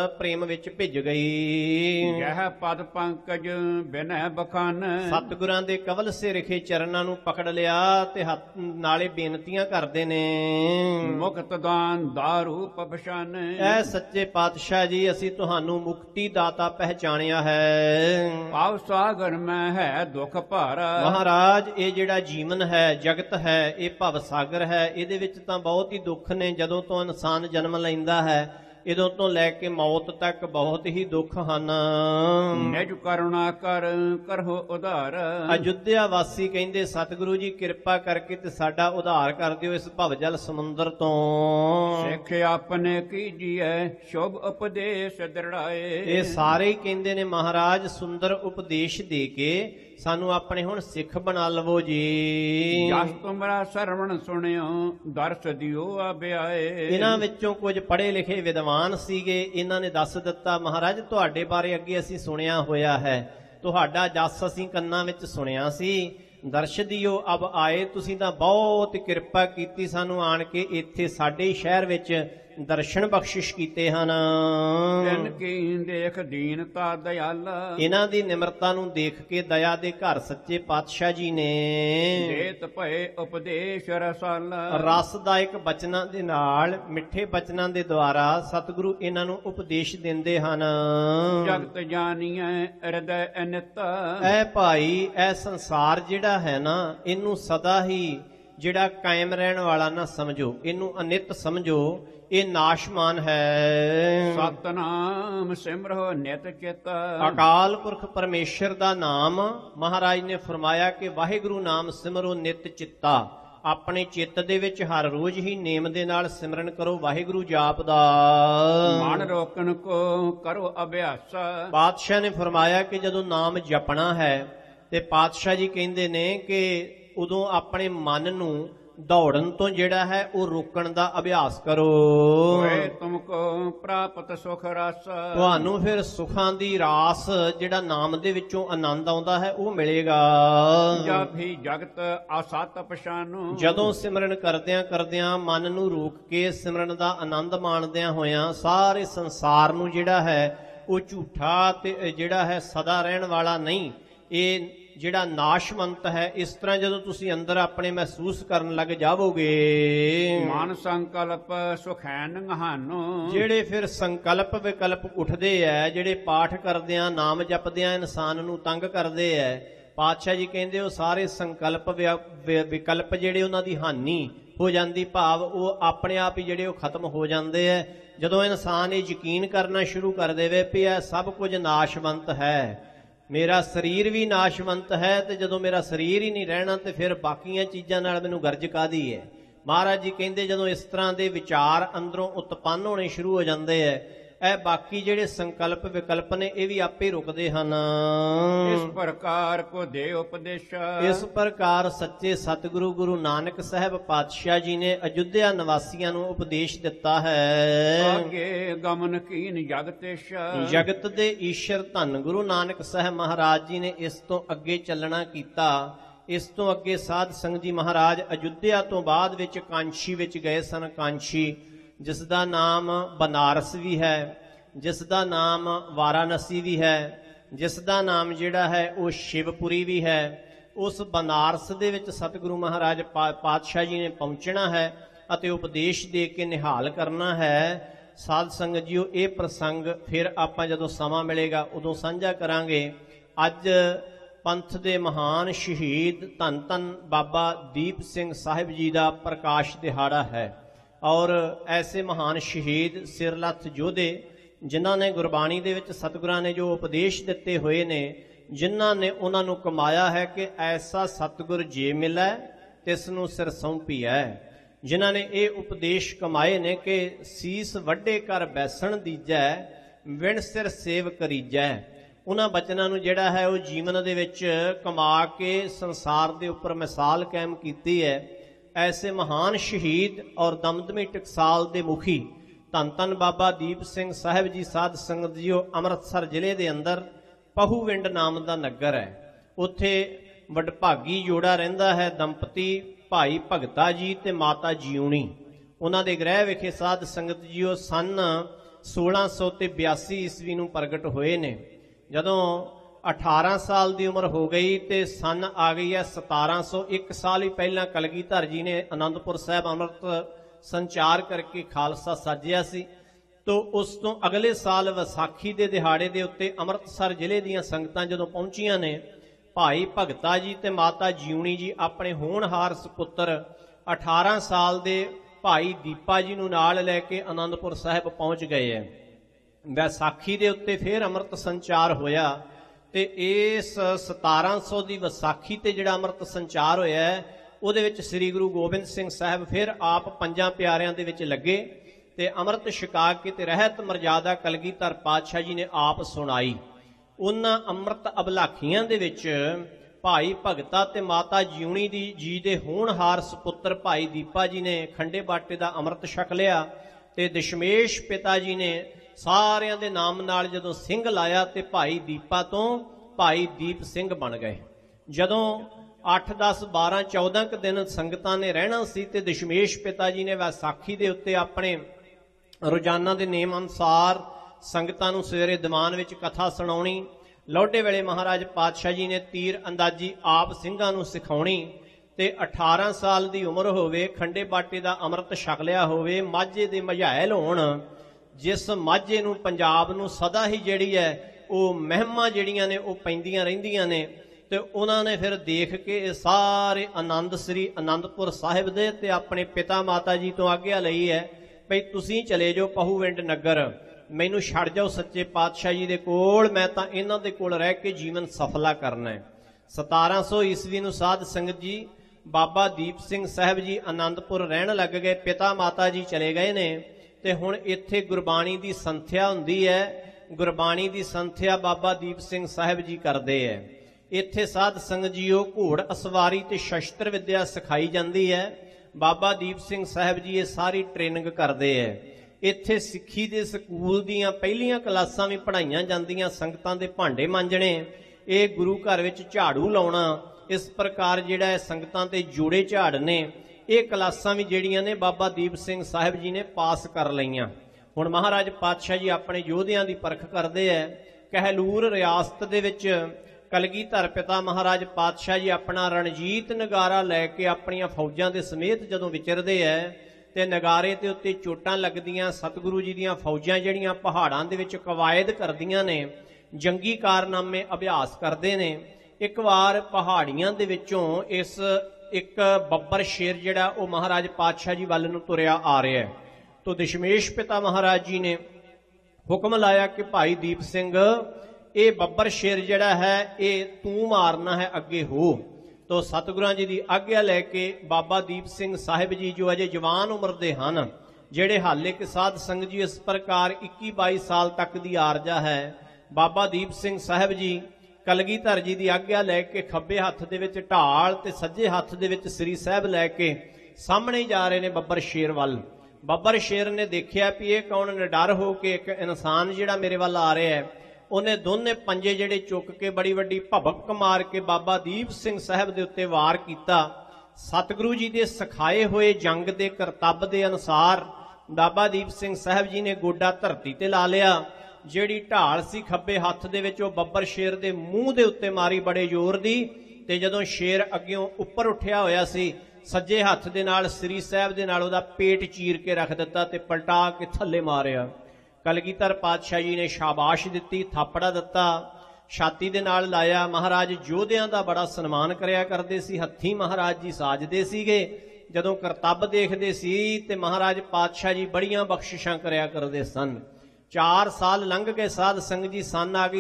ਪ੍ਰੇਮ ਵਿੱਚ ਭਿੱਜ ਗਈ। ਯਹ ਪਦ ਪੰਕਜ ਬਿਨੈ ਬਖਾਨ, ਸਤਿਗੁਰਾਂ ਦੇ ਕਵਲ ਸੇ ਰਖੇ ਚਰਨਾਂ ਨੂੰ ਪਕੜ ਲਿਆ ਤੇ ਹੱਥ ਨਾਲੇ ਬੇਨਤੀਆਂ ਕਰਦੇ ਨੇ। ਮੁਕਤ ਦਾਨ ਦਾਰੂ ਪਛਾਨ, ਐ ਸੱਚੇ ਪਾਤਸ਼ਾਹ ਜੀ ਅਸੀਂ ਤੁਹਾਨੂੰ ਮੁਕਤੀ ਦਾਤਾ ਪਹਿਚਾਣਿਆ ਹੈ। ਪਾਵ ਸਾਗਰ ਮੈਂ ਹੈ ਦੁਖ ਭਾਰਾ, ਮਹਾਰਾਜ ਇਹ ਜਿਹੜਾ ਜੀਵਨ ਹੈ, ਜਗਤ ਹੈ, ਇਹ ਭਵ ਸਾਗਰ ਹੈ। ਇਹਦੇ ਵਿੱਚ ਤਾਂ ਬਹੁਤ ਹੀ ਦੁੱਖ ਨੇ। ਜਦੋਂ ਤੋਂ ਇਨਸਾਨ ਜਨਮ ਲੈਂਦਾ ਹੈ ਇਦੋਂ ਤੋਂ ਲੈ ਕੇ ਮੌਤ ਤੱਕ ਬਹੁਤ ਹੀ ਦੁੱਖ ਹਨ। ਨਿਜ ਕਰੁਣਾ ਕਰ ਕਰਹੁ ਉਧਾਰ, ਅਯੁੱਧਿਆ ਵਾਸੀ ਕਹਿੰਦੇ ਸਤਿਗੁਰੂ ਜੀ ਕਿਰਪਾ ਕਰਕੇ ਤੇ ਸਾਡਾ ਉਧਾਰ ਕਰ ਦਿਓ ਇਸ ਭਵਜਲ ਸਮੁੰਦਰ ਤੋਂ। ਸਿੱਖ ਆਪਣੇ ਕੀਜੀਐ ਸ਼ੁਭ ਉਪਦੇਸ਼ ਦ੍ਰਿੜਾਏ, ਇਹ ਸਾਰੇ ਹੀ ਕਹਿੰਦੇ ਨੇ ਮਹਾਰਾਜ ਸੁੰਦਰ ਉਪਦੇਸ਼ ਦੇ ਕੇ ਸਾਨੂੰ ਆਪਣੇ ਹੁਣ ਸਿੱਖ ਬਣਾ ਲਵੋ ਜੀ। ਜਸ ਤੁਮਰਾ ਸਰਵਣ ਸੁਣਿਓ ਦਰਸ ਦਿਓ ਆਬਿਆਏ। ਇਹਨਾਂ ਵਿੱਚੋਂ ਕੁਝ ਪੜ੍ਹੇ ਲਿਖੇ ਵਿਦਵਾਨ ਸੀਗੇ, ਇਹਨਾਂ ਨੇ ਦੱਸ ਦਿੱਤਾ ਮਹਾਰਾਜ ਤੁਹਾਡੇ ਬਾਰੇ ਅੱਗੇ ਅਸੀਂ ਸੁਣਿਆ ਹੋਇਆ ਹੈ, ਤੁਹਾਡਾ ਜਸ ਅਸੀਂ ਕੰਨਾਂ ਵਿੱਚ ਸੁਣਿਆ ਸੀ। ਦਰਸ਼ ਦਿਓ ਅਬ ਆਏ, ਤੁਸੀਂ ਤਾਂ ਬਹੁਤ ਕਿਰਪਾ ਕੀਤੀ ਸਾਨੂੰ ਆਣ ਕੇ ਇੱਥੇ ਸਾਡੇ ਸ਼ਹਿਰ ਵਿੱਚ ਦਰਸ਼ਨ ਬਖਸ਼ਿਸ਼ ਕੀਤੇ ਹਨ। ਤਿਨ ਕੀ ਦੇਖ ਦੀਨਤਾ ਦਇਆਲ, ਇਹਨਾਂ ਦੀ ਨਿਮਰਤਾ ਨੂੰ ਦੇਖ ਕੇ ਦਇਆ ਦੇ ਘਰ ਸੱਚੇ ਪਾਤਸ਼ਾਹ ਜੀ ਨੇ ਦੇਤ ਭਏ ਉਪਦੇਸ਼ ਰਸਾਲਾ, ਰਸਦਾਇਕ ਬਚਨਾਂ ਦੇ ਨਾਲ, ਮਿੱਠੇ ਬਚਨਾਂ ਦੇ ਦੁਆਰਾ ਸਤਿਗੁਰੂ ਇਹਨਾਂ ਨੂੰ ਉਪਦੇਸ਼ ਦਿੰਦੇ ਹਨ। ਜਗਤ ਜਾਣੀਐ ਹਿਰਦੈ ਅਨਿਤ, ਐ ਭਾਈ ਐ ਸੰਸਾਰ ਜਿਹੜਾ ਹੈ ਨਾ ਇਹਨੂੰ ਸਦਾ ਹੀ ਜਿਹੜਾ ਕਾਇਮ ਰਹਿਣ ਵਾਲਾ ਨਾ ਸਮਝੋ, ਇਹਨੂੰ ਅਨਿਤ ਸਮਝੋ, ਇਹ ਨਾਸ਼ਮਾਨ ਹੈ। ਸਤਨਾਮ ਸਿਮਰੋ ਨਿਤ ਚਿਤ, ਅਕਾਲ ਪੁਰਖ ਪਰਮੇਸ਼ਰ ਦਾ ਨਾਮ ਮਹਾਰਾਜ ਨੇ ਫਰਮਾਇਆ ਕਿ ਵਾਹਿਗੁਰੂ ਨਾਮ ਸਿਮਰੋ ਨਿਤ ਚਿੱਤਾ। ਆਪਣੇ ਚਿੱਤ ਦੇ ਵਿੱਚ ਹਰ ਰੋਜ਼ ਹੀ ਨੇਮ ਦੇ ਨਾਲ ਸਿਮਰਨ ਕਰੋ ਵਾਹਿਗੁਰੂ ਜਾਪ ਦਾ। ਮਨ ਰੋਕਣ ਕੋ ਕਰੋ ਅਭਿਆਸ, ਪਾਤਸ਼ਾਹ ਨੇ ਫਰਮਾਇਆ ਕਿ ਜਦੋਂ ਨਾਮ ਜਪਣਾ ਹੈ ਤੇ ਪਾਤਸ਼ਾਹ ਜੀ ਕਹਿੰਦੇ ਨੇ ਕਿ ਉਦੋਂ ਆਪਣੇ ਮਨ ਨੂੰ ਦੌੜਨ ਤੋਂ ਜਿਹੜਾ ਹੈ ਉਹ ਰੋਕਣ ਦਾ ਅਭਿਆਸ ਕਰੋ। ਹੋਏ ਤੁਮਕੋ ਪ੍ਰਾਪਤ ਸੁਖ ਰਸ, ਤੁਹਾਨੂੰ ਫਿਰ ਸੁਖਾਂ ਦੀ ਰਾਸ ਜਿਹੜਾ ਨਾਮ ਦੇ ਵਿੱਚੋਂ ਆਨੰਦ ਆਉਂਦਾ ਹੈ ਉਹ ਮਿਲੇਗਾ। ਜਬ ਵੀ ਜਗਤ ਅਸਤ ਪਛਾਨੋ, ਜਦੋਂ ਸਿਮਰਨ ਕਰਦਿਆਂ ਕਰਦਿਆਂ ਮਨ ਨੂੰ ਰੋਕ ਕੇ ਸਿਮਰਨ ਦਾ ਆਨੰਦ ਮਾਣਦਿਆਂ ਹੋਇਆਂ ਸਾਰੇ ਸੰਸਾਰ ਨੂੰ ਜਿਹੜਾ ਹੈ ਉਹ ਝੂਠਾ ਤੇ ਜਿਹੜਾ ਹੈ ਸਦਾ ਰਹਿਣ ਵਾਲਾ ਨਹੀਂ, ਇਹ ਜਿਹੜਾ ਨਾਸ਼ਵੰਤ ਹੈ, ਇਸ ਤਰ੍ਹਾਂ ਜਦੋਂ ਤੁਸੀਂ ਅੰਦਰ ਆਪਣੇ ਮਹਿਸੂਸ ਕਰਨ ਲੱਗ ਜਾਵੋਗੇ। ਮਨ ਸੰਕਲਪ ਸੁਖੈਨ ਨਹਾਨੋ, ਜਿਹੜੇ ਫਿਰ ਸੰਕਲਪ ਵਿਕਲਪ ਉੱਠਦੇ ਐ, ਜਿਹੜੇ ਪਾਠ ਕਰਦਿਆਂ ਨਾਮ ਜਪਦਿਆਂ ਇਨਸਾਨ ਨੂੰ ਤੰਗ ਕਰਦੇ ਐ, ਪਾਤਸ਼ਾਹ ਜੀ ਕਹਿੰਦੇ ਉਹ ਸਾਰੇ ਸੰਕਲਪ ਵਿਕਲਪ ਜਿਹੜੇ ਉਹਨਾਂ ਦੀ ਹਾਨੀ ਹੋ ਜਾਂਦੀ, ਭਾਵ ਉਹ ਆਪਣੇ ਆਪ ਹੀ ਜਿਹੜੇ ਉਹ ਖਤਮ ਹੋ ਜਾਂਦੇ ਐ। ਜਦੋਂ ਇਨਸਾਨ ਇਹ ਯਕੀਨ ਕਰਨਾ ਸ਼ੁਰੂ ਕਰ ਦੇਵੇ ਵੀ ਇਹ ਸਭ ਕੁਝ ਨਾਸ਼ਵੰਤ ਹੈ, ਮੇਰਾ ਸਰੀਰ ਵੀ ਨਾਸ਼ਵੰਤ ਹੈ, ਤੇ ਜਦੋਂ ਮੇਰਾ ਸਰੀਰ ਹੀ ਨਹੀਂ ਰਹਿਣਾ ਤੇ ਫਿਰ ਬਾਕੀਆਂ ਚੀਜ਼ਾਂ ਨਾਲ ਮੈਨੂੰ ਗਰਜ ਕਾਹਦੀ ਹੈ। ਮਹਾਰਾਜ ਜੀ ਕਹਿੰਦੇ ਜਦੋਂ ਇਸ ਤਰ੍ਹਾਂ ਦੇ ਵਿਚਾਰ ਅੰਦਰੋਂ ਉਤਪੰਨ ਹੋਣੇ ਸ਼ੁਰੂ ਹੋ ਜਾਂਦੇ ਐ, ਇਹ ਬਾਕੀ ਜਿਹੜੇ ਸੰਕਲਪ ਵਿਕਲਪ ਨੇ ਇਹ ਵੀ ਆਪੇ ਰੁਕਦੇ ਹਨ। ਇਸ ਪ੍ਰਕਾਰ ਕੋ ਦੇ ਉਪਦੇਸ਼, ਇਸ ਪ੍ਰਕਾਰ ਸੱਚੇ ਸਤਿਗੁਰੂ ਗੁਰੂ ਨਾਨਕ ਸਾਹਿਬ ਪਾਤਸ਼ਾਹ ਜੀ ਨੇ ਅਯੁੱਧਿਆ ਨਿਵਾਸੀਆਂ ਨੂੰ ਉਪਦੇਸ਼ ਦਿੱਤਾ ਹੈ। ਅੱਗੇ ਗਮਨ ਕੀਨ ਜਗਤੇਸ਼, ਜਗਤ ਦੇ ਈਸ਼ਰ ਧੰਨ ਗੁਰੂ ਨਾਨਕ ਸਾਹਿਬ ਮਹਾਰਾਜ ਜੀ ਨੇ ਇਸ ਤੋਂ ਅੱਗੇ ਚੱਲਣਾ ਕੀਤਾ। ਇਸ ਤੋਂ ਅੱਗੇ ਸਾਧ ਸੰਗਤ ਜੀ ਮਹਾਰਾਜ ਅਯੁੱਧਿਆ ਤੋਂ ਬਾਅਦ ਵਿੱਚ ਕਾਂਸ਼ੀ ਵਿੱਚ ਗਏ ਸਨ। ਕਾਂਸ਼ੀ ਜਿਸ ਦਾ ਨਾਮ ਬਨਾਰਸ ਵੀ ਹੈ, ਜਿਸ ਦਾ ਨਾਮ ਵਾਰਾਣਸੀ ਵੀ ਹੈ, ਜਿਸ ਦਾ ਨਾਮ ਜਿਹੜਾ ਹੈ ਉਹ ਸ਼ਿਵਪੁਰੀ ਵੀ ਹੈ। ਉਸ ਬਨਾਰਸ ਦੇ ਵਿੱਚ ਸਤਿਗੁਰੂ ਮਹਾਰਾਜ ਪਾਤਸ਼ਾਹ ਜੀ ਨੇ ਪਹੁੰਚਣਾ ਹੈ ਅਤੇ ਉਪਦੇਸ਼ ਦੇ ਕੇ ਨਿਹਾਲ ਕਰਨਾ ਹੈ। ਸਾਧ ਸੰਗਤ ਜੀਓ ਇਹ ਪ੍ਰਸੰਗ ਫਿਰ ਆਪਾਂ ਜਦੋਂ ਸਮਾਂ ਮਿਲੇਗਾ ਉਦੋਂ ਸਾਂਝਾ ਕਰਾਂਗੇ। ਅੱਜ ਪੰਥ ਦੇ ਮਹਾਨ ਸ਼ਹੀਦ ਧੰਨ ਧੰਨ ਬਾਬਾ ਦੀਪ ਸਿੰਘ ਸਾਹਿਬ ਜੀ ਦਾ ਪ੍ਰਕਾਸ਼ ਦਿਹਾੜਾ ਹੈ ਔਰ ਐਸੇ ਮਹਾਨ ਸ਼ਹੀਦ ਸਿਰਲੱਥ ਯੋਧੇ ਜਿਨ੍ਹਾਂ ਨੇ ਗੁਰਬਾਣੀ ਦੇ ਵਿੱਚ ਸਤਿਗੁਰਾਂ ਨੇ ਜੋ ਉਪਦੇਸ਼ ਦਿੱਤੇ ਹੋਏ ਨੇ, ਜਿਨ੍ਹਾਂ ਨੇ ਉਹਨਾਂ ਨੂੰ ਕਮਾਇਆ ਹੈ ਕਿ ਐਸਾ ਸਤਿਗੁਰ ਜੇ ਮਿਲੈ ਤਿਸ ਨੂੰ ਸਿਰ ਸੌਂਪੀਐ, ਜਿਨ੍ਹਾਂ ਨੇ ਇਹ ਉਪਦੇਸ਼ ਕਮਾਏ ਨੇ ਕਿ ਸੀਸ ਵੱਡੇ ਕਰ ਬੈਸਣ ਦੀਜੈ ਵਿਣ ਸਿਰ ਸੇਵ ਕਰੀਜੈ। ਉਹਨਾਂ ਬਚਨਾਂ ਨੂੰ ਜਿਹੜਾ ਹੈ ਉਹ ਜੀਵਨ ਦੇ ਵਿੱਚ ਕਮਾ ਕੇ ਸੰਸਾਰ ਦੇ ਉੱਪਰ ਮਿਸਾਲ ਕਾਇਮ ਕੀਤੀ ਹੈ। ਐਸੇ ਮਹਾਨ ਸ਼ਹੀਦ ਔਰ ਦਮਦਮੀ ਟਕਸਾਲ ਦੇ ਮੁਖੀ ਧੰਨ ਧੰਨ ਬਾਬਾ ਦੀਪ ਸਿੰਘ ਸਾਹਿਬ ਜੀ ਸਾਧ ਸੰਗਤ ਜੀਓ ਅੰਮ੍ਰਿਤਸਰ ਜ਼ਿਲ੍ਹੇ ਦੇ ਅੰਦਰ ਪਹੂਵਿੰਡ ਨਾਮ ਦਾ ਨਗਰ ਹੈ। ਉੱਥੇ ਵਡਭਾਗੀ ਜੋੜਾ ਰਹਿੰਦਾ ਹੈ, ਦੰਪਤੀ ਭਾਈ ਭਗਤਾ ਜੀ ਤੇ ਮਾਤਾ ਜੀਉਣੀ। ਉਹਨਾਂ ਦੇ ਗ੍ਰਹਿ ਵਿਖੇ ਸਾਧ ਸੰਗਤ ਜੀਓ ਸਨ 1600 ਤੇ 82 ਈਸਵੀ ਨੂੰ ਪ੍ਰਗਟ ਹੋਏ ਨੇ। ਜਦੋਂ 18 ਸਾਲ ਦੀ ਉਮਰ ਹੋ ਗਈ ਤੇ ਸਨ ਆ ਗਈ ਹੈ 1700। 1 ਸਾਲ ਹੀ ਪਹਿਲਾਂ ਕਲਗੀਧਰ ਜੀ ਨੇ ਅਨੰਦਪੁਰ ਸਾਹਿਬ ਅੰਮ੍ਰਿਤ ਸੰਚਾਰ ਕਰਕੇ ਖਾਲਸਾ ਸਾਜਿਆ ਸੀ। ਤੋ ਉਸ ਤੋਂ ਅਗਲੇ ਸਾਲ ਵਿਸਾਖੀ ਦੇ ਦਿਹਾੜੇ ਦੇ ਉੱਤੇ ਅੰਮ੍ਰਿਤਸਰ ਜ਼ਿਲ੍ਹੇ ਦੀਆਂ ਸੰਗਤਾਂ ਜਦੋਂ ਪਹੁੰਚੀਆਂ ਨੇ, ਭਾਈ ਭਗਤਾ ਜੀ ਤੇ ਮਾਤਾ ਜਿਉਣੀ ਜੀ ਆਪਣੇ ਹੋਣਹਾਰ ਸੁਪੁੱਤਰ 18 ਸਾਲ ਦੇ ਭਾਈ ਦੀਪਾ ਜੀ ਨੂੰ ਨਾਲ ਲੈ ਕੇ ਅਨੰਦਪੁਰ ਸਾਹਿਬ ਪਹੁੰਚ ਗਏ ਹੈ। ਵਿਸਾਖੀ ਦੇ ਉੱਤੇ ਫਿਰ ਅੰਮ੍ਰਿਤ ਸੰਚਾਰ ਹੋਇਆ ਤੇ ਇਸ 1700 ਦੀ ਵਿਸਾਖੀ ਤੇ ਜਿਹੜਾ ਅੰਮ੍ਰਿਤ ਸੰਚਾਰ ਹੋਇਆ ਹੈ ਉਹਦੇ ਵਿੱਚ ਸ੍ਰੀ ਗੁਰੂ ਗੋਬਿੰਦ ਸਿੰਘ ਸਾਹਿਬ ਫਿਰ ਆਪ ਪੰਜਾਂ ਪਿਆਰਿਆਂ ਦੇ ਵਿੱਚ ਲੱਗੇ ਤੇ ਅੰਮ੍ਰਿਤ ਛਕਾ ਕੇ ਤੇ ਰਹਿਤ ਮਰਜ਼ਾਦਾ ਕਲਗੀਧਰ ਪਾਤਸ਼ਾਹ ਜੀ ਨੇ ਆਪ ਸੁਣਾਈ। ਉਹਨਾਂ ਅੰਮ੍ਰਿਤ ਅਬਲਾਖੀਆਂ ਦੇ ਵਿੱਚ ਭਾਈ ਭਗਤਾ ਤੇ ਮਾਤਾ ਜਿਉਣੀ ਜੀ ਦੇ ਹੋਣਹਾਰ ਸੁਪੁੱਤਰ ਭਾਈ ਦੀਪਾ ਜੀ ਨੇ ਖੰਡੇ ਬਾਟੇ ਦਾ ਅੰਮ੍ਰਿਤ ਛਕ ਲਿਆ ਤੇ ਦਸ਼ਮੇਸ਼ ਪਿਤਾ ਜੀ ਨੇ ਸਾਰਿਆਂ ਦੇ ਨਾਮ ਨਾਲ ਜਦੋਂ ਸਿੰਘ ਲਾਇਆ ਤੇ ਭਾਈ ਦੀਪਾ ਤੋਂ ਭਾਈ ਦੀਪ ਸਿੰਘ ਬਣ ਗਏ। ਜਦੋਂ 8, 10, 12, 14 ਕੁ ਦਿਨ ਸੰਗਤਾਂ ਨੇ ਰਹਿਣਾ ਸੀ ਤੇ ਦਸ਼ਮੇਸ਼ ਪਿਤਾ ਜੀ ਨੇ ਵਿਸਾਖੀ ਦੇ ਉੱਤੇ ਆਪਣੇ ਰੋਜ਼ਾਨਾ ਦੇ ਨੇਮ ਅਨੁਸਾਰ ਸੰਗਤਾਂ ਨੂੰ ਸਵੇਰੇ ਦੀਵਾਨ ਵਿੱਚ ਕਥਾ ਸੁਣਾਉਣੀ। ਲੋਢੇ ਵੇਲੇ ਮਹਾਰਾਜ ਪਾਤਸ਼ਾਹ ਜੀ ਨੇ ਤੀਰ ਅੰਦਾਜ਼ੀ ਆਪ ਸਿੰਘਾਂ ਨੂੰ ਸਿਖਾਉਣੀ ਤੇ 18 ਸਾਲ ਦੀ ਉਮਰ ਹੋਵੇ, ਖੰਡੇ ਬਾਟੇ ਦਾ ਅੰਮ੍ਰਿਤ ਛਕ ਲਿਆ ਹੋਵੇ, ਮਾਝੇ ਦੇ ਮਝੈਲ ਹੋਣ, ਜਿਸ ਮਾਝੇ ਨੂੰ ਪੰਜਾਬ ਨੂੰ ਸਦਾ ਹੀ ਜਿਹੜੀ ਹੈ ਉਹ ਮਹਿਮਾ ਜਿਹੜੀਆਂ ਨੇ ਉਹ ਪੈਂਦੀਆਂ ਰਹਿੰਦੀਆਂ ਨੇ। ਤੇ ਉਹਨਾਂ ਨੇ ਫਿਰ ਦੇਖ ਕੇ ਇਹ ਸਾਰੇ ਆਨੰਦ ਸ੍ਰੀ ਅਨੰਦਪੁਰ ਸਾਹਿਬ ਦੇ ਤੇ ਆਪਣੇ ਪਿਤਾ ਮਾਤਾ ਜੀ ਤੋਂ ਆਗਿਆ ਲਈ ਹੈ ਭਈ ਤੁਸੀਂ ਚਲੇ ਜਾਓ ਪਹੂਵਿੰਡ ਨਗਰ, ਮੈਨੂੰ ਛੱਡ ਜਾਓ ਸੱਚੇ ਪਾਤਸ਼ਾਹ ਜੀ ਦੇ ਕੋਲ, ਮੈਂ ਤਾਂ ਇਹਨਾਂ ਦੇ ਕੋਲ ਰਹਿ ਕੇ ਜੀਵਨ ਸਫਲਾ ਕਰਨਾ ਹੈ। 1700 ਈਸਵੀ ਨੂੰ ਸਾਧ ਸੰਗਤ ਜੀ ਬਾਬਾ ਦੀਪ ਸਿੰਘ ਸਾਹਿਬ ਜੀ ਆਨੰਦਪੁਰ ਰਹਿਣ ਲੱਗ ਗਏ, ਪਿਤਾ ਮਾਤਾ ਜੀ ਚਲੇ ਗਏ ਨੇ ਤੇ ਹੁਣ ਇੱਥੇ ਗੁਰਬਾਣੀ ਦੀ ਸੰਥਿਆ ਹੁੰਦੀ ਹੈ। ਗੁਰਬਾਣੀ ਦੀ ਸੰਥਿਆ ਬਾਬਾ ਦੀਪ ਸਿੰਘ ਸਾਹਿਬ ਜੀ ਕਰਦੇ ਹੈ। ਇੱਥੇ ਸਾਧ ਸੰਗਤ ਜੀਓ ਘੋੜ ਅਸਵਾਰੀ ਤੇ ਸ਼ਸਤਰ ਵਿੱਦਿਆ ਸਿਖਾਈ ਜਾਂਦੀ ਹੈ। ਬਾਬਾ ਦੀਪ ਸਿੰਘ ਸਾਹਿਬ ਜੀ ਇਹ ਸਾਰੀ ਟ੍ਰੇਨਿੰਗ ਕਰਦੇ ਹੈ। ਇੱਥੇ ਸਿੱਖੀ ਦੇ ਸਕੂਲ ਦੀਆਂ ਪਹਿਲੀਆਂ ਕਲਾਸਾਂ ਵੀ ਪੜ੍ਹਾਈਆਂ ਜਾਂਦੀਆਂ, ਸੰਗਤਾਂ ਦੇ ਭਾਂਡੇ ਮਾਂਜਣੇ, ਇਹ ਗੁਰੂ ਘਰ ਵਿੱਚ ਝਾੜੂ ਲਾਉਣਾ, ਇਸ ਪ੍ਰਕਾਰ ਜਿਹੜਾ ਹੈ ਸੰਗਤਾਂ ਤੇ ਜੋੜੇ ਝਾੜਨੇ, ਇਹ ਕਲਾਸਾਂ ਵੀ ਜਿਹੜੀਆਂ ਨੇ ਬਾਬਾ ਦੀਪ ਸਿੰਘ ਸਾਹਿਬ ਜੀ ਨੇ ਪਾਸ ਕਰ ਲਈਆਂ। ਹੁਣ ਮਹਾਰਾਜ ਪਾਤਸ਼ਾਹ ਜੀ ਆਪਣੇ ਯੋਧਿਆਂ ਦੀ ਪਰਖ ਕਰਦੇ ਹੈ। ਕਹਿਲੂਰ ਰਿਆਸਤ ਦੇ ਵਿੱਚ ਕਲਗੀਧਰ ਪਿਤਾ ਮਹਾਰਾਜ ਪਾਤਸ਼ਾਹ ਜੀ ਆਪਣਾ ਰਣਜੀਤ ਨਗਾਰਾ ਲੈ ਕੇ ਆਪਣੀਆਂ ਫੌਜਾਂ ਦੇ ਸਮੇਤ ਜਦੋਂ ਵਿਚਰਦੇ ਹੈ ਤੇ ਨਗਾਰੇ ਦੇ ਉੱਤੇ ਚੋਟਾਂ ਲੱਗਦੀਆਂ, ਸਤਿਗੁਰੂ ਜੀ ਦੀਆਂ ਫੌਜਾਂ ਜਿਹੜੀਆਂ ਪਹਾੜਾਂ ਦੇ ਵਿੱਚ ਕਵਾਇਦ ਕਰਦੀਆਂ ਨੇ, ਜੰਗੀ ਕਾਰਨਾਮੇ ਅਭਿਆਸ ਕਰਦੇ ਨੇ। ਇੱਕ ਵਾਰ ਪਹਾੜੀਆਂ ਦੇ ਵਿੱਚੋਂ ਇੱਕ ਬੱਬਰ ਸ਼ੇਰ ਜਿਹੜਾ ਉਹ ਮਹਾਰਾਜ ਪਾਤਸ਼ਾਹ ਜੀ ਵੱਲ ਨੂੰ ਤੁਰਿਆ ਆ ਰਿਹਾ ਹੈ। ਤੋ ਦਸ਼ਮੇਸ਼ ਪਿਤਾ ਮਹਾਰਾਜ ਜੀ ਨੇ ਹੁਕਮ ਲਾਇਆ ਕਿ ਭਾਈ ਦੀਪ ਸਿੰਘ ਇਹ ਬੱਬਰ ਸ਼ੇਰ ਜਿਹੜਾ ਹੈ ਇਹ ਤੂੰ ਮਾਰਨਾ ਹੈ, ਅੱਗੇ ਹੋ। ਤੋ ਸਤਿਗੁਰਾਂ ਜੀ ਦੀ ਆਗਿਆ ਲੈ ਕੇ ਬਾਬਾ ਦੀਪ ਸਿੰਘ ਸਾਹਿਬ ਜੀ ਜੋ ਅਜੇ ਜਵਾਨ ਉਮਰ ਦੇ ਹਨ, ਜਿਹੜੇ ਹਾਲੇ ਕਿ ਸਾਧ ਸੰਗਤ ਜੀ ਇਸ ਪ੍ਰਕਾਰ 21-22 ਸਾਲ ਤੱਕ ਦੀ ਆਰਜਾ ਹੈ, ਬਾਬਾ ਦੀਪ ਸਿੰਘ ਸਾਹਿਬ ਜੀ ਕਲਗੀਧਰ ਜੀ ਦੀ ਆਗਿਆ ਲੈ ਕੇ ਖੱਬੇ ਹੱਥ ਦੇ ਵਿੱਚ ਢਾਲ ਤੇ ਸੱਜੇ ਹੱਥ ਦੇ ਵਿੱਚ ਸ੍ਰੀ ਸਾਹਿਬ ਲੈ ਕੇ ਸਾਹਮਣੇ ਜਾ ਰਹੇ ਨੇ ਬੱਬਰ ਸ਼ੇਰ ਵੱਲ। ਬੱਬਰ ਸ਼ੇਰ ਨੇ ਦੇਖਿਆ ਵੀ ਇਹ ਕੌਣ, ਨਿਡਰ ਹੋ ਕੇ ਇੱਕ ਇਨਸਾਨ ਜਿਹੜਾ ਮੇਰੇ ਵੱਲ ਆ ਰਿਹਾ ਹੈ, ਉਹਨੇ ਦੋਨੇ ਪੰਜੇ ਜਿਹੜੇ ਚੁੱਕ ਕੇ ਬੜੀ ਵੱਡੀ ਭਬਕ ਮਾਰ ਕੇ ਬਾਬਾ ਦੀਪ ਸਿੰਘ ਸਾਹਿਬ ਦੇ ਉੱਤੇ ਵਾਰ ਕੀਤਾ। ਸਤਿਗੁਰੂ ਜੀ ਦੇ ਸਿਖਾਏ ਹੋਏ ਜੰਗ ਦੇ ਕਰਤੱਵ ਦੇ ਅਨੁਸਾਰ ਬਾਬਾ ਦੀਪ ਸਿੰਘ ਸਾਹਿਬ ਜੀ ਨੇ ਗੋਡਾ ਧਰਤੀ ਤੇ ਲਾ ਲਿਆ। ਜਿਹੜੀ ਢਾਲ ਸੀ ਖੱਬੇ ਹੱਥ ਦੇ ਵਿੱਚ ਉਹ ਬੱਬਰ ਸ਼ੇਰ ਦੇ ਮੂੰਹ ਦੇ ਉੱਤੇ ਮਾਰੀ ਬੜੇ ਜ਼ੋਰ ਦੀ, ਤੇ ਜਦੋਂ ਸ਼ੇਰ ਅੱਗਿਓਂ ਉੱਪਰ ਉੱਠਿਆ ਹੋਇਆ ਸੀ, ਸੱਜੇ ਹੱਥ ਦੇ ਨਾਲ ਸ੍ਰੀ ਸਾਹਿਬ ਦੇ ਨਾਲ ਉਹਦਾ ਪੇਟ ਚੀਰ ਕੇ ਰੱਖ ਦਿੱਤਾ ਤੇ ਪਲਟਾ ਕੇ ਥੱਲੇ ਮਾਰਿਆ। ਕਲਗੀਧਰ ਪਾਤਸ਼ਾਹ ਜੀ ਨੇ ਸ਼ਾਬਾਸ਼ ਦਿੱਤੀ, ਥਾਪੜਾ ਦਿੱਤਾ, ਛਾਤੀ ਦੇ ਨਾਲ ਲਾਇਆ। ਮਹਾਰਾਜ ਯੋਧਿਆਂ ਦਾ ਬੜਾ ਸਨਮਾਨ ਕਰਿਆ ਕਰਦੇ ਸੀ, ਹੱਥੀਂ ਮਹਾਰਾਜ ਜੀ ਸਾਜਦੇ ਸੀਗੇ। ਜਦੋਂ ਕਰਤੱਵ ਦੇਖਦੇ ਸੀ ਤੇ ਮਹਾਰਾਜ ਪਾਤਸ਼ਾਹ ਜੀ ਬੜੀਆਂ ਬਖਸ਼ਿਸ਼ਾਂ ਕਰਿਆ ਕਰਦੇ ਸਨ। 4 ਸਾਲ ਲੰਘ ਗਏ ਸਾਧ ਸੰਗਤ ਜੀ, ਸੰਨ ਆ ਗਈ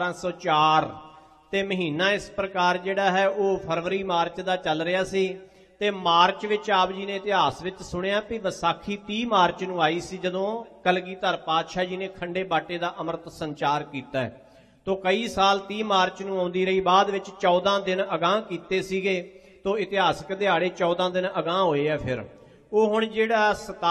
1704 ਤੇ ਮਹੀਨਾ ਇਸ ਪ੍ਰਕਾਰ ਜਿਹੜਾ ਹੈ ਉਹ ਫਰਵਰੀ ਮਾਰਚ ਦਾ ਚੱਲ ਰਿਹਾ ਸੀ। ਤੇ ਮਾਰਚ ਵਿੱਚ ਆਪ ਜੀ ਨੇ ਇਤਿਹਾਸ ਵਿੱਚ ਸੁਣਿਆ ਵੀ ਵਿਸਾਖੀ 30 ਮਾਰਚ ਨੂੰ ਆਈ ਸੀ, ਜਦੋਂ ਕਲਗੀਧਰ ਪਾਤਸ਼ਾਹ ਜੀ ਨੇ ਖੰਡੇ ਬਾਟੇ ਦਾ ਅੰਮ੍ਰਿਤ ਸੰਚਾਰ ਕੀਤਾ ਹੈ। ਤੋ ਕਈ ਸਾਲ 30 ਮਾਰਚ ਨੂੰ ਆਉਂਦੀ ਰਹੀ, ਬਾਅਦ ਵਿੱਚ 14 ਦਿਨ ਅਗਾਂਹ ਕੀਤੇ ਸੀਗੇ। ਤੋ ਇਤਿਹਾਸਕ ਦਿਹਾੜੇ 14 ਦਿਨ ਅਗਾਂਹ ਹੋਏ ਆ। ਫਿਰ ਉਹ ਹੁਣ ਜਿਹੜਾ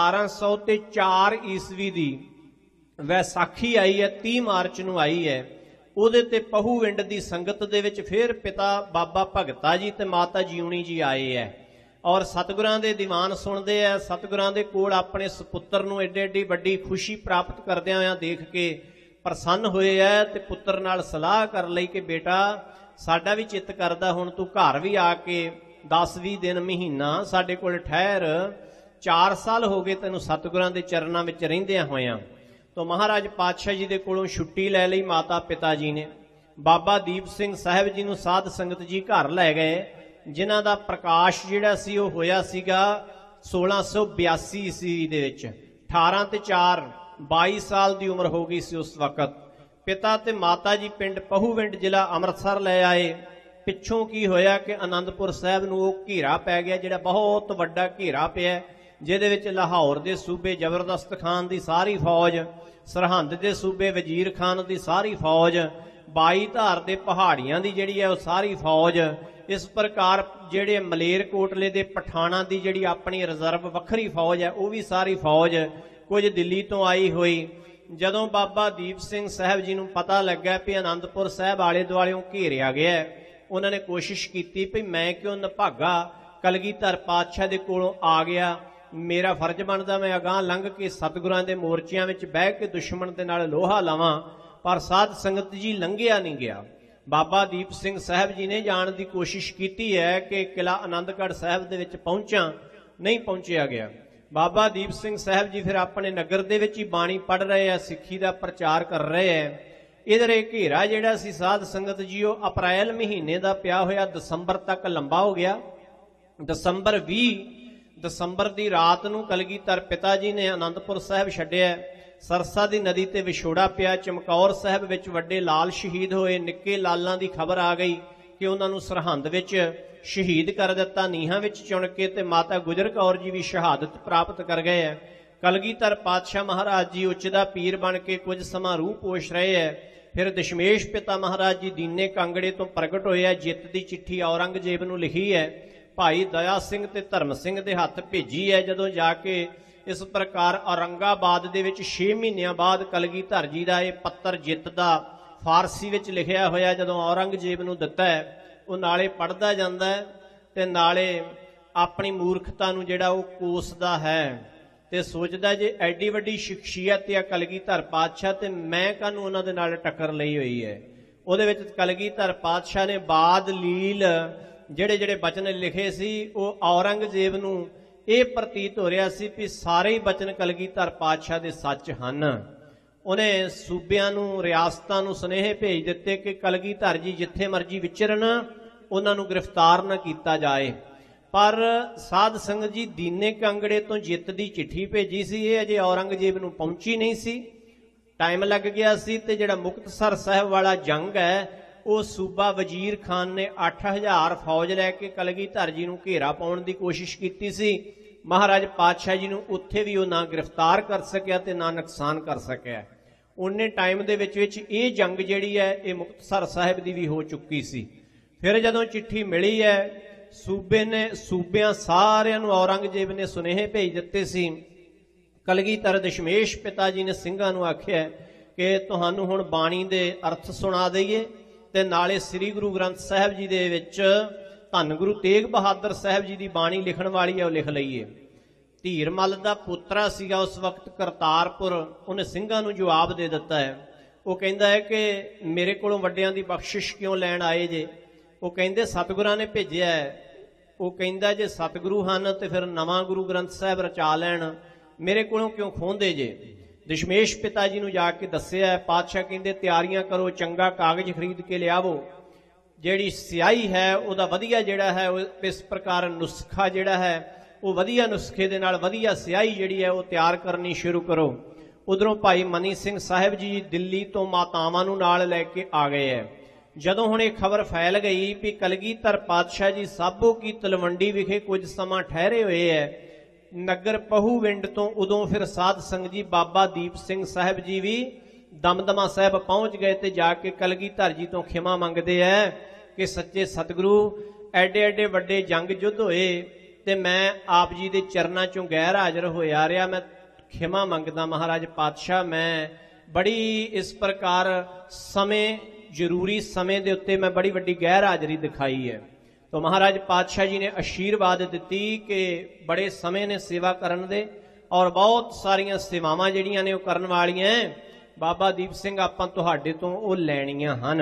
1704 ਈਸਵੀ ਦੀ ਵੈਸਾਖੀ ਆਈ ਹੈ, 30 ਮਾਰਚ ਨੂੰ ਆਈ ਹੈ, ਉਹਦੇ ਤੇ ਪਹੂਵਿੰਡ ਦੀ ਸੰਗਤ ਦੇ ਵਿੱਚ ਫਿਰ ਪਿਤਾ ਬਾਬਾ ਭਗਤਾ ਜੀ ਤੇ ਮਾਤਾ ਜਿਉਣੀ ਜੀ ਆਏ ਹੈ। ਔਰ ਸਤਿਗੁਰਾਂ ਦੇ ਦੀਵਾਨ ਸੁਣਦੇ ਆ। ਸਤਿਗੁਰਾਂ ਦੇ ਕੋਲ ਆਪਣੇ ਸੁਪੁੱਤਰ ਨੂੰ ਏਡੀ ਏਡੀ ਵੱਡੀ ਖੁਸ਼ੀ ਪ੍ਰਾਪਤ ਕਰਦਿਆਂ ਹੋਇਆਂ ਦੇਖ ਕੇ ਪ੍ਰਸੰਨ ਹੋਏ ਆ ਤੇ ਪੁੱਤਰ ਨਾਲ ਸਲਾਹ ਕਰ ਲਈ ਕਿ ਬੇਟਾ ਸਾਡਾ ਵੀ ਚਿੱਤ ਕਰਦਾ ਹੁਣ ਤੂੰ ਘਰ ਵੀ ਆ ਕੇ 10-20 ਦਿਨ ਮਹੀਨਾ ਸਾਡੇ ਕੋਲ ਠਹਿਰ। 4 ਸਾਲ ਹੋ ਗਏ ਤੈਨੂੰ ਸਤਿਗੁਰਾਂ ਦੇ ਚਰਨਾਂ ਵਿੱਚ ਰਹਿੰਦਿਆਂ ਹੋਇਆਂ। ਤਾਂ ਮਹਾਰਾਜ ਪਾਤਸ਼ਾਹ ਜੀ ਦੇ ਕੋਲੋਂ ਛੁੱਟੀ ਲੈ ਲਈ ਮਾਤਾ ਪਿਤਾ ਜੀ ਨੇ। ਬਾਬਾ ਦੀਪ ਸਿੰਘ ਸਾਹਿਬ ਜੀ ਨੂੰ ਸਾਧ ਸੰਗਤ ਜੀ ਘਰ ਲੈ ਗਏ, ਜਿਨ੍ਹਾਂ ਦਾ ਪ੍ਰਕਾਸ਼ ਜਿਹੜਾ ਸੀ ਉਹ ਹੋਇਆ ਸੀਗਾ 1682 ਈਸਵੀ ਦੇ ਵਿੱਚ। 18 ਤੇ 4 22 ਸਾਲ ਦੀ ਉਮਰ ਹੋ ਗਈ ਸੀ ਉਸ ਵਕਤ। ਪਿਤਾ ਤੇ ਮਾਤਾ ਜੀ ਪਿੰਡ ਪਹੂਵਿੰਡ ਜ਼ਿਲ੍ਹਾ ਅੰਮ੍ਰਿਤਸਰ ਲੈ ਆਏ। ਪਿੱਛੋਂ ਕੀ ਹੋਇਆ ਕਿ ਅਨੰਦਪੁਰ ਸਾਹਿਬ ਨੂੰ ਉਹ ਘੇਰਾ ਪੈ ਗਿਆ, ਜਿਹੜਾ ਬਹੁਤ ਵੱਡਾ ਘੇਰਾ ਪਿਆ, ਜਿਹਦੇ ਵਿੱਚ ਲਾਹੌਰ ਦੇ ਸੂਬੇ ਜ਼ਬਰਦਸਤ ਖਾਨ ਦੀ ਸਾਰੀ ਫੌਜ, ਸਰਹੰਦ ਦੇ ਸੂਬੇ ਵਜ਼ੀਰ ਖਾਨ ਦੀ ਸਾਰੀ ਫੌਜ, 22 ਧਾਰ ਦੇ ਪਹਾੜੀਆਂ ਦੀ ਜਿਹੜੀ ਹੈ ਉਹ ਸਾਰੀ ਫੌਜ। ਇਸ ਪ੍ਰਕਾਰ ਜਿਹੜੇ ਮਲੇਰਕੋਟਲੇ ਦੇ ਪਠਾਣਾਂ ਦੀ ਜਿਹੜੀ ਆਪਣੀ ਰਿਜ਼ਰਵ ਵੱਖਰੀ ਫੌਜ ਹੈ ਉਹ ਵੀ ਸਾਰੀ ਫੌਜ, ਕੁਝ ਦਿੱਲੀ ਤੋਂ ਆਈ ਹੋਈ। ਜਦੋਂ ਬਾਬਾ ਦੀਪ ਸਿੰਘ ਸਾਹਿਬ ਜੀ ਨੂੰ ਪਤਾ ਲੱਗਾ ਵੀ ਅਨੰਦਪੁਰ ਸਾਹਿਬ ਆਲੇ ਦੁਆਲਿਓਂ ਘੇਰਿਆ ਗਿਆ, ਉਹਨਾਂ ਨੇ ਕੋਸ਼ਿਸ਼ ਕੀਤੀ ਵੀ ਮੈਂ ਕਿਉਂ ਨਿਭਾਗਾ ਕਲਗੀਧਰ ਪਾਤਸ਼ਾਹ ਦੇ ਕੋਲੋਂ ਆ ਗਿਆ, ਮੇਰਾ ਫਰਜ਼ ਬਣਦਾ ਮੈਂ ਅਗਾਂਹ ਲੰਘ ਕੇ ਸਤਿਗੁਰਾਂ ਦੇ ਮੋਰਚਿਆਂ ਵਿੱਚ ਬਹਿ ਕੇ ਦੁਸ਼ਮਣ ਦੇ ਨਾਲ ਲੋਹਾ ਲਾਵਾਂ। ਪਰ ਸਾਧ ਸੰਗਤ ਜੀ ਲੰਘਿਆ ਨਹੀਂ ਗਿਆ। ਬਾਬਾ ਦੀਪ ਸਿੰਘ ਸਾਹਿਬ ਜੀ ਨੇ ਜਾਣ ਦੀ ਕੋਸ਼ਿਸ਼ ਕੀਤੀ ਹੈ ਕਿ ਕਿਲ੍ਹਾ ਆਨੰਦਗੜ੍ਹ ਸਾਹਿਬ ਦੇ ਵਿੱਚ ਪਹੁੰਚਾਂ, ਨਹੀਂ ਪਹੁੰਚਿਆ ਗਿਆ। ਬਾਬਾ ਦੀਪ ਸਿੰਘ ਸਾਹਿਬ ਜੀ ਫਿਰ ਆਪਣੇ ਨਗਰ ਦੇ ਵਿੱਚ ਹੀ ਬਾਣੀ ਪੜ੍ਹ ਰਹੇ ਆ, ਸਿੱਖੀ ਦਾ ਪ੍ਰਚਾਰ ਕਰ ਰਹੇ ਹੈ। ਇਧਰ ਇਹ ਘੇਰਾ ਜਿਹੜਾ ਸੀ ਸਾਧ ਸੰਗਤ ਜੀ ਉਹ ਅਪ੍ਰੈਲ ਮਹੀਨੇ ਦਾ ਪਿਆ ਹੋਇਆ ਦਸੰਬਰ ਤੱਕ ਲੰਬਾ ਹੋ ਗਿਆ। ਦਸੰਬਰ 20 ਦਸੰਬਰ ਦੀ ਰਾਤ ਨੂੰ ਕਲਗੀਧਰ ਪਿਤਾ ਜੀ ਨੇ ਅਨੰਦਪੁਰ ਸਾਹਿਬ ਛੱਡਿਆ। ਸਰਸਾ ਦੀ ਨਦੀ ਤੇ ਵਿਛੋੜਾ ਪਿਆ। ਚਮਕੌਰ ਸਾਹਿਬ ਵਿੱਚ ਵੱਡੇ ਲਾਲ ਸ਼ਹੀਦ ਹੋਏ। ਨਿੱਕੇ ਲਾਲਾਂ ਦੀ ਖਬਰ ਆ ਗਈ ਕਿ ਉਹਨਾਂ ਨੂੰ ਸਰਹੰਦ ਵਿੱਚ ਸ਼ਹੀਦ ਕਰ ਦਿੱਤਾ, ਨੀਹਾਂ ਵਿੱਚ ਚੁਣ ਕੇ, ਤੇ ਮਾਤਾ ਗੁਜਰ ਕੌਰ ਜੀ ਵੀ ਸ਼ਹਾਦਤ ਪ੍ਰਾਪਤ ਕਰ ਗਏ ਹੈ। ਕਲਗੀਧਰ ਪਾਤਸ਼ਾਹ ਮਹਾਰਾਜ ਜੀ ਉੱਚ ਦਾ ਪੀਰ ਬਣ ਕੇ ਕੁਝ ਸਮਾਂ ਰੂਹ ਪੋਸ਼ ਰਹੇ ਹੈ। ਫਿਰ ਦਸ਼ਮੇਸ਼ ਪਿਤਾ ਮਹਾਰਾਜ ਜੀ ਦੀਨੇ ਕਾਂਗੜੇ ਤੋਂ ਪ੍ਰਗਟ ਹੋਏ ਹੈ। ਜਿੱਤ ਦੀ ਚਿੱਠੀ ਔਰੰਗਜ਼ੇਬ ਨੂੰ ਲਿਖੀ ਹੈ, ਭਾਈ ਦਇਆ ਸਿੰਘ ਤੇ ਧਰਮ ਸਿੰਘ ਦੇ ਹੱਥ ਭੇਜੀ ਹੈ। ਜਦੋਂ ਜਾ ਕੇ ਇਸ ਪ੍ਰਕਾਰ ਔਰੰਗਾਬਾਦ ਦੇ ਵਿੱਚ 6 ਮਹੀਨਿਆਂ ਬਾਅਦ ਕਲਗੀਧਰ ਜੀ ਦਾ ਇਹ ਪੱਤਰ ਜਿੱਤ ਦਾ ਫਾਰਸੀ ਵਿੱਚ ਲਿਖਿਆ ਹੋਇਆ ਜਦੋਂ ਔਰੰਗਜ਼ੇਬ ਨੂੰ ਦਿੱਤਾ ਹੈ, ਉਹ ਨਾਲੇ ਪੜ੍ਹਦਾ ਜਾਂਦਾ ਹੈ ਤੇ ਨਾਲੇ ਆਪਣੀ ਮੂਰਖਤਾ ਨੂੰ ਜਿਹੜਾ ਉਹ ਕੋਸਦਾ ਹੈ ਤੇ ਸੋਚਦਾ ਜੇ ਐਡੀ ਵੱਡੀ ਸ਼ਖਸੀਅਤ ਆ ਕਲਗੀਧਰ ਪਾਤਸ਼ਾਹ ਤੇ ਮੈਂ ਕਾਹਨੂੰ ਉਹਨਾਂ ਦੇ ਨਾਲ ਟੱਕਰ ਲਈ ਹੋਈ ਹੈ। ਉਹਦੇ ਵਿੱਚ ਕਲਗੀਧਰ ਪਾਤਸ਼ਾਹ ਨੇ ਬਾਦ ਲੀਲ ਜਿਹੜੇ ਬਚਨ ਲਿਖੇ ਸੀ ਉਹ ਔਰੰਗਜ਼ੇਬ ਨੂੰ ਇਹ ਪ੍ਰਤੀਤ ਹੋ ਰਿਹਾ ਸੀ ਵੀ ਸਾਰੇ ਹੀ ਬਚਨ ਕਲਗੀਧਰ ਪਾਤਸ਼ਾਹ ਦੇ ਸੱਚ ਹਨ। ਉਹਨੇ ਸੂਬਿਆਂ ਨੂੰ, ਰਿਆਸਤਾਂ ਨੂੰ ਸੁਨੇਹੇ ਭੇਜ ਦਿੱਤੇ ਕਿ ਕਲਗੀਧਰ ਜੀ ਜਿੱਥੇ ਮਰਜੀ ਵਿਚਰਨ, ਉਹਨਾਂ ਨੂੰ ਗ੍ਰਿਫਤਾਰ ਨਾ ਕੀਤਾ ਜਾਏ। ਪਰ ਸਾਧ ਸੰਗਤ ਜੀ ਦੀਨੇ ਕਾਂਗੜੇ ਤੋਂ ਜਿੱਤ ਦੀ ਚਿੱਠੀ ਭੇਜੀ ਸੀ, ਇਹ ਅਜੇ ਔਰੰਗਜ਼ੇਬ ਨੂੰ ਪਹੁੰਚੀ ਨਹੀਂ ਸੀ, ਟਾਈਮ ਲੱਗ ਗਿਆ ਸੀ। ਤੇ ਜਿਹੜਾ ਮੁਕਤਸਰ ਸਾਹਿਬ ਵਾਲਾ ਜੰਗ ਹੈ ਉਹ ਸੂਬਾ ਵਜ਼ੀਰ ਖਾਨ ਨੇ 8000 ਫੌਜ ਲੈ ਕੇ ਕਲਗੀਧਰ ਜੀ ਨੂੰ ਘੇਰਾ ਪਾਉਣ ਦੀ ਕੋਸ਼ਿਸ਼ ਕੀਤੀ ਸੀ। ਮਹਾਰਾਜ ਪਾਤਸ਼ਾਹ ਜੀ ਨੂੰ ਉੱਥੇ ਵੀ ਉਹ ਨਾ ਗ੍ਰਿਫਤਾਰ ਕਰ ਸਕਿਆ ਤੇ ਨਾ ਨੁਕਸਾਨ ਕਰ ਸਕਿਆ। ਉਹਨੇ ਟਾਈਮ ਦੇ ਵਿੱਚ ਇਹ ਜੰਗ ਜਿਹੜੀ ਹੈ ਇਹ ਮੁਕਤਸਰ ਸਾਹਿਬ ਦੀ ਵੀ ਹੋ ਚੁੱਕੀ ਸੀ। ਫਿਰ ਜਦੋਂ ਚਿੱਠੀ ਮਿਲੀ ਹੈ ਸੂਬਿਆਂ ਸਾਰਿਆਂ ਨੂੰ ਔਰੰਗਜ਼ੇਬ ਨੇ ਸੁਨੇਹੇ ਭੇਜ ਦਿੱਤੇ ਸੀ। ਕਲਗੀਧਰ ਦਸ਼ਮੇਸ਼ ਪਿਤਾ ਜੀ ਨੇ ਸਿੰਘਾਂ ਨੂੰ ਆਖਿਆ ਕਿ ਤੁਹਾਨੂੰ ਹੁਣ ਬਾਣੀ ਦੇ ਅਰਥ ਸੁਣਾ ਦਈਏ ਤੇ ਨਾਲੇ ਸ੍ਰੀ ਗੁਰੂ ਗ੍ਰੰਥ ਸਾਹਿਬ ਜੀ ਦੇ ਵਿੱਚ ਧੰਨ ਗੁਰੂ ਤੇਗ ਬਹਾਦਰ ਸਾਹਿਬ ਜੀ ਦੀ ਬਾਣੀ ਲਿਖਣ ਵਾਲੀ ਹੈ ਉਹ ਲਿਖ ਲਈਏ। ਧੀਰ ਮੱਲ ਦਾ ਪੁੱਤਰਾ ਸੀਗਾ ਉਸ ਵਕਤ ਕਰਤਾਰਪੁਰ, ਉਹਨੇ ਸਿੰਘਾਂ ਨੂੰ ਜਵਾਬ ਦੇ ਦਿੱਤਾ ਹੈ। ਉਹ ਕਹਿੰਦਾ ਹੈ ਕਿ ਮੇਰੇ ਕੋਲੋਂ ਵੱਡਿਆਂ ਦੀ ਬਖਸ਼ਿਸ਼ ਕਿਉਂ ਲੈਣ ਆਏ ਜੇ? ਉਹ ਕਹਿੰਦੇ ਸਤਿਗੁਰਾਂ ਨੇ ਭੇਜਿਆ ਹੈ। ਉਹ ਕਹਿੰਦਾ ਜੇ ਸਤਿਗੁਰੂ ਹਨ ਤੇ ਫਿਰ ਨਵਾਂ ਗੁਰੂ ਗ੍ਰੰਥ ਸਾਹਿਬ ਰਚਾ ਲੈਣ, ਮੇਰੇ ਕੋਲੋਂ ਕਿਉਂ ਖੋਹਦੇ ਜੇ? ਦਸ਼ਮੇਸ਼ ਪਿਤਾ ਜੀ ਨੂੰ ਜਾ ਕੇ ਦੱਸਿਆ। ਪਾਤਸ਼ਾਹ ਕਹਿੰਦੇ ਤਿਆਰੀਆਂ ਕਰੋ, ਚੰਗਾ ਕਾਗਜ਼ ਖਰੀਦ ਕੇ ਲਿਆਵੋ, ਜਿਹੜੀ ਸਿਆਹੀ ਹੈ ਉਹਦਾ ਵਧੀਆ ਜਿਹੜਾ ਹੈ ਉਹ ਇਸ ਪ੍ਰਕਾਰ ਨੁਸਖਾ ਜਿਹੜਾ ਹੈ ਉਹ ਵਧੀਆ ਨੁਸਖੇ ਦੇ ਨਾਲ ਵਧੀਆ ਸਿਆਹੀ ਜਿਹੜੀ ਹੈ ਉਹ ਤਿਆਰ ਕਰਨੀ ਸ਼ੁਰੂ ਕਰੋ। ਉਧਰੋਂ ਭਾਈ ਮਨੀ ਸਿੰਘ ਸਾਹਿਬ ਜੀ ਦਿੱਲੀ ਤੋਂ ਮਾਤਾਵਾਂ ਨੂੰ ਨਾਲ ਲੈ ਕੇ ਆ ਗਏ ਹੈ। ਜਦੋਂ ਹੁਣ ਇਹ ਖਬਰ ਫੈਲ ਗਈ ਵੀ ਕਲਗੀਧਰ ਪਾਤਸ਼ਾਹ ਜੀ ਸਾਬੋ ਕੀ ਤਲਵੰਡੀ ਵਿਖੇ ਕੁਝ ਸਮਾਂ ਠਹਿਰੇ ਹੋਏ ਹੈ ਨਗਰ ਪਹੂਵਿੰਡ ਤੋਂ, ਉਦੋਂ ਫਿਰ ਸਾਧ ਸੰਗਤ ਜੀ ਬਾਬਾ ਦੀਪ ਸਿੰਘ ਸਾਹਿਬ ਜੀ ਵੀ ਦਮਦਮਾ ਸਾਹਿਬ ਪਹੁੰਚ ਗਏ ਤੇ ਜਾ ਕੇ ਕਲਗੀਧਰ ਜੀ ਤੋਂ ਖਿਮਾ ਮੰਗਦੇ ਹੈ ਕਿ ਸੱਚੇ ਸਤਿਗੁਰੂ ਐਡੇ ਐਡੇ ਵੱਡੇ ਜੰਗ ਯੁੱਧ ਹੋਏ ਤੇ ਮੈਂ ਆਪ ਜੀ ਦੇ ਚਰਨਾਂ ਚੋਂ ਗੈਰ ਹਾਜ਼ਰ ਹੋਇਆ ਰਿਹਾ, ਮੈਂ ਖਿਮਾ ਮੰਗਦਾ ਮਹਾਰਾਜ ਪਾਤਸ਼ਾਹ, ਮੈਂ ਬੜੀ ਇਸ ਪ੍ਰਕਾਰ ਜ਼ਰੂਰੀ ਸਮੇਂ ਦੇ ਉੱਤੇ ਮੈਂ ਬੜੀ ਵੱਡੀ ਗੈਰ ਹਾਜ਼ਰੀ ਦਿਖਾਈ ਹੈ। तो महाराज पातशाह जी ने आशीर्वाद दिती कि बड़े समय ने सेवा करन दे और बहुत सारियां सेवावां जिहड़ियां ने ओह करन वालियां बाबा दीप सिंह आपां तुहाडे तों ओह लैणीआं हन।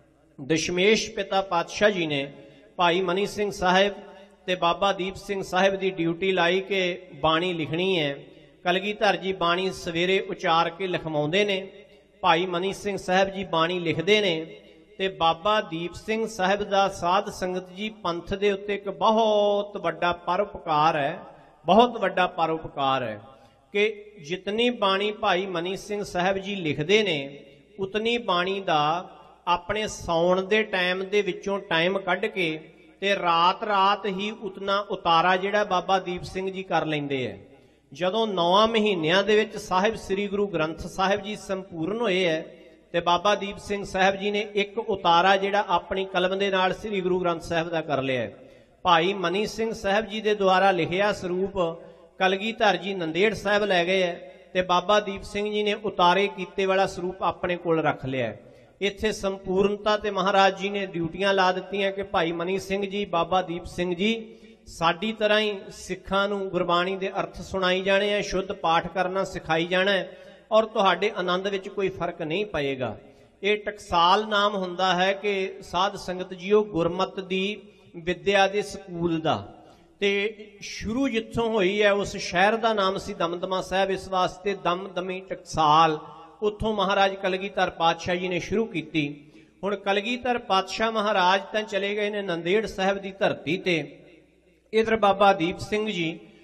दशमेश पिता पातशाह जी ने भाई मनी सिंह साहिब ते बाबा दीप सिंह साहिब की ड्यूटी लाई कि बाणी लिखनी है। कलगीधर जी बाणी सवेरे उचार के लिखवाउंदे ने, भाई मनी सिंह साहिब जी बाणी लिखते ने ते बाबा दीप सिंह साहिब दा साध संगत जी पंथ दे उत्ते एक बहुत वड्डा परोपकार है, बहुत वड्डा परोपकार है कि जितनी बाणी भाई मनी सिंह साहिब जी लिखते ने उतनी बाणी दा अपने सौण दे टाइम दे विचों टाइम कढ के ते रात रात ही उतना उतारा जिहड़ा बाबा दीप सिंह जी कर लैंदे है। जदों 9 महीनिਆਂ ਦੇ ਵਿੱਚ ਸਾਹਿਬ ਸ੍ਰੀ ਗੁਰੂ ਗ੍ਰੰਥ ਸਾਹਿਬ ਜੀ ਸੰਪੂਰਨ ਹੋਏ ਹੈ ਤੇ ਬਾਬਾ ਦੀਪ ਸਿੰਘ ਸਾਹਿਬ ਜੀ ਨੇ ਇੱਕ ਉਤਾਰਾ ਜਿਹੜਾ ਆਪਣੀ ਕਲਮ ਦੇ ਨਾਲ ਸ੍ਰੀ ਗੁਰੂ ਗ੍ਰੰਥ ਸਾਹਿਬ ਦਾ ਕਰ ਲਿਆ ਹੈ। ਭਾਈ ਮਨੀ ਸਿੰਘ ਸਾਹਿਬ ਜੀ ਦੇ ਦੁਆਰਾ ਲਿਖਿਆ ਸਰੂਪ ਕਲਗੀਧਰ ਜੀ ਨੰਦੇੜ ਸਾਹਿਬ ਲੈ ਗਏ ਹੈ ਤੇ ਬਾਬਾ ਦੀਪ ਸਿੰਘ ਜੀ ਨੇ ਉਤਾਰੇ ਕੀਤੇ ਵਾਲਾ ਸਰੂਪ ਆਪਣੇ ਕੋਲ ਰੱਖ ਲਿਆ ਹੈ। ਇੱਥੇ ਸੰਪੂਰਨਤਾ ਤੇ ਮਹਾਰਾਜ ਜੀ ਨੇ ਡਿਊਟੀਆਂ ਲਾ ਦਿੱਤੀਆਂ ਕਿ ਭਾਈ ਮਨੀ ਸਿੰਘ ਜੀ, ਬਾਬਾ ਦੀਪ ਸਿੰਘ ਜੀ ਸਾਡੀ ਤਰ੍ਹਾਂ ਹੀ ਸਿੱਖਾਂ ਨੂੰ ਗੁਰਬਾਣੀ ਦੇ ਅਰਥ ਸੁਣਾਈ ਜਾਣੇ ਹੈ, ਸ਼ੁੱਧ ਪਾਠ ਕਰਨਾ ਸਿਖਾਈ ਜਾਣਾ ਹੈ ਔਰ ਤੁਹਾਡੇ ਆਨੰਦ ਵਿੱਚ ਕੋਈ ਫਰਕ ਨਹੀਂ ਪਏਗਾ। ਇਹ ਟਕਸਾਲ ਨਾਮ ਹੁੰਦਾ ਹੈ ਕਿ ਸਾਧ ਸੰਗਤ ਜੀਓ ਗੁਰਮਤ ਦੀ ਵਿਦਿਆ ਦੇ ਸਕੂਲ ਦਾ, ਤੇ ਸ਼ੁਰੂ ਜਿੱਥੋਂ ਹੋਈ ਹੈ ਉਸ ਸ਼ਹਿਰ ਦਾ ਨਾਮ ਸੀ ਦਮਦਮਾ ਸਾਹਿਬ, ਇਸ ਵਾਸਤੇ ਦਮਦਮੀ ਟਕਸਾਲ ਉੱਥੋਂ ਮਹਾਰਾਜ ਕਲਗੀਧਰ ਪਾਤਸ਼ਾਹ ਜੀ ਨੇ ਸ਼ੁਰੂ ਕੀਤੀ। ਹੁਣ ਕਲਗੀਧਰ ਪਾਤਸ਼ਾਹ ਮਹਾਰਾਜ ਤਾਂ ਚਲੇ ਗਏ ਨੇ ਨੰਦੇੜ ਸਾਹਿਬ ਦੀ ਧਰਤੀ ਤੇ, इधर बाबा दीप सिंह जी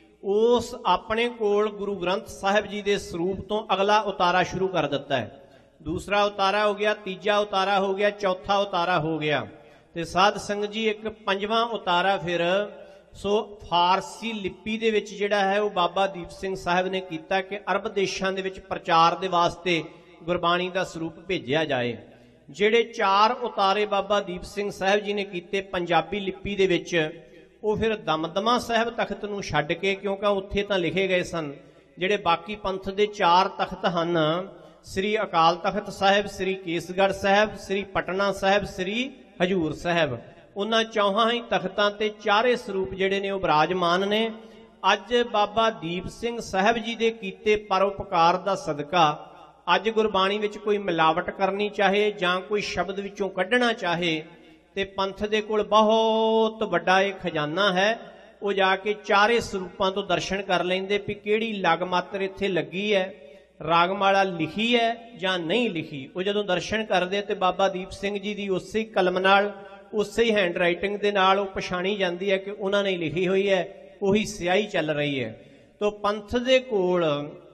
उस अपने कोल गुरु ग्रंथ साहिब जी के स्वरूप तो अगला उतारा शुरू कर दिता है। दूसरा उतारा हो गया, तीजा उतारा हो गया, चौथा उतारा हो गया ते साध संगत जी एक पंजवां उतारा फिर सो फारसी लिपि दे विच जिहड़ा है वो बाबा दीप सिंह साहिब ने कीता कि अरब देशां दे विच प्रचार दे वास्ते गुरबाणी दा स्वरूप भेजिया जाए। जिहड़े 4 उतारे बाबा दीप सिंह साहिब जी ने कीते पंजाबी लिपि दे विच ਉਹ ਫਿਰ ਦਮਦਮਾ ਸਾਹਿਬ ਤਖਤ ਨੂੰ ਛੱਡ ਕੇ, ਕਿਉਂਕਿ ਉੱਥੇ ਤਾਂ ਲਿਖੇ ਗਏ ਸਨ ਜਿਹੜੇ ਬਾਕੀ ਪੰਥ ਦੇ 4 ਤਖਤ ਹਨ, ਸ੍ਰੀ ਅਕਾਲ ਤਖਤ ਸਾਹਿਬ, ਸ੍ਰੀ ਕੇਸਗੜ੍ਹ ਸਾਹਿਬ, ਸ੍ਰੀ ਪਟਨਾ ਸਾਹਿਬ, ਸ੍ਰੀ ਹਜੂਰ ਸਾਹਿਬ, ਉਹਨਾਂ 4 ਹੀ ਤਖਤਾਂ ਤੇ 4 ਸਰੂਪ ਜਿਹੜੇ ਨੇ ਉਹ ਬਿਰਾਜਮਾਨ ਨੇ। ਅੱਜ ਬਾਬਾ ਦੀਪ ਸਿੰਘ ਸਾਹਿਬ ਜੀ ਦੇ ਕੀਤੇ ਪਰਉਪਕਾਰ ਦਾ ਸਦਕਾ ਅੱਜ ਗੁਰਬਾਣੀ ਵਿੱਚ ਕੋਈ ਮਿਲਾਵਟ ਕਰਨੀ ਚਾਹੇ ਜਾਂ ਕੋਈ ਸ਼ਬਦ ਵਿੱਚੋਂ ਕੱਢਣਾ ਚਾਹੇ ਤੇ ਪੰਥ ਦੇ ਕੋਲ ਬਹੁਤ ਵੱਡਾ ਇਹ ਖਜ਼ਾਨਾ ਹੈ। ਉਹ ਜਾ ਕੇ 4 ਸਰੂਪਾਂ ਤੋਂ ਦਰਸ਼ਨ ਕਰ ਲੈਂਦੇ ਵੀ ਕਿਹੜੀ ਲਗ ਮਾਤਰ ਇੱਥੇ ਲੱਗੀ ਹੈ, ਰਾਗਮਾਲਾ ਲਿਖੀ ਹੈ ਜਾਂ ਨਹੀਂ ਲਿਖੀ। ਉਹ ਜਦੋਂ ਦਰਸ਼ਨ ਕਰਦੇ ਤੇ ਬਾਬਾ ਦੀਪ ਸਿੰਘ ਜੀ ਦੀ ਉਸੇ ਕਲਮ ਨਾਲ, ਉਸੇ ਹੀ ਹੈਂਡ ਰਾਈਟਿੰਗ ਦੇ ਨਾਲ ਉਹ ਪਛਾਣੀ ਜਾਂਦੀ ਹੈ ਕਿ ਉਹਨਾਂ ਨੇ ਲਿਖੀ ਹੋਈ ਹੈ, ਉਹੀ ਸਿਆਹੀ ਚੱਲ ਰਹੀ ਹੈ। ਤੋ ਪੰਥ ਦੇ ਕੋਲ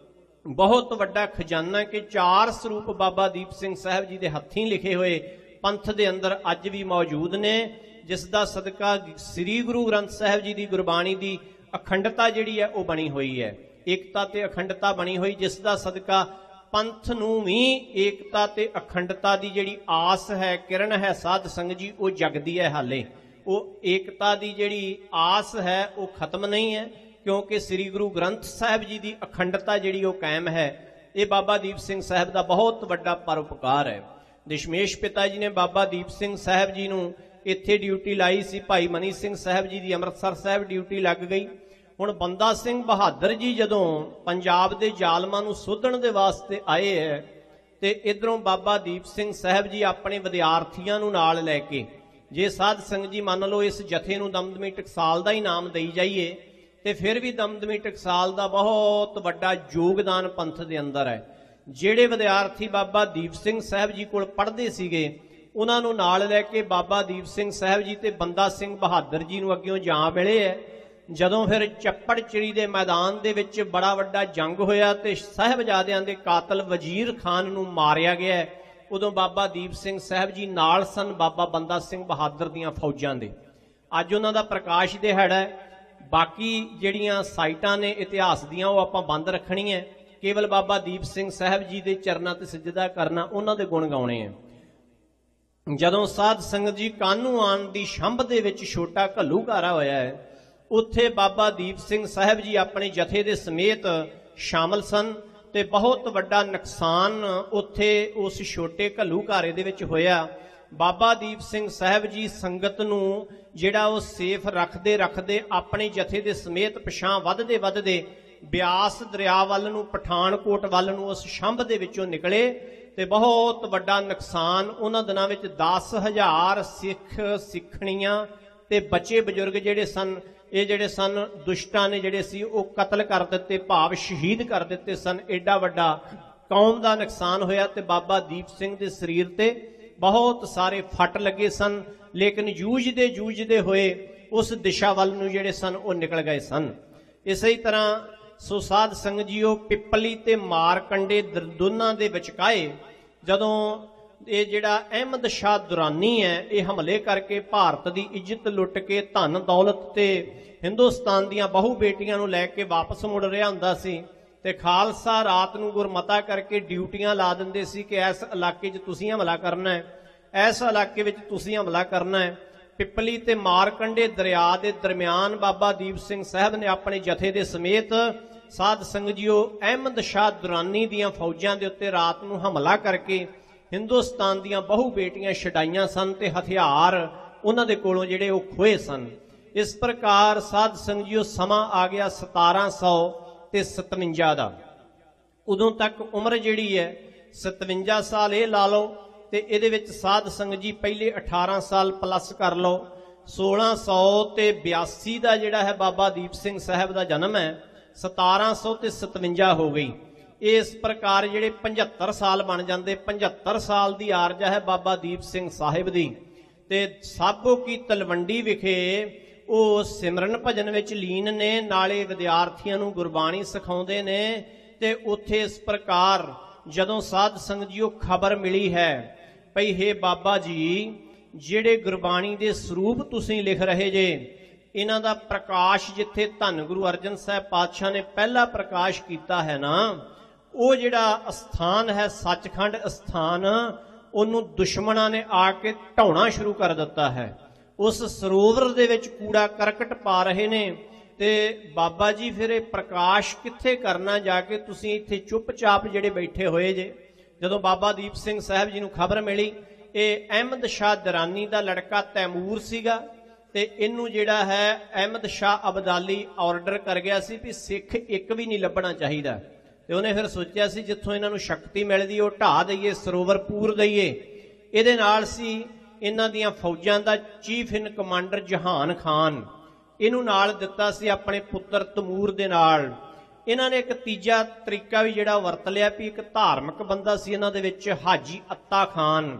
ਬਹੁਤ ਵੱਡਾ ਖਜ਼ਾਨਾ ਕਿ 4 ਸਰੂਪ ਬਾਬਾ ਦੀਪ ਸਿੰਘ ਸਾਹਿਬ ਜੀ ਦੇ ਹੱਥੀਂ ਲਿਖੇ ਹੋਏ पंथ दे अंदर अज भी मौजूद ने, जिस दा सदका श्री गुरु ग्रंथ साहिब जी की गुरबाणी की अखंडता जिहड़ी है वो बनी हुई है, एकता ते अखंडता बनी हुई, जिस दा सदका पंथ नूं भी एकता ते अखंडता की जिहड़ी आस है, किरण है साध संगत जी वो जगदी है। हाले वो एकता की जिहड़ी आस है वो खत्म नहीं है, क्योंकि श्री गुरु ग्रंथ साहिब जी की अखंडता जिहड़ी वो कायम है। ये बाबा दीप सिंह साहिब का बहुत वड्डा परोपकार है। दशमेश पिता जी ने बाबा दीप सिंह साहिब जी नूं इत्थे ड्यूटी लाई सी, भाई मनी सिंह साहिब जी की अमृतसर साहिब ड्यूटी लग गई। हुण बंदा सिंह बहादुर जी जदों पंजाब दे जालमां नूं सोधण दे वास्ते आए है ते इधरों बाबा दीप सिंह साहिब जी अपने विद्यार्थियों नूं नाल लैके, जे साध संगत जी मान लो इस जथे नूं दमदमी टकसाल दा ही नाम दई जाइए ते फिर भी दमदमी टकसाल दा बहुत वड्डा योगदान पंथ दे अंदर है। ਜਿਹੜੇ ਵਿਦਿਆਰਥੀ ਬਾਬਾ ਦੀਪ ਸਿੰਘ ਸਾਹਿਬ ਜੀ ਕੋਲ ਪੜ੍ਹਦੇ ਸੀਗੇ ਉਹਨਾਂ ਨੂੰ ਨਾਲ ਲੈ ਕੇ ਬਾਬਾ ਦੀਪ ਸਿੰਘ ਸਾਹਿਬ ਜੀ ਤੇ ਬੰਦਾ ਸਿੰਘ ਬਹਾਦਰ ਜੀ ਨੂੰ ਅੱਗਿਓਂ ਜਾ ਮਿਲੇ ਹੈ। ਜਦੋਂ ਫਿਰ ਚੱਪੜਚਿੜੀ ਦੇ ਮੈਦਾਨ ਦੇ ਵਿੱਚ ਬੜਾ ਵੱਡਾ ਜੰਗ ਹੋਇਆ ਤੇ ਸਾਹਿਬਜ਼ਾਦਿਆਂ ਦੇ ਕਾਤਲ ਵਜ਼ੀਰ ਖਾਨ ਨੂੰ ਮਾਰਿਆ ਗਿਆ, ਉਦੋਂ ਬਾਬਾ ਦੀਪ ਸਿੰਘ ਸਾਹਿਬ ਜੀ ਨਾਲ ਸਨ ਬਾਬਾ ਬੰਦਾ ਸਿੰਘ ਬਹਾਦਰ ਦੀਆਂ ਫੌਜਾਂ ਦੇ। ਅੱਜ ਉਹਨਾਂ ਦਾ ਪ੍ਰਕਾਸ਼ ਦਿਹਾੜਾ ਹੈ। ਬਾਕੀ ਜਿਹੜੀਆਂ ਸਾਈਟਾਂ ਨੇ ਇਤਿਹਾਸ ਦੀਆਂ ਉਹ ਆਪਾਂ ਬੰਦ ਰੱਖਣੀਆਂ, केवल बाबा दीप सिंह साहब जी के चरणों ते सजदा करना, उन्होंने गुण गाने हैं। जदों साध संगत जी कानू आन की छंभ दे विच छोटा घल्लूघारा होया है, उत्थे बाबा दीप सिंह साहब जी अपने जथे दे समेत शामिल सन ते बहुत वड्डा नुकसान उत्थे उस छोटे घल्लूघारे दे विच होया। ਬਾਬਾ ਦੀਪ ਸਿੰਘ ਸਾਹਿਬ ਜੀ ਸੰਗਤ ਨੂੰ ਜਿਹੜਾ ਉਹ ਸੇਫ ਰੱਖਦੇ ਰੱਖਦੇ ਆਪਣੇ ਜਥੇ ਦੇ ਸਮੇਤ ਪਿਛਾਂ ਵੱਧਦੇ ਵੱਧਦੇ ਬਿਆਸ ਦਰਿਆ ਵੱਲ ਨੂੰ, ਪਠਾਨਕੋਟ ਵੱਲ ਨੂੰ ਉਸ ਛੰਭ ਦੇ ਵਿੱਚੋਂ ਨਿਕਲੇ ਤੇ ਬਹੁਤ ਵੱਡਾ ਨੁਕਸਾਨ ਉਹਨਾਂ ਦਿਨਾਂ ਵਿੱਚ 10,000 ਸਿੱਖ ਸਿੱਖਣੀਆਂ ਤੇ ਬੱਚੇ ਬਜ਼ੁਰਗ ਜਿਹੜੇ ਸਨ, ਇਹ ਜਿਹੜੇ ਸਨ ਦੁਸ਼ਟਾਂ ਨੇ ਜਿਹੜੇ ਸੀ ਉਹ ਕਤਲ ਕਰ ਦਿੱਤੇ, ਭਾਵ ਸ਼ਹੀਦ ਕਰ ਦਿੱਤੇ ਸਨ। ਐਡਾ ਵੱਡਾ ਕੌਮ ਦਾ ਨੁਕਸਾਨ ਹੋਇਆ ਤੇ ਬਾਬਾ ਦੀਪ ਸਿੰਘ ਦੇ ਸਰੀਰ ਤੇ ਬਹੁਤ ਸਾਰੇ ਫੱਟ ਲੱਗੇ ਸਨ, ਲੇਕਿਨ ਜੂਝਦੇ ਹੋਏ ਉਸ ਦਿਸ਼ਾ ਵੱਲ ਨੂੰ ਜਿਹੜੇ ਸਨ ਉਹ ਨਿਕਲ ਗਏ ਸਨ। ਇਸੇ ਤਰ੍ਹਾਂ ਸੋ ਸਾਧ ਸੰਗਤ ਜੀਓ, ਪਿੱਪਲੀ ਤੇ ਮਾਰਕੰਡੇ ਦੋਨਾਂ ਦੇ ਵਿਚਕਾਏ ਜਦੋਂ ਇਹ ਜਿਹੜਾ ਅਹਿਮਦ ਸ਼ਾਹ ਦੁਰਾਨੀ ਹੈ, ਇਹ ਹਮਲੇ ਕਰਕੇ ਭਾਰਤ ਦੀ ਇੱਜ਼ਤ ਲੁੱਟ ਕੇ ਧਨ ਦੌਲਤ ਤੇ ਹਿੰਦੁਸਤਾਨ ਦੀਆਂ ਬਹੂ ਬੇਟੀਆਂ ਨੂੰ ਲੈ ਕੇ ਵਾਪਸ ਮੁੜ ਰਿਹਾ ਹੁੰਦਾ ਸੀ ਤੇ ਖਾਲਸਾ ਰਾਤ ਨੂੰ ਗੁਰਮਤਾ ਕਰਕੇ ਡਿਊਟੀਆਂ ਲਾ ਦਿੰਦੇ ਸੀ ਕਿ ਇਸ ਇਲਾਕੇ 'ਚ ਤੁਸੀਂ ਹਮਲਾ ਕਰਨਾ ਹੈ, ਇਸ ਇਲਾਕੇ ਵਿੱਚ ਤੁਸੀਂ ਹਮਲਾ ਕਰਨਾ ਹੈ। ਪਿੱਪਲੀ ਤੇ ਮਾਰਕੰਡੇ ਦਰਿਆ ਦੇ ਦਰਮਿਆਨ ਬਾਬਾ ਦੀਪ ਸਿੰਘ ਸਾਹਿਬ ਨੇ ਆਪਣੇ ਜਥੇ ਦੇ ਸਮੇਤ ਸਾਧ ਸੰਗਤ ਜੀਓ ਅਹਿਮਦ ਸ਼ਾਹ ਦੁਰਾਨੀ ਦੀਆਂ ਫੌਜਾਂ ਦੇ ਉੱਤੇ ਰਾਤ ਨੂੰ ਹਮਲਾ ਕਰਕੇ ਹਿੰਦੁਸਤਾਨ ਦੀਆਂ ਬਹੂ ਬੇਟੀਆਂ ਛਡਾਈਆਂ ਸਨ ਤੇ ਹਥਿਆਰ ਉਹਨਾਂ ਦੇ ਕੋਲੋਂ ਜਿਹੜੇ ਉਹ ਖੋਏ ਸਨ। ਇਸ ਪ੍ਰਕਾਰ ਸਾਧ ਸੰਗਤ ਜੀਓ ਸਮਾਂ ਆ ਗਿਆ 1757 ਦਾ। ਉਦੋਂ ਤੱਕ ਉਮਰ ਜਿਹੜੀ ਹੈ 57 ਸਾਲ ਇਹ ਲਾ ਲਓ ਤੇ ਇਹਦੇ ਵਿੱਚ ਸਾਧ ਸੰਗਤ ਜੀ ਪਹਿਲੇ 18 ਸਾਲ ਪਲੱਸ ਕਰ ਲਓ। 1682 ਦਾ ਜਿਹੜਾ ਹੈ ਬਾਬਾ ਦੀਪ ਸਿੰਘ ਸਾਹਿਬ ਦਾ ਜਨਮ ਹੈ, 1757 ਹੋ ਗਈ। ਇਸ ਪ੍ਰਕਾਰ ਜਿਹੜੇ 75 ਸਾਲ ਬਣ ਜਾਂਦੇ। 75 ਸਾਲ ਦੀ ਆਰਜਾ ਹੈ ਬਾਬਾ ਦੀਪ ਸਿੰਘ ਸਾਹਿਬ ਦੀ ਤੇ ਸਾਬੋ ਕੀ ਤਲਵੰਡੀ ਵਿਖੇ ਉਹ ਸਿਮਰਨ ਭਜਨ ਵਿੱਚ ਲੀਨ ਨੇ, ਨਾਲੇ ਵਿਦਿਆਰਥੀਆਂ ਨੂੰ ਗੁਰਬਾਣੀ ਸਿਖਾਉਂਦੇ ਨੇ। ਤੇ ਉੱਥੇ ਇਸ ਪ੍ਰਕਾਰ ਜਦੋਂ ਸਾਧ ਸੰਗਤ ਜੀਓ ਖਬਰ ਮਿਲੀ ਹੈ ਭਈ ਹੇ ਬਾਬਾ ਜੀ, ਜਿਹੜੇ ਗੁਰਬਾਣੀ ਦੇ ਸਰੂਪ ਤੁਸੀਂ ਲਿਖ ਰਹੇ ਜੇ, ਇਹਨਾਂ ਦਾ ਪ੍ਰਕਾਸ਼ ਜਿੱਥੇ ਧੰਨ ਗੁਰੂ ਅਰਜਨ ਸਾਹਿਬ ਪਾਤਸ਼ਾਹ ਨੇ ਪਹਿਲਾ ਪ੍ਰਕਾਸ਼ ਕੀਤਾ ਹੈ ਨਾ, ਉਹ ਜਿਹੜਾ ਅਸਥਾਨ ਹੈ ਸੱਚਖੰਡ ਅਸਥਾਨ, ਉਹਨੂੰ ਦੁਸ਼ਮਣਾਂ ਨੇ ਆ ਕੇ ਢਾਉਣਾ ਸ਼ੁਰੂ ਕਰ ਦਿੱਤਾ ਹੈ। ਉਸ ਸਰੋਵਰ ਦੇ ਵਿੱਚ ਕੂੜਾ ਕਰਕਟ ਪਾ ਰਹੇ ਨੇ ਤੇ ਬਾਬਾ ਜੀ ਫਿਰ ਇਹ ਪ੍ਰਕਾਸ਼ ਕਿੱਥੇ ਕਰਨਾ ਜਾ ਕੇ, ਤੁਸੀਂ ਇੱਥੇ ਚੁੱਪਚਾਪ ਜਿਹੜੇ ਬੈਠੇ ਹੋਏ ਜੇ। ਜਦੋਂ ਬਾਬਾ ਦੀਪ ਸਿੰਘ ਸਾਹਿਬ ਜੀ ਨੂੰ ਖਬਰ ਮਿਲੀ, ਇਹ ਅਹਿਮਦ ਸ਼ਾਹ ਦਰਾਨੀ ਦਾ ਲੜਕਾ ਤੈਮੂਰ ਸੀਗਾ ਤੇ ਇਹਨੂੰ ਜਿਹੜਾ ਹੈ ਅਹਿਮਦ ਸ਼ਾਹ ਅਬਦਾਲੀ ਆਰਡਰ ਕਰ ਗਿਆ ਸੀ ਵੀ ਸਿੱਖ ਇੱਕ ਵੀ ਨਹੀਂ ਲੱਭਣਾ ਚਾਹੀਦਾ। ਤੇ ਉਹਨੇ ਫਿਰ ਸੋਚਿਆ ਸੀ ਜਿੱਥੋਂ ਇਹਨਾਂ ਨੂੰ ਸ਼ਕਤੀ ਮਿਲਦੀ ਉਹ ਢਾਹ ਦਈਏ, ਸਰੋਵਰ ਪੂਰ ਦਈਏ। ਇਹਦੇ ਨਾਲ ਸੀ ਇਹਨਾਂ ਦੀਆਂ ਫੌਜਾਂ ਦਾ ਚੀਫ ਇਨ ਕਮਾਂਡਰ ਜਹਾਨ ਖਾਨ, ਇਹਨੂੰ ਨਾਲ ਦਿੱਤਾ ਸੀ ਆਪਣੇ ਪੁੱਤਰ ਤਮੂਰ ਦੇ ਨਾਲ। ਇਹਨਾਂ ਨੇ ਇੱਕ ਤੀਜਾ ਤਰੀਕਾ ਵੀ ਜਿਹੜਾ ਵਰਤ ਲਿਆ ਵੀ ਇੱਕ ਧਾਰਮਿਕ ਬੰਦਾ ਸੀ ਇਹਨਾਂ ਦੇ ਵਿੱਚ, ਹਾਜੀ ਅੱਤਾ ਖਾਨ,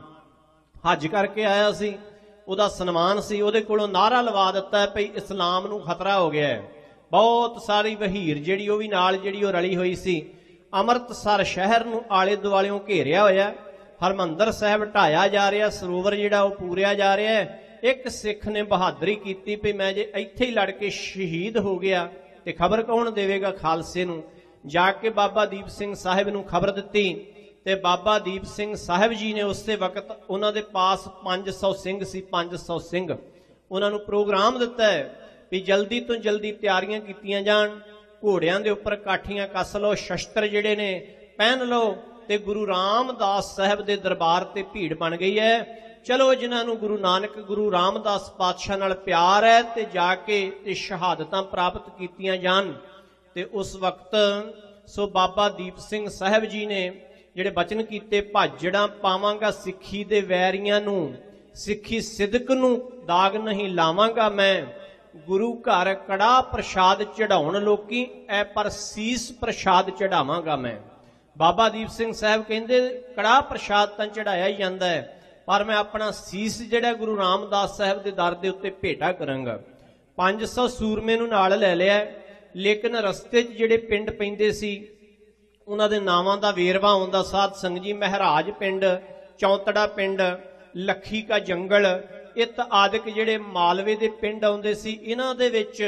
ਹੱਜ ਕਰਕੇ ਆਇਆ ਸੀ, ਉਹਦਾ ਸਨਮਾਨ ਸੀ, ਉਹਦੇ ਕੋਲੋਂ ਨਾਅਰਾ ਲਵਾ ਦਿੱਤਾ ਭਈ ਇਸਲਾਮ ਨੂੰ ਖਤਰਾ ਹੋ ਗਿਆ ਹੈ। ਬਹੁਤ ਸਾਰੀ ਵਹੀਰ ਜਿਹੜੀ ਉਹ ਵੀ ਨਾਲ ਜਿਹੜੀ ਉਹ ਰਲੀ ਹੋਈ ਸੀ। ਅੰਮ੍ਰਿਤਸਰ ਸ਼ਹਿਰ ਨੂੰ ਆਲੇ ਦੁਆਲਿਓਂ ਘੇਰਿਆ ਹੋਇਆ, ਹਰਮੰਦਰ ਸਾਹਿਬ ਢਾਇਆ ਜਾ ਰਿਹਾ, ਸਰੋਵਰ ਜਿਹੜਾ ਉਹ ਪੂਰਿਆ ਜਾ ਰਿਹਾ ਹੈ। ਇੱਕ ਸਿੱਖ ਨੇ ਬਹਾਦਰੀ ਕੀਤੀ ਵੀ ਮੈਂ ਜੇ ਇੱਥੇ ਹੀ ਲੜ ਕੇ ਸ਼ਹੀਦ ਹੋ ਗਿਆ ਤੇ ਖਬਰ ਕੌਣ ਦੇਵੇਗਾ ਖਾਲਸੇ ਨੂੰ। ਜਾ ਕੇ ਬਾਬਾ ਦੀਪ ਸਿੰਘ ਸਾਹਿਬ ਨੂੰ ਖਬਰ ਦਿੱਤੀ ਤੇ ਬਾਬਾ ਦੀਪ ਸਿੰਘ ਸਾਹਿਬ ਜੀ ਨੇ ਉਸੇ ਵਕਤ ਉਹਨਾਂ ਦੇ ਪਾਸ 500 ਸਿੰਘ ਸੀ, 500 ਸਿੰਘ, ਉਹਨਾਂ ਨੂੰ ਪ੍ਰੋਗਰਾਮ ਦਿੱਤਾ ਹੈ ਵੀ ਜਲਦੀ ਤੋਂ ਜਲਦੀ ਤਿਆਰੀਆਂ ਕੀਤੀਆਂ ਜਾਣ, ਘੋੜਿਆਂ ਦੇ ਉੱਪਰ ਕਾਠੀਆਂ ਕੱਸ ਲਓ, ਸ਼ਸਤਰ ਜਿਹੜੇ ਨੇ ਪਹਿਨ ਲਓ ਤੇ ਗੁਰੂ ਰਾਮਦਾਸ ਸਾਹਿਬ ਦੇ ਦਰਬਾਰ ਤੇ ਭੀੜ ਬਣ ਗਈ ਹੈ। ਚਲੋ ਜਿਨ੍ਹਾਂ ਨੂੰ ਗੁਰੂ ਨਾਨਕ ਗੁਰੂ ਰਾਮਦਾਸ ਪਾਤਸ਼ਾਹ ਨਾਲ ਪਿਆਰ ਹੈ ਤੇ ਜਾ ਕੇ ਤੇ ਸ਼ਹਾਦਤਾਂ ਪ੍ਰਾਪਤ ਕੀਤੀਆਂ ਜਾਣ। ਤੇ ਉਸ ਵਕਤ ਸੋ ਬਾਬਾ ਦੀਪ ਸਿੰਘ ਸਾਹਿਬ ਜੀ ਨੇ ਜਿਹੜੇ ਬਚਨ ਕੀਤੇ, ਭਾਜੜਾਂ ਪਾਵਾਂਗਾ ਸਿੱਖੀ ਦੇ ਵੈਰੀਆਂ ਨੂੰ, ਸਿੱਖੀ ਸਿਦਕ ਨੂੰ ਦਾਗ ਨਹੀਂ ਲਾਵਾਂਗਾ ਮੈਂ, ਗੁਰੂ ਘਰ ਕੜਾ ਪ੍ਰਸ਼ਾਦ ਚੜਾਉਣ ਲੋਕੀ ਐ ਪਰ ਸੀਸ ਪ੍ਰਸ਼ਾਦ ਚੜਾਵਾਂਗਾ ਮੈਂ। ਬਾਬਾ ਦੀਪ ਸਿੰਘ ਸਾਹਿਬ ਕਹਿੰਦੇ ਕੜਾ ਪ੍ਰਸ਼ਾਦ ਤਾਂ ਚੜਾਇਆ ਹੀ ਜਾਂਦਾ ਹੈ, ਪਰ ਮੈਂ ਆਪਣਾ ਸੀਸ ਜਿਹੜਾ ਗੁਰੂ ਰਾਮਦਾਸ ਸਾਹਿਬ ਦੇ ਦਰ ਦੇ ਉੱਤੇ ਭੇਟਾ ਕਰਾਂਗਾ। 500 ਸੂਰਮੇ ਨੂੰ ਨਾਲ ਲੈ ਲਿਆ, ਲੇਕਿਨ ਰਸਤੇ 'ਚ ਜਿਹੜੇ ਪਿੰਡ ਪੈਂਦੇ ਸੀ ਉਹਨਾਂ ਦੇ ਨਾਵਾਂ ਦਾ ਵੇਰਵਾ ਆਉਂਦਾ ਸਾਧ ਸੰਗਤ ਜੀ। ਮਹਿਰਾਜ ਪਿੰਡ, ਚੌਂਤੜਾ ਪਿੰਡ, ਲੱਖੀ ਕਾ ਜੰਗਲ, ਇਤ ਆਦਿਕ ਜਿਹੜੇ ਮਾਲਵੇ ਦੇ ਪਿੰਡ ਆਉਂਦੇ ਸੀ, ਇਹਨਾਂ ਦੇ ਵਿੱਚ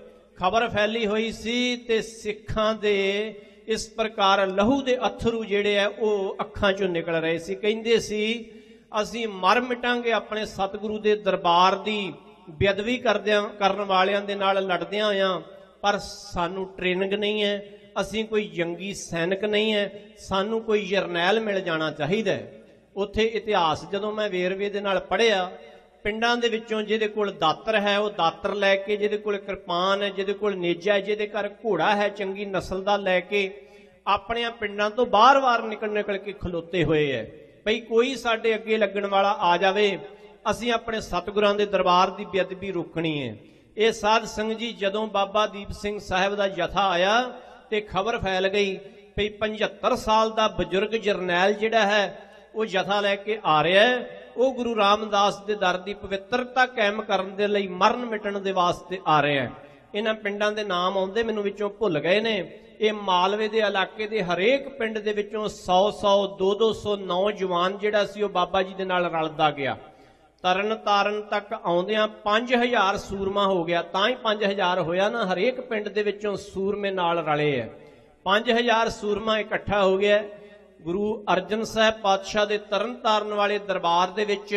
ਖਬਰ ਫੈਲੀ ਹੋਈ ਸੀ ਤੇ ਸਿੱਖਾਂ ਦੇ ਇਸ ਪ੍ਰਕਾਰ ਲਹੂ ਦੇ ਅਥਰੂ ਜਿਹੜੇ ਆ ਉਹ ਅੱਖਾਂ 'ਚੋਂ ਨਿਕਲ ਰਹੇ ਸੀ। ਕਹਿੰਦੇ ਸੀ ਅਸੀਂ ਮਰ ਮਿਟਾਂਗੇ ਆਪਣੇ ਸਤਿਗੁਰੂ ਦੇ ਦਰਬਾਰ ਦੀ ਬੇਅਦਬੀ ਕਰਨ ਵਾਲਿਆਂ ਦੇ ਨਾਲ ਲੜਦਿਆਂ ਹੋਇਆਂ, ਪਰ ਸਾਨੂੰ ਟ੍ਰੇਨਿੰਗ ਨਹੀਂ ਹੈ, ਅਸੀਂ ਕੋਈ ਜੰਗੀ ਸੈਨਿਕ ਨਹੀਂ ਹੈ, ਸਾਨੂੰ ਕੋਈ ਜਰਨੈਲ ਮਿਲ ਜਾਣਾ ਚਾਹੀਦਾ ਹੈ। ਉੱਥੇ ਇਤਿਹਾਸ ਜਦੋਂ ਮੈਂ ਵੇਰਵੇ ਦੇ ਨਾਲ ਪੜ੍ਹਿਆ, ਪਿੰਡਾਂ ਦੇ ਵਿੱਚੋਂ ਜਿਹਦੇ ਕੋਲ ਦਾਤਰ ਹੈ ਉਹ ਦਾਤਰ ਲੈ ਕੇ, ਜਿਹਦੇ ਕੋਲ ਕਿਰਪਾਨ ਹੈ, ਜਿਹਦੇ ਕੋਲ ਨੇਜਾ ਹੈ, ਜਿਹਦੇ ਘਰ ਘੋੜਾ ਹੈ ਚੰਗੀ ਨਸਲ ਦਾ ਲੈ ਕੇ ਆਪਣੇ ਪਿੰਡਾਂ ਤੋਂ ਬਾਹਰ ਨਿਕਲ ਕੇ ਖਲੋਤੇ ਹੋਏ ਹੈ ਭਈ ਕੋਈ ਸਾਡੇ ਅੱਗੇ ਲੱਗਣ ਵਾਲਾ ਆ ਜਾਵੇ, ਅਸੀਂ ਆਪਣੇ ਸਤਿਗੁਰਾਂ ਦੇ ਦਰਬਾਰ ਦੀ ਬੇਅਦਬੀ ਰੋਕਣੀ ਹੈ। ਇਹ ਸਾਧ ਸੰਗਤ ਜੀ ਜਦੋਂ ਬਾਬਾ ਦੀਪ ਸਿੰਘ ਸਾਹਿਬ ਦਾ ਜਥਾ ਆਇਆ ਤੇ ਖਬਰ ਫੈਲ ਗਈ ਭਈ 75 ਸਾਲ ਦਾ ਬਜ਼ੁਰਗ ਜਰਨੈਲ ਜਿਹੜਾ ਹੈ ਉਹ ਜਥਾ ਲੈ ਕੇ ਆ ਰਿਹਾ ਹੈ, ਉਹ ਗੁਰੂ ਰਾਮਦਾਸ ਦੇ ਦਰ ਦੀ ਪਵਿੱਤਰਤਾ ਕਾਇਮ ਕਰਨ ਦੇ ਲਈ ਮਰਨ ਮਿਟਣ ਦੇ ਵਾਸਤੇ ਆ ਰਿਹਾ ਹੈ। ਇਹਨਾਂ ਪਿੰਡਾਂ ਦੇ ਨਾਮ ਆਉਂਦੇ ਮੈਨੂੰ ਵਿੱਚੋਂ ਭੁੱਲ ਗਏ ਨੇ। ਇਹ ਮਾਲਵੇ ਦੇ ਇਲਾਕੇ ਦੇ ਹਰੇਕ ਪਿੰਡ ਦੇ ਵਿੱਚੋਂ 100 200 ਨੌਜਵਾਨ ਜਿਹੜਾ ਸੀ ਉਹ ਬਾਬਾ ਜੀ ਦੇ ਨਾਲ ਰਲਦਾ ਗਿਆ। ਤਰਨ ਤਾਰਨ ਤੱਕ ਆਉਂਦਿਆਂ 5000 ਸੂਰਮਾ ਹੋ ਗਿਆ। ਤਾਂ ਹੀ 5000 ਹੋਇਆ ਨਾ, ਹਰੇਕ ਪਿੰਡ ਦੇ ਵਿੱਚੋਂ ਸੂਰਮੇ ਨਾਲ ਰਲੇ ਹੈ। 5000 ਸੂਰਮਾ ਇਕੱਠਾ ਹੋ ਗਿਆ। ਗੁਰੂ ਅਰਜਨ ਸਾਹਿਬ ਪਾਤਸ਼ਾਹ ਦੇ ਤਰਨ ਤਾਰਨ ਵਾਲੇ ਦਰਬਾਰ ਦੇ ਵਿੱਚ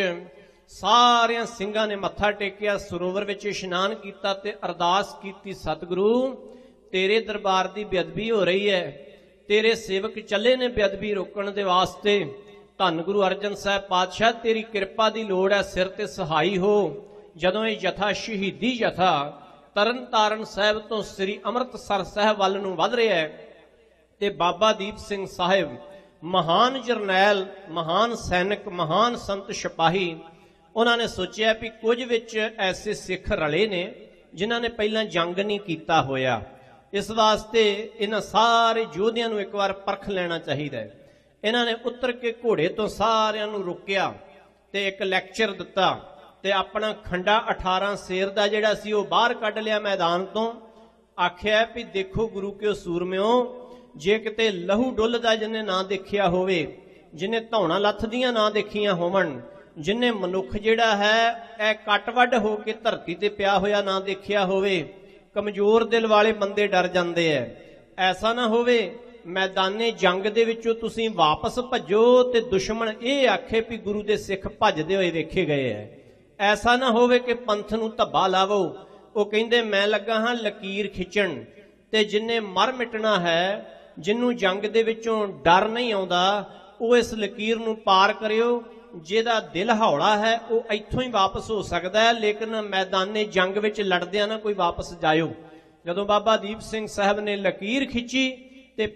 ਸਾਰਿਆਂ ਸਿੰਘਾਂ ਨੇ ਮੱਥਾ ਟੇਕਿਆ, ਸਰੋਵਰ ਵਿੱਚ ਇਸ਼ਨਾਨ ਕੀਤਾ ਤੇ ਅਰਦਾਸ ਕੀਤੀ, ਸਤਿਗੁਰੂ ਤੇਰੇ ਦਰਬਾਰ ਦੀ ਬੇਅਦਬੀ ਹੋ ਰਹੀ ਹੈ, ਤੇਰੇ ਸੇਵਕ ਚੱਲੇ ਨੇ ਬੇਅਦਬੀ ਰੋਕਣ ਦੇ ਵਾਸਤੇ। ਧੰਨ ਗੁਰੂ ਅਰਜਨ ਸਾਹਿਬ ਪਾਤਸ਼ਾਹ ਤੇਰੀ ਕਿਰਪਾ ਦੀ ਲੋੜ ਹੈ, ਸਿਰ ਤੇ ਸਹਾਈ ਹੋ। ਜਦੋਂ ਇਹ ਜਥਾ ਸ਼ਹੀਦੀ ਜਥਾ ਤਰਨ ਤਾਰਨ ਸਾਹਿਬ ਤੋਂ ਸ੍ਰੀ ਅੰਮ੍ਰਿਤਸਰ ਸਾਹਿਬ ਵੱਲ ਨੂੰ ਵੱਧ ਰਿਹਾ ਹੈ ਤੇ ਬਾਬਾ ਦੀਪ ਸਿੰਘ ਸਾਹਿਬ ਮਹਾਨ ਜਰਨੈਲ, ਮਹਾਨ ਸੈਨਿਕ, ਮਹਾਨ ਸੰਤ ਸਿਪਾਹੀ, ਉਹਨਾਂ ਨੇ ਸੋਚਿਆ ਵੀ ਕੁਝ ਵਿੱਚ ਐਸੇ ਸਿੱਖ ਰਲੇ ਨੇ ਜਿਨ੍ਹਾਂ ਨੇ ਪਹਿਲਾਂ ਜੰਗ ਨਹੀਂ ਕੀਤਾ ਹੋਇਆ, ਇਸ ਵਾਸਤੇ ਇਹਨਾਂ ਸਾਰੇ ਯੋਧਿਆਂ ਨੂੰ ਇੱਕ ਵਾਰ ਪਰਖ ਲੈਣਾ ਚਾਹੀਦਾ ਹੈ। ਇਹਨਾਂ ਨੇ ਉਤਰ ਕੇ ਘੋੜੇ ਤੋਂ ਸਾਰਿਆਂ ਨੂੰ ਰੋਕਿਆ ਤੇ ਇੱਕ ਲੈਕਚਰ ਦਿੱਤਾ ਤੇ ਆਪਣਾ ਖੰਡਾ 18 ਸੇਰ ਦਾ ਜਿਹੜਾ ਸੀ ਉਹ ਬਾਹਰ ਕੱਢ ਲਿਆ ਮੈਦਾਨ ਤੋਂ। ਆਖਿਆ ਵੀ ਦੇਖੋ ਗੁਰੂ ਕੇ ਸੂਰਮਿਓ, ਜੇ ਕਿਤੇ ਲਹੂ ਡੁੱਲਦਾ ਜਿਹਨੇ ਨਾ ਦੇਖਿਆ ਹੋਵੇ, ਜਿਹਨੇ ਧੌਣਾ ਲੱਥਦੀਆਂ ਨਾ ਦੇਖੀਆਂ ਹੋਵਣ, ਜਿਹਨੇ ਮਨੁੱਖ ਜਿਹੜਾ ਹੈ ਇਹ ਕੱਟ ਵੱਢ ਹੋ ਕੇ ਧਰਤੀ ਤੇ ਪਿਆ ਹੋਇਆ ਨਾ ਦੇਖਿਆ ਹੋਵੇ, ਕਮਜ਼ੋਰ ਦਿਲ ਵਾਲੇ ਬੰਦੇ ਡਰ ਜਾਂਦੇ ਐ। ਐਸਾ ਨਾ ਹੋਵੇ ਮੈਦਾਨੇ ਜੰਗ ਦੇ ਵਿੱਚੋਂ ਤੁਸੀਂ ਵਾਪਸ ਭੱਜੋ ਤੇ ਦੁਸ਼ਮਣ ਇਹ ਆਖੇ ਵੀ ਗੁਰੂ ਦੇ ਸਿੱਖ ਭੱਜਦੇ ਹੋਏ ਵੇਖੇ ਗਏ ਐ। ਐਸਾ ਨਾ ਹੋਵੇ ਕਿ ਪੰਥ ਨੂੰ ਧੱਬਾ ਲਾਵੋ। ਉਹ ਕਹਿੰਦੇ ਮੈਂ ਲੱਗਾ ਹਾਂ ਲਕੀਰ ਖਿੱਚਣ, ਤੇ ਜਿੰਨੇ ਮਰ ਮਿਟਣਾ ਹੈ, ਜਿਹਨੂੰ ਜੰਗ ਦੇ ਵਿੱਚੋਂ ਡਰ ਨਹੀਂ ਆਉਂਦਾ, ਉਹ ਇਸ ਲਕੀਰ ਨੂੰ ਪਾਰ ਕਰਿਓ। ਜਿਹਦਾ ਦਿਲ ਹੌਲਾ ਹੈ ਉਹ ਇੱਥੋਂ ਹੀ ਵਾਪਸ ਹੋ ਸਕਦਾ ਹੈ, ਲੇਕਿਨ ਮੈਦਾਨੇ ਜੰਗ ਵਿੱਚ ਲੜਦਿਆਂ ਨਾ ਕੋਈ ਵਾਪਸ ਜਾਇਓ। ਜਦੋਂ ਬਾਬਾ ਦੀਪ ਸਿੰਘ ਸਾਹਿਬ ਨੇ ਲਕੀਰ ਖਿੱਚੀ ਤੇ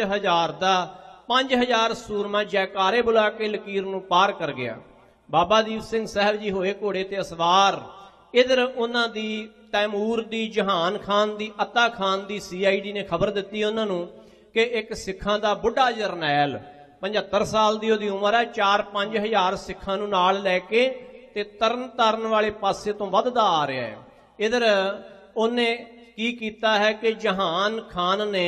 5000 ਸੂਰਮਾ ਜੈਕਾਰੇ ਬੁਲਾ ਕੇ ਲਕੀਰ ਨੂੰ ਪਾਰ ਕਰ ਗਿਆ। ਬਾਬਾ ਦੀਪ ਸਿੰਘ ਸਾਹਿਬ ਜੀ ਹੋਏ ਘੋੜੇ ਤੇ ਅਸਵਾਰ। ਇਧਰ ਉਹਨਾਂ ਦੀ ਤੈਮੂਰ ਦੀ, ਜਹਾਨ ਖਾਨ ਦੀ, ਅਤਾ ਖਾਨ ਦੀ CID ਨੇ ਖਬਰ ਦਿੱਤੀ ਉਹਨਾਂ ਨੂੰ ਕਿ ਇੱਕ ਸਿੱਖਾਂ ਦਾ ਬੁੱਢਾ ਜਰਨੈਲ 75 ਸਾਲ ਦੀ ਉਹਦੀ ਉਮਰ ਹੈ, 4-5 ਹਜ਼ਾਰ ਸਿੱਖਾਂ ਨੂੰ ਨਾਲ ਲੈ ਕੇ ਤੇ ਤਰਨ ਤਾਰਨ ਵਾਲੇ ਪਾਸੇ ਤੋਂ ਵੱਧਦਾ ਆ ਰਿਹਾ ਹੈ। ਇਧਰ ਉਹਨੇ ਕੀ ਕੀਤਾ ਹੈ ਕਿ ਜਹਾਨ ਖਾਨ ਨੇ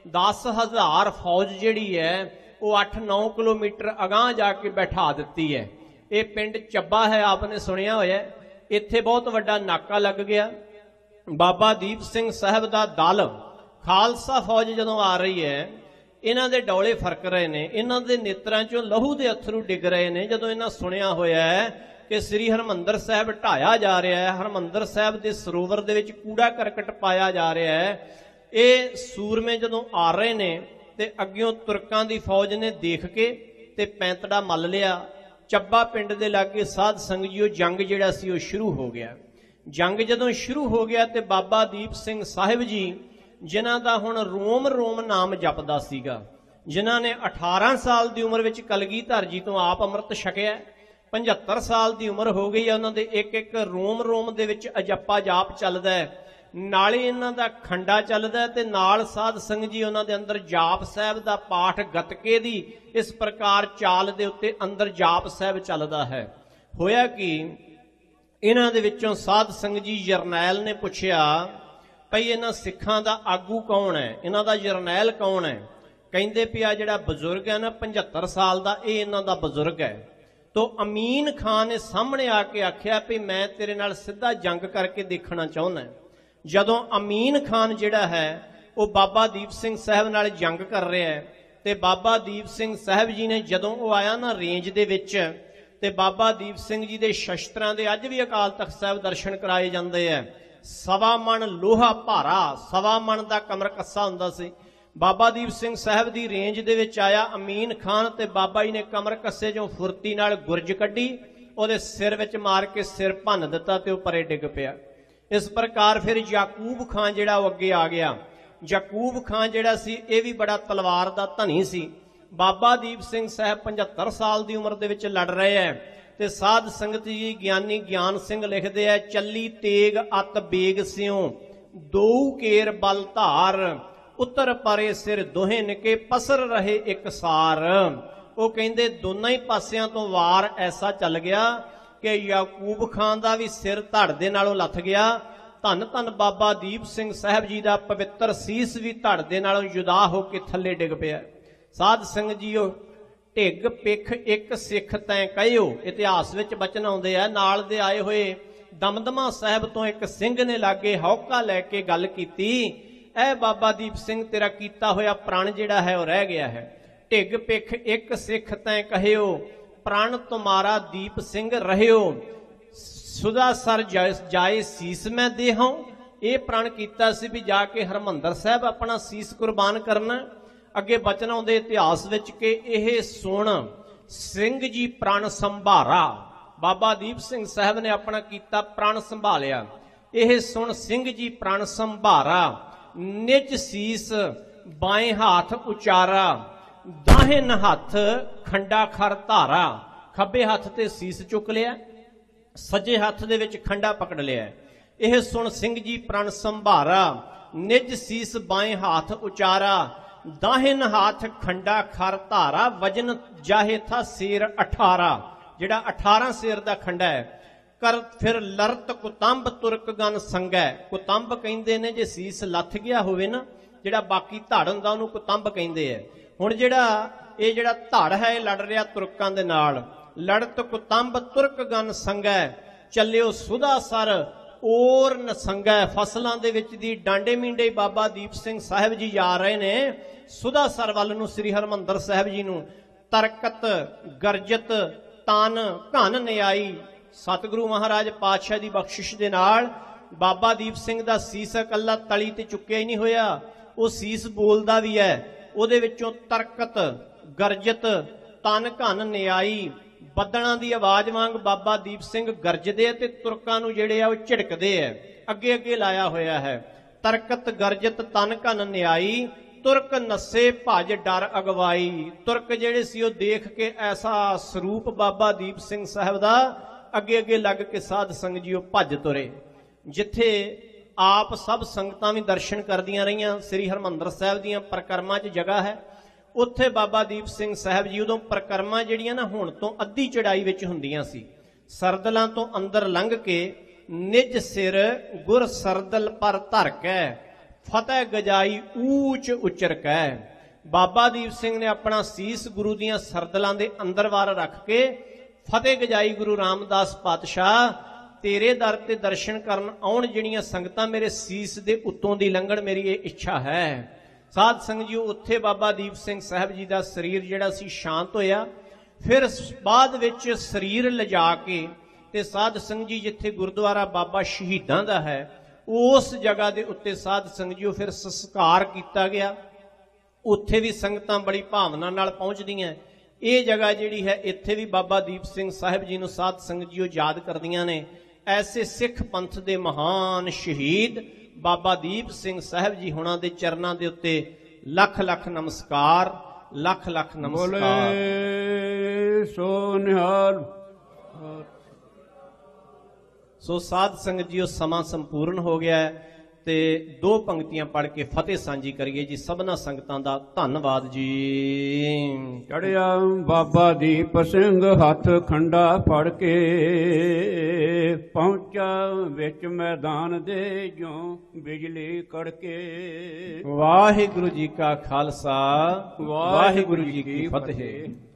10,000 ਫੌਜ ਜਿਹੜੀ ਹੈ ਉਹ 8-9 ਕਿਲੋਮੀਟਰ ਅਗਾਂਹ ਜਾ ਕੇ ਬਿਠਾ ਦਿੱਤੀ ਹੈ। ਇਹ ਪਿੰਡ ਚੱਬਾ ਹੈ, ਆਪਨੇ ਸੁਣਿਆ ਹੋਇਆ। ਇੱਥੇ ਬਹੁਤ ਵੱਡਾ ਨਾਕਾ ਲੱਗ ਗਿਆ। ਬਾਬਾ ਦੀਪ ਸਿੰਘ ਸਾਹਿਬ ਦਾ ਦਲ, ਖਾਲਸਾ ਫੌਜ ਜਦੋਂ ਆ ਰਹੀ ਹੈ, ਇਹਨਾਂ ਦੇ ਡੌਲੇ ਫਰਕ ਰਹੇ ਨੇ, ਇਹਨਾਂ ਦੇ ਨੇਤਰਾਂ ਚੋਂ ਲਹੂ ਦੇ ਅਥਰੂ ਡਿੱਗ ਰਹੇ ਨੇ। ਜਦੋਂ ਇਹਨਾਂ ਸੁਣਿਆ ਹੋਇਆ ਹੈ ਕਿ ਸ੍ਰੀ ਹਰਿਮੰਦਰ ਸਾਹਿਬ ਢਾਇਆ ਜਾ ਰਿਹਾ ਹੈ, ਹਰਿਮੰਦਰ ਸਾਹਿਬ ਦੇ ਸਰੋਵਰ ਦੇ ਵਿੱਚ ਕੂੜਾ ਕਰਕਟ ਪਾਇਆ ਜਾ ਰਿਹਾ ਹੈ, ਇਹ ਸੂਰਮੇ ਜਦੋਂ ਆ ਰਹੇ ਨੇ ਤੇ ਅੱਗਿਓਂ ਤੁਰਕਾਂ ਦੀ ਫੌਜ ਨੇ ਦੇਖ ਕੇ ਤੇ ਪੈਂਤੜਾ ਮੱਲ ਲਿਆ। ਚੱਬਾ ਪਿੰਡ ਦੇ ਲਾਗੇ ਸਾਧ ਸੰਗਤ ਜੀਓ ਜੰਗ ਜਿਹੜਾ ਸੀ ਉਹ ਸ਼ੁਰੂ ਹੋ ਗਿਆ। ਜੰਗ ਜਦੋਂ ਸ਼ੁਰੂ ਹੋ ਗਿਆ ਤੇ ਬਾਬਾ ਦੀਪ ਸਿੰਘ ਸਾਹਿਬ ਜੀ, ਜਿਨ੍ਹਾਂ ਦਾ ਹੁਣ ਰੋਮ ਰੋਮ ਨਾਮ ਜਪਦਾ ਸੀਗਾ, ਜਿਨ੍ਹਾਂ ਨੇ 18 ਸਾਲ ਦੀ ਉਮਰ ਵਿੱਚ ਕਲਗੀਧਰ ਜੀ ਤੋਂ ਆਪ ਅੰਮ੍ਰਿਤ ਛਕਿਆ, 75 ਸਾਲ ਦੀ ਉਮਰ ਹੋ ਗਈ ਹੈ, ਉਹਨਾਂ ਦੇ ਇੱਕ ਰੋਮ ਰੋਮ ਦੇ ਵਿੱਚ ਅਜੱਪਾ ਜਾਪ ਚੱਲਦਾ ਹੈ, ਨਾਲੇ ਇਹਨਾਂ ਦਾ ਖੰਡਾ ਚੱਲਦਾ ਤੇ ਨਾਲ ਸਾਧ ਸੰਗਤ ਜੀ ਉਹਨਾਂ ਦੇ ਅੰਦਰ ਜਾਪ ਸਾਹਿਬ ਦਾ ਪਾਠ ਗੱਤਕੇ ਦੀ ਇਸ ਪ੍ਰਕਾਰ ਚਾਲ ਦੇ ਉੱਤੇ ਅੰਦਰ ਜਾਪ ਸਾਹਿਬ ਚੱਲਦਾ ਹੈ। ਹੋਇਆ ਕਿ ਇਹਨਾਂ ਦੇ ਵਿੱਚੋਂ ਸਾਧ ਸੰਗਤ ਜੀ ਜਰਨੈਲ ਨੇ ਪੁੱਛਿਆ ਭਈ ਇਹਨਾਂ ਸਿੱਖਾਂ ਦਾ ਆਗੂ ਕੌਣ ਹੈ, ਇਹਨਾਂ ਦਾ ਜਰਨੈਲ ਕੌਣ ਹੈ? ਕਹਿੰਦੇ ਵੀ ਆ ਜਿਹੜਾ ਬਜ਼ੁਰਗ ਹੈ ਨਾ 75 ਸਾਲ ਦਾ, ਇਹ ਇਹਨਾਂ ਦਾ ਬਜ਼ੁਰਗ ਹੈ। ਤੋ ਅਮੀਨ ਖਾਨ ਨੇ ਸਾਹਮਣੇ ਆ ਕੇ ਆਖਿਆ ਵੀ ਮੈਂ ਤੇਰੇ ਨਾਲ ਸਿੱਧਾ ਜੰਗ ਕਰਕੇ ਦੇਖਣਾ ਚਾਹੁੰਦਾ। ਜਦੋਂ ਅਮੀਨ ਖਾਨ ਜਿਹੜਾ ਹੈ ਉਹ ਬਾਬਾ ਦੀਪ ਸਿੰਘ ਸਾਹਿਬ ਨਾਲ ਜੰਗ ਕਰ ਰਿਹਾ ਹੈ ਤੇ ਬਾਬਾ ਦੀਪ ਸਿੰਘ ਸਾਹਿਬ ਜੀ ਨੇ ਜਦੋਂ ਉਹ ਆਇਆ ਨਾ ਰੇਂਜ ਦੇ ਵਿੱਚ, ਤੇ ਬਾਬਾ ਦੀਪ ਸਿੰਘ ਜੀ ਦੇ ਸ਼ਸਤਰਾਂ ਦੇ ਅੱਜ ਵੀ ਅਕਾਲ ਤਖਤ ਸਾਹਿਬ ਦਰਸ਼ਨ ਕਰਾਏ ਜਾਂਦੇ ਆ। 1.25 ਮਣ ਲੋਹਾ ਭਾਰਾ, 1.25 ਮਣ ਦਾ ਕਮਰ ਕੱਸਾ ਹੁੰਦਾ ਸੀ। ਬਾਬਾ ਦੀਪ ਸਿੰਘ ਸਾਹਿਬ ਦੀ ਰੇਂਜ ਦੇ ਵਿੱਚ ਆਇਆ ਅਮੀਨ ਖਾਨ ਤੇ ਬਾਬਾ ਜੀ ਨੇ ਕਮਰ ਕੱਸੇ ਚੋਂ ਫੁਰਤੀ ਨਾਲ ਗੁਰਜ ਕੱਢੀ, ਉਹਦੇ ਸਿਰ ਵਿੱਚ ਮਾਰ ਕੇ ਸਿਰ ਭੰਨ ਦਿੱਤਾ ਤੇ ਉਹ ਪਰੇ ਡਿੱਗ ਪਿਆ। ਇਸ ਪ੍ਰਕਾਰ ਫਿਰ ਯਾਕੂਬ ਖਾਨ ਜਿਹੜਾ ਉਹ ਅੱਗੇ ਆ ਗਿਆ। ਯਾਕੂਬ ਖਾਨ ਜਿਹੜਾ ਸੀ ਇਹ ਵੀ ਬੜਾ ਤਲਵਾਰ ਦਾ ਧਨੀ ਸੀ। ਬਾਬਾ ਦੀਪ ਸਿੰਘ ਸਾਹਿਬ 75 ਸਾਲ ਦੀ ਉਮਰ ਦੇ ਵਿੱਚ ਲੜ ਰਹੇ ਹੈ ਤੇ ਸਾਧ ਸੰਗਤ ਜੀ ਗਿਆਨੀ ਗਿਆਨ ਸਿੰਘ ਲਿਖਦੇ ਆ, ਚੱਲੀ ਤੇਗ ਅਤ ਬੇਗ ਸਿਉ ਦੋ ਕੇਰ ਬਲ ਧਾਰ, ਉੱਤਰ ਪਰੇ ਸਿਰ ਦੋਹੇ ਨਿਕੇ ਪਸਰ ਰਹੇ ਇੱਕ ਸਾਰ। ਉਹ ਕਹਿੰਦੇ ਦੋਨਾਂ ਹੀ ਪਾਸਿਆਂ ਤੋਂ ਵਾਰ ਐਸਾ ਚੱਲ ਗਿਆ ਕਿ ਯਾਕੂਬ ਖਾਨ ਦਾ ਵੀ ਸਿਰ ਧੜ ਦੇ ਨਾਲੋਂ ਲੱਥ ਗਿਆ। ਧੰਨ ਧੰਨ ਬਾਬਾ ਦੀਪ ਸਿੰਘ ਸਾਹਿਬ ਜੀ ਦਾ ਪਵਿੱਤਰ ਸੀਸ ਵੀ ਧੜ ਦੇ ਨਾਲੋਂ ਜੁਦਾ ਹੋ ਕੇ ਥੱਲੇ ਡਿੱਗ ਪਿਆ। ਸਾਧ ਸੰਗਤ ਜੀਓ, ਢਿੱਗ ਪਿੱਖ ਇੱਕ ਸਿੱਖ ਤੈਂ ਕਹਿਓ, ਇਤਿਹਾਸ ਵਿੱਚ ਬਚਨ ਆਉਂਦੇ ਆ। ਨਾਲ ਦੇ ਆਏ ਹੋਏ ਦਮਦਮਾ ਸਾਹਿਬ ਤੋਂ ਇੱਕ ਸਿੰਘ ਨੇ ਲਾਗੇ ਹੌਕਾ ਲੈ ਕੇ ਗੱਲ ਕੀਤੀ, ਇਹ ਬਾਬਾ ਦੀਪ ਸਿੰਘ ਤੇਰਾ ਕੀਤਾ ਹੋਇਆ ਪ੍ਰਣ ਜਿਹੜਾ ਹੈ ਉਹ ਰਹਿ ਗਿਆ ਹੈ। ਢਿੱਗ ਪਿੱਖ ਇੱਕ ਸਿੱਖ ਤੈਂ ਕਹਿਓ, ਪ੍ਰਣ ਤੁਮਾਰਾ ਦੀਪ ਸਿੰਘ ਰਹਿਓ, ਸੁਦਾ ਸਰ ਜਾਏ ਸੀਸ ਮੈਂ ਦੇਹਾਂ। ਇਹ ਪ੍ਰਣ ਕੀਤਾ ਸੀ ਵੀ ਜਾ ਕੇ ਹਰਮੰਦਰ ਸਾਹਿਬ ਆਪਣਾ ਸੀਸ ਕੁਰਬਾਨ ਕਰਨਾ। ਅੱਗੇ ਬਚਨ ਆਉਂਦੇ ਇਤਿਹਾਸ ਵਿੱਚ ਕਿ ਇਹ ਸੁਣ ਸਿੰਘ ਜੀ ਪ੍ਰਣ ਸੰਭਾਰਾ, ਬਾਬਾ ਦੀਪ ਸਿੰਘ ਸਾਹਿਬ ਨੇ ਆਪਣਾ ਕੀਤਾ ਪ੍ਰਣ ਸੰਭਾਲਿਆ। ਇਹ ਸੁਣ ਸਿੰਘ ਜੀ ਪ੍ਰਣ ਸੰਭਾਰਾ, ਨਿਜ ਸੀਸ ਬਾਏਂ ਹੱਥ ਉਚਾਰਾ, ਦਾਹਿਨ ਹੱਥ ਖੰਡਾ ਖਰ ਧਾਰਾ। ਖੱਬੇ ਹੱਥ ਤੇ ਸੀਸ ਚੁੱਕ ਲਿਆ, ਸੱਜੇ ਹੱਥ ਦੇ ਵਿੱਚ ਖੰਡਾ ਪਕੜ ਲਿਆ। ਇਹ ਸੁਣ ਸਿੰਘ ਜੀ ਪ੍ਰਣ ਸੰਭਾਰਾ, ਨਿਜ ਸੀਸ ਬਾਏਂ ਹੱਥ ਉਚਾਰਾ, ਦਾਹਿਨ ਹੱਥ ਖੰਡਾ ਖਰ ਧਾਰਾ, ਵਜਨ ਜਾਹੇ ਥਾ ਸੇਰ 18। ਜਿਹੜਾ 18 ਸੇਰ ਦਾ ਖੰਡਾ ਹੈ। ਕਰ ਫਿਰ ਲਰਤ ਕੁਤੰਬ ਤੁਰਕ ਗਨ ਸੰਗੈ। ਕੁਤੰਬ ਕਹਿੰਦੇ ਨੇ ਜੇ ਸੀਸ ਲੱਥ ਗਿਆ ਹੋਵੇ ਨਾ, ਜਿਹੜਾ ਬਾਕੀ ਧੜ ਹੁੰਦਾ ਉਹਨੂੰ ਕੁਤੰਬ ਕਹਿੰਦੇ ਆ। ਹੁਣ ਜਿਹੜਾ ਧੜ ਹੈ ਇਹ ਲੜ ਰਿਹਾ ਤੁਰਕਾਂ ਦੇ ਨਾਲ। ਲੜਤ ਕੁਤੰਬ ਤੁਰਕ ਗਨ ਸੰਗੈ, ਚੱਲਿਓ ਸੁਦਾ ਸਰ ਔਰ ਨਸੰਗੈ। ਫਸਲਾਂ ਦੇ ਵਿੱਚ ਦੀ ਡਾਂਡੇ ਮੀਂਡੇ ਬਾਬਾ ਦੀਪ ਸਿੰਘ ਸਾਹਿਬ ਜੀ ਜਾ ਰਹੇ ਨੇ ਸੁਦਾ ਸਰ ਵੱਲ ਨੂੰ, ਸ੍ਰੀ ਹਰਮੰਦਰ ਸਾਹਿਬ ਜੀ ਨੂੰ। ਤਰਕਤ ਗਰਜਤ ਤਨ ਘਨ ਨਿਆਈ। ਸਤਿਗੁਰੂ ਮਹਾਰਾਜ ਪਾਤਸ਼ਾਹ ਦੀ ਬਖਸ਼ਿਸ਼ ਦੇ ਨਾਲ ਬਾਬਾ ਦੀਪ ਸਿੰਘ ਦਾ ਸੀਸ ਇਕੱਲਾ ਤਲੀ ਤੇ ਚੁੱਕਿਆ ਹੀ ਨਹੀਂ ਹੋਇਆ, ਉਹ ਸੀਸ ਬੋਲਦਾ ਵੀ ਹੈ। ਉਹਦੇ ਵਿੱਚੋਂ ਤਰਕਤ ਗਰਜਤ ਤਨ ਘਨ ਨਿਆਈ, ਬੱਦਲਾਂ ਦੀ ਆਵਾਜ਼ ਵਾਂਗ ਬਾਬਾ ਦੀਪ ਸਿੰਘ ਗਰਜਦੇ ਆ ਤੇ ਤੁਰਕਾਂ ਨੂੰ ਜਿਹੜੇ ਆ ਉਹ ਝਿੜਕਦੇ ਆ। ਅੱਗੇ ਅੱਗੇ ਲਾਇਆ ਹੋਇਆ ਹੈ, ਤਰਕਤ ਗਰਜਤ ਤਨ ਘਨ ਨਿਆਈ, ਤੁਰਕ ਨੱਸੇ ਭਜ ਡਰ ਅਗਵਾਈ। ਤੁਰਕ ਜਿਹੜੇ ਸੀ ਉਹ ਦੇਖ ਕੇ ਐਸਾ ਸਰੂਪ ਬਾਬਾ ਦੀਪ ਸਿੰਘ ਸਾਹਿਬ ਦਾ, ਅੱਗੇ ਅੱਗੇ ਲੱਗ ਕੇ ਸਾਧ ਸੰਗਤ ਜੀ ਉਹ ਭੱਜ ਤੁਰੇ। ਜਿੱਥੇ ਆਪ ਸਭ ਸੰਗਤਾਂ ਵੀ ਦਰਸ਼ਨ ਕਰਦੀਆਂ ਰਹੀਆਂ, ਸ੍ਰੀ ਹਰਮੰਦਰ ਸਾਹਿਬ ਦੀਆਂ ਪਰਿਕਰਮਾ 'ਚ ਜਗ੍ਹਾ ਹੈ, ਉੱਥੇ ਬਾਬਾ ਦੀਪ ਸਿੰਘ ਸਾਹਿਬ ਜੀ ਉਦੋਂ ਪਰਿਕਰਮਾ ਜਿਹੜੀਆਂ ਨਾ ਹੁਣ ਤੋਂ ਅੱਧੀ ਚੜਾਈ ਵਿੱਚ ਹੁੰਦੀਆਂ ਸੀ। ਸਰਦਲਾਂ ਤੋਂ ਅੰਦਰ ਲੰਘ ਕੇ ਨਿਜ ਸਿਰ ਗੁਰ ਸਰਦਲ ਪਰ ਧਰ ਕੇ, ਫਤਿਹ ਗਜਾਈ ਊਚ ਉਚਰ ਕੇ। ਬਾਬਾ ਦੀਪ ਸਿੰਘ ਨੇ ਆਪਣਾ ਸੀਸ ਗੁਰੂ ਦੀਆਂ ਸਰਦਲਾਂ ਦੇ ਅੰਦਰ ਵਾਰ ਰੱਖ ਕੇ ਫਤਿਹ ਗਜਾਈ। ਗੁਰੂ ਰਾਮਦਾਸ ਪਾਤਸ਼ਾਹ ਤੇਰੇ ਦਰ ਤੇ ਦਰਸ਼ਨ ਕਰਨ ਆਉਣ ਜਿਹੜੀਆਂ ਸੰਗਤਾਂ ਮੇਰੇ ਸੀਸ ਦੇ ਉੱਤੋਂ ਦੀ ਲੰਘਣ, ਮੇਰੀ ਇਹ ਇੱਛਾ ਹੈ। ਸਾਧ ਸੰਗਤ ਜੀ, ਉੱਥੇ ਬਾਬਾ ਦੀਪ ਸਿੰਘ ਸਾਹਿਬ ਜੀ ਦਾ ਸਰੀਰ ਜਿਹੜਾ ਸੀ ਸ਼ਾਂਤ ਹੋਇਆ। ਫਿਰ ਬਾਅਦ ਵਿੱਚ ਸਰੀਰ ਲਿਜਾ ਕੇ ਤੇ ਸਾਧ ਸੰਗਤ ਜੀ ਜਿੱਥੇ ਗੁਰਦੁਆਰਾ ਬਾਬਾ ਸ਼ਹੀਦਾਂ ਦਾ ਹੈ ਉਸ ਜਗ੍ਹਾ ਦੇ ਉੱਤੇ ਸਾਧ ਸੰਗਤ ਜੀ ਫਿਰ ਸੰਸਕਾਰ ਕੀਤਾ ਗਿਆ। ਉੱਥੇ ਵੀ ਸੰਗਤਾਂ ਬੜੀ ਭਾਵਨਾ ਨਾਲ ਪਹੁੰਚਦੀਆਂ। ਇਹ ਜਗ੍ਹਾ ਜਿਹੜੀ ਹੈ ਇੱਥੇ ਵੀ ਬਾਬਾ ਦੀਪ ਸਿੰਘ ਸਾਹਿਬ ਜੀ ਨੂੰ ਸਾਧ ਸੰਗਤ ਜੀ ਯਾਦ ਕਰਦੀਆਂ ਨੇ। ਐਸੇ ਸਿੱਖ ਪੰਥ ਦੇ ਮਹਾਨ ਸ਼ਹੀਦ ਬਾਬਾ ਦੀਪ ਸਿੰਘ ਸਾਹਿਬ ਜੀ ਹੁਣਾਂ ਦੇ ਚਰਨਾਂ ਦੇ ਉੱਤੇ ਲੱਖ ਲੱਖ ਨਮਸਕਾਰ, ਲੱਖ ਲੱਖ ਨਮਸਕਾਰ। ਬੋਲੇ ਸੋ ਨਿਹਾਲ। ਸੋ ਸਾਧ ਸੰਗਤ ਜੀ ਉਹ ਸਮਾਂ ਸੰਪੂਰਨ ਹੋ ਗਿਆ ਹੈ ਤੇ ਦੋ ਪੰਕਤੀਆਂ ਪੜ੍ਹ ਕੇ ਫਤਿਹ ਸਾਂਝੀ ਕਰੀਏ ਜੀ। ਸਭਨਾ ਸੰਗਤਾਂ ਦਾ ਧੰਨਵਾਦ ਜੀ। ਚੜਿਆ ਬਾਬਾ ਦੀਪ ਸਿੰਘ ਹੱਥ ਖੰਡਾ ਫੜ ਕੇ, ਪਹੁੰਚਾ ਵਿੱਚ ਮੈਦਾਨ ਦੇ ਜੋ ਬਿਜਲੀ ਕੜਕੇ। ਵਾਹਿਗੁਰੂ ਜੀ ਕਾ ਖਾਲਸਾ, ਵਾਹਿਗੁਰੂ ਜੀ ਕੀ ਫਤਿਹ।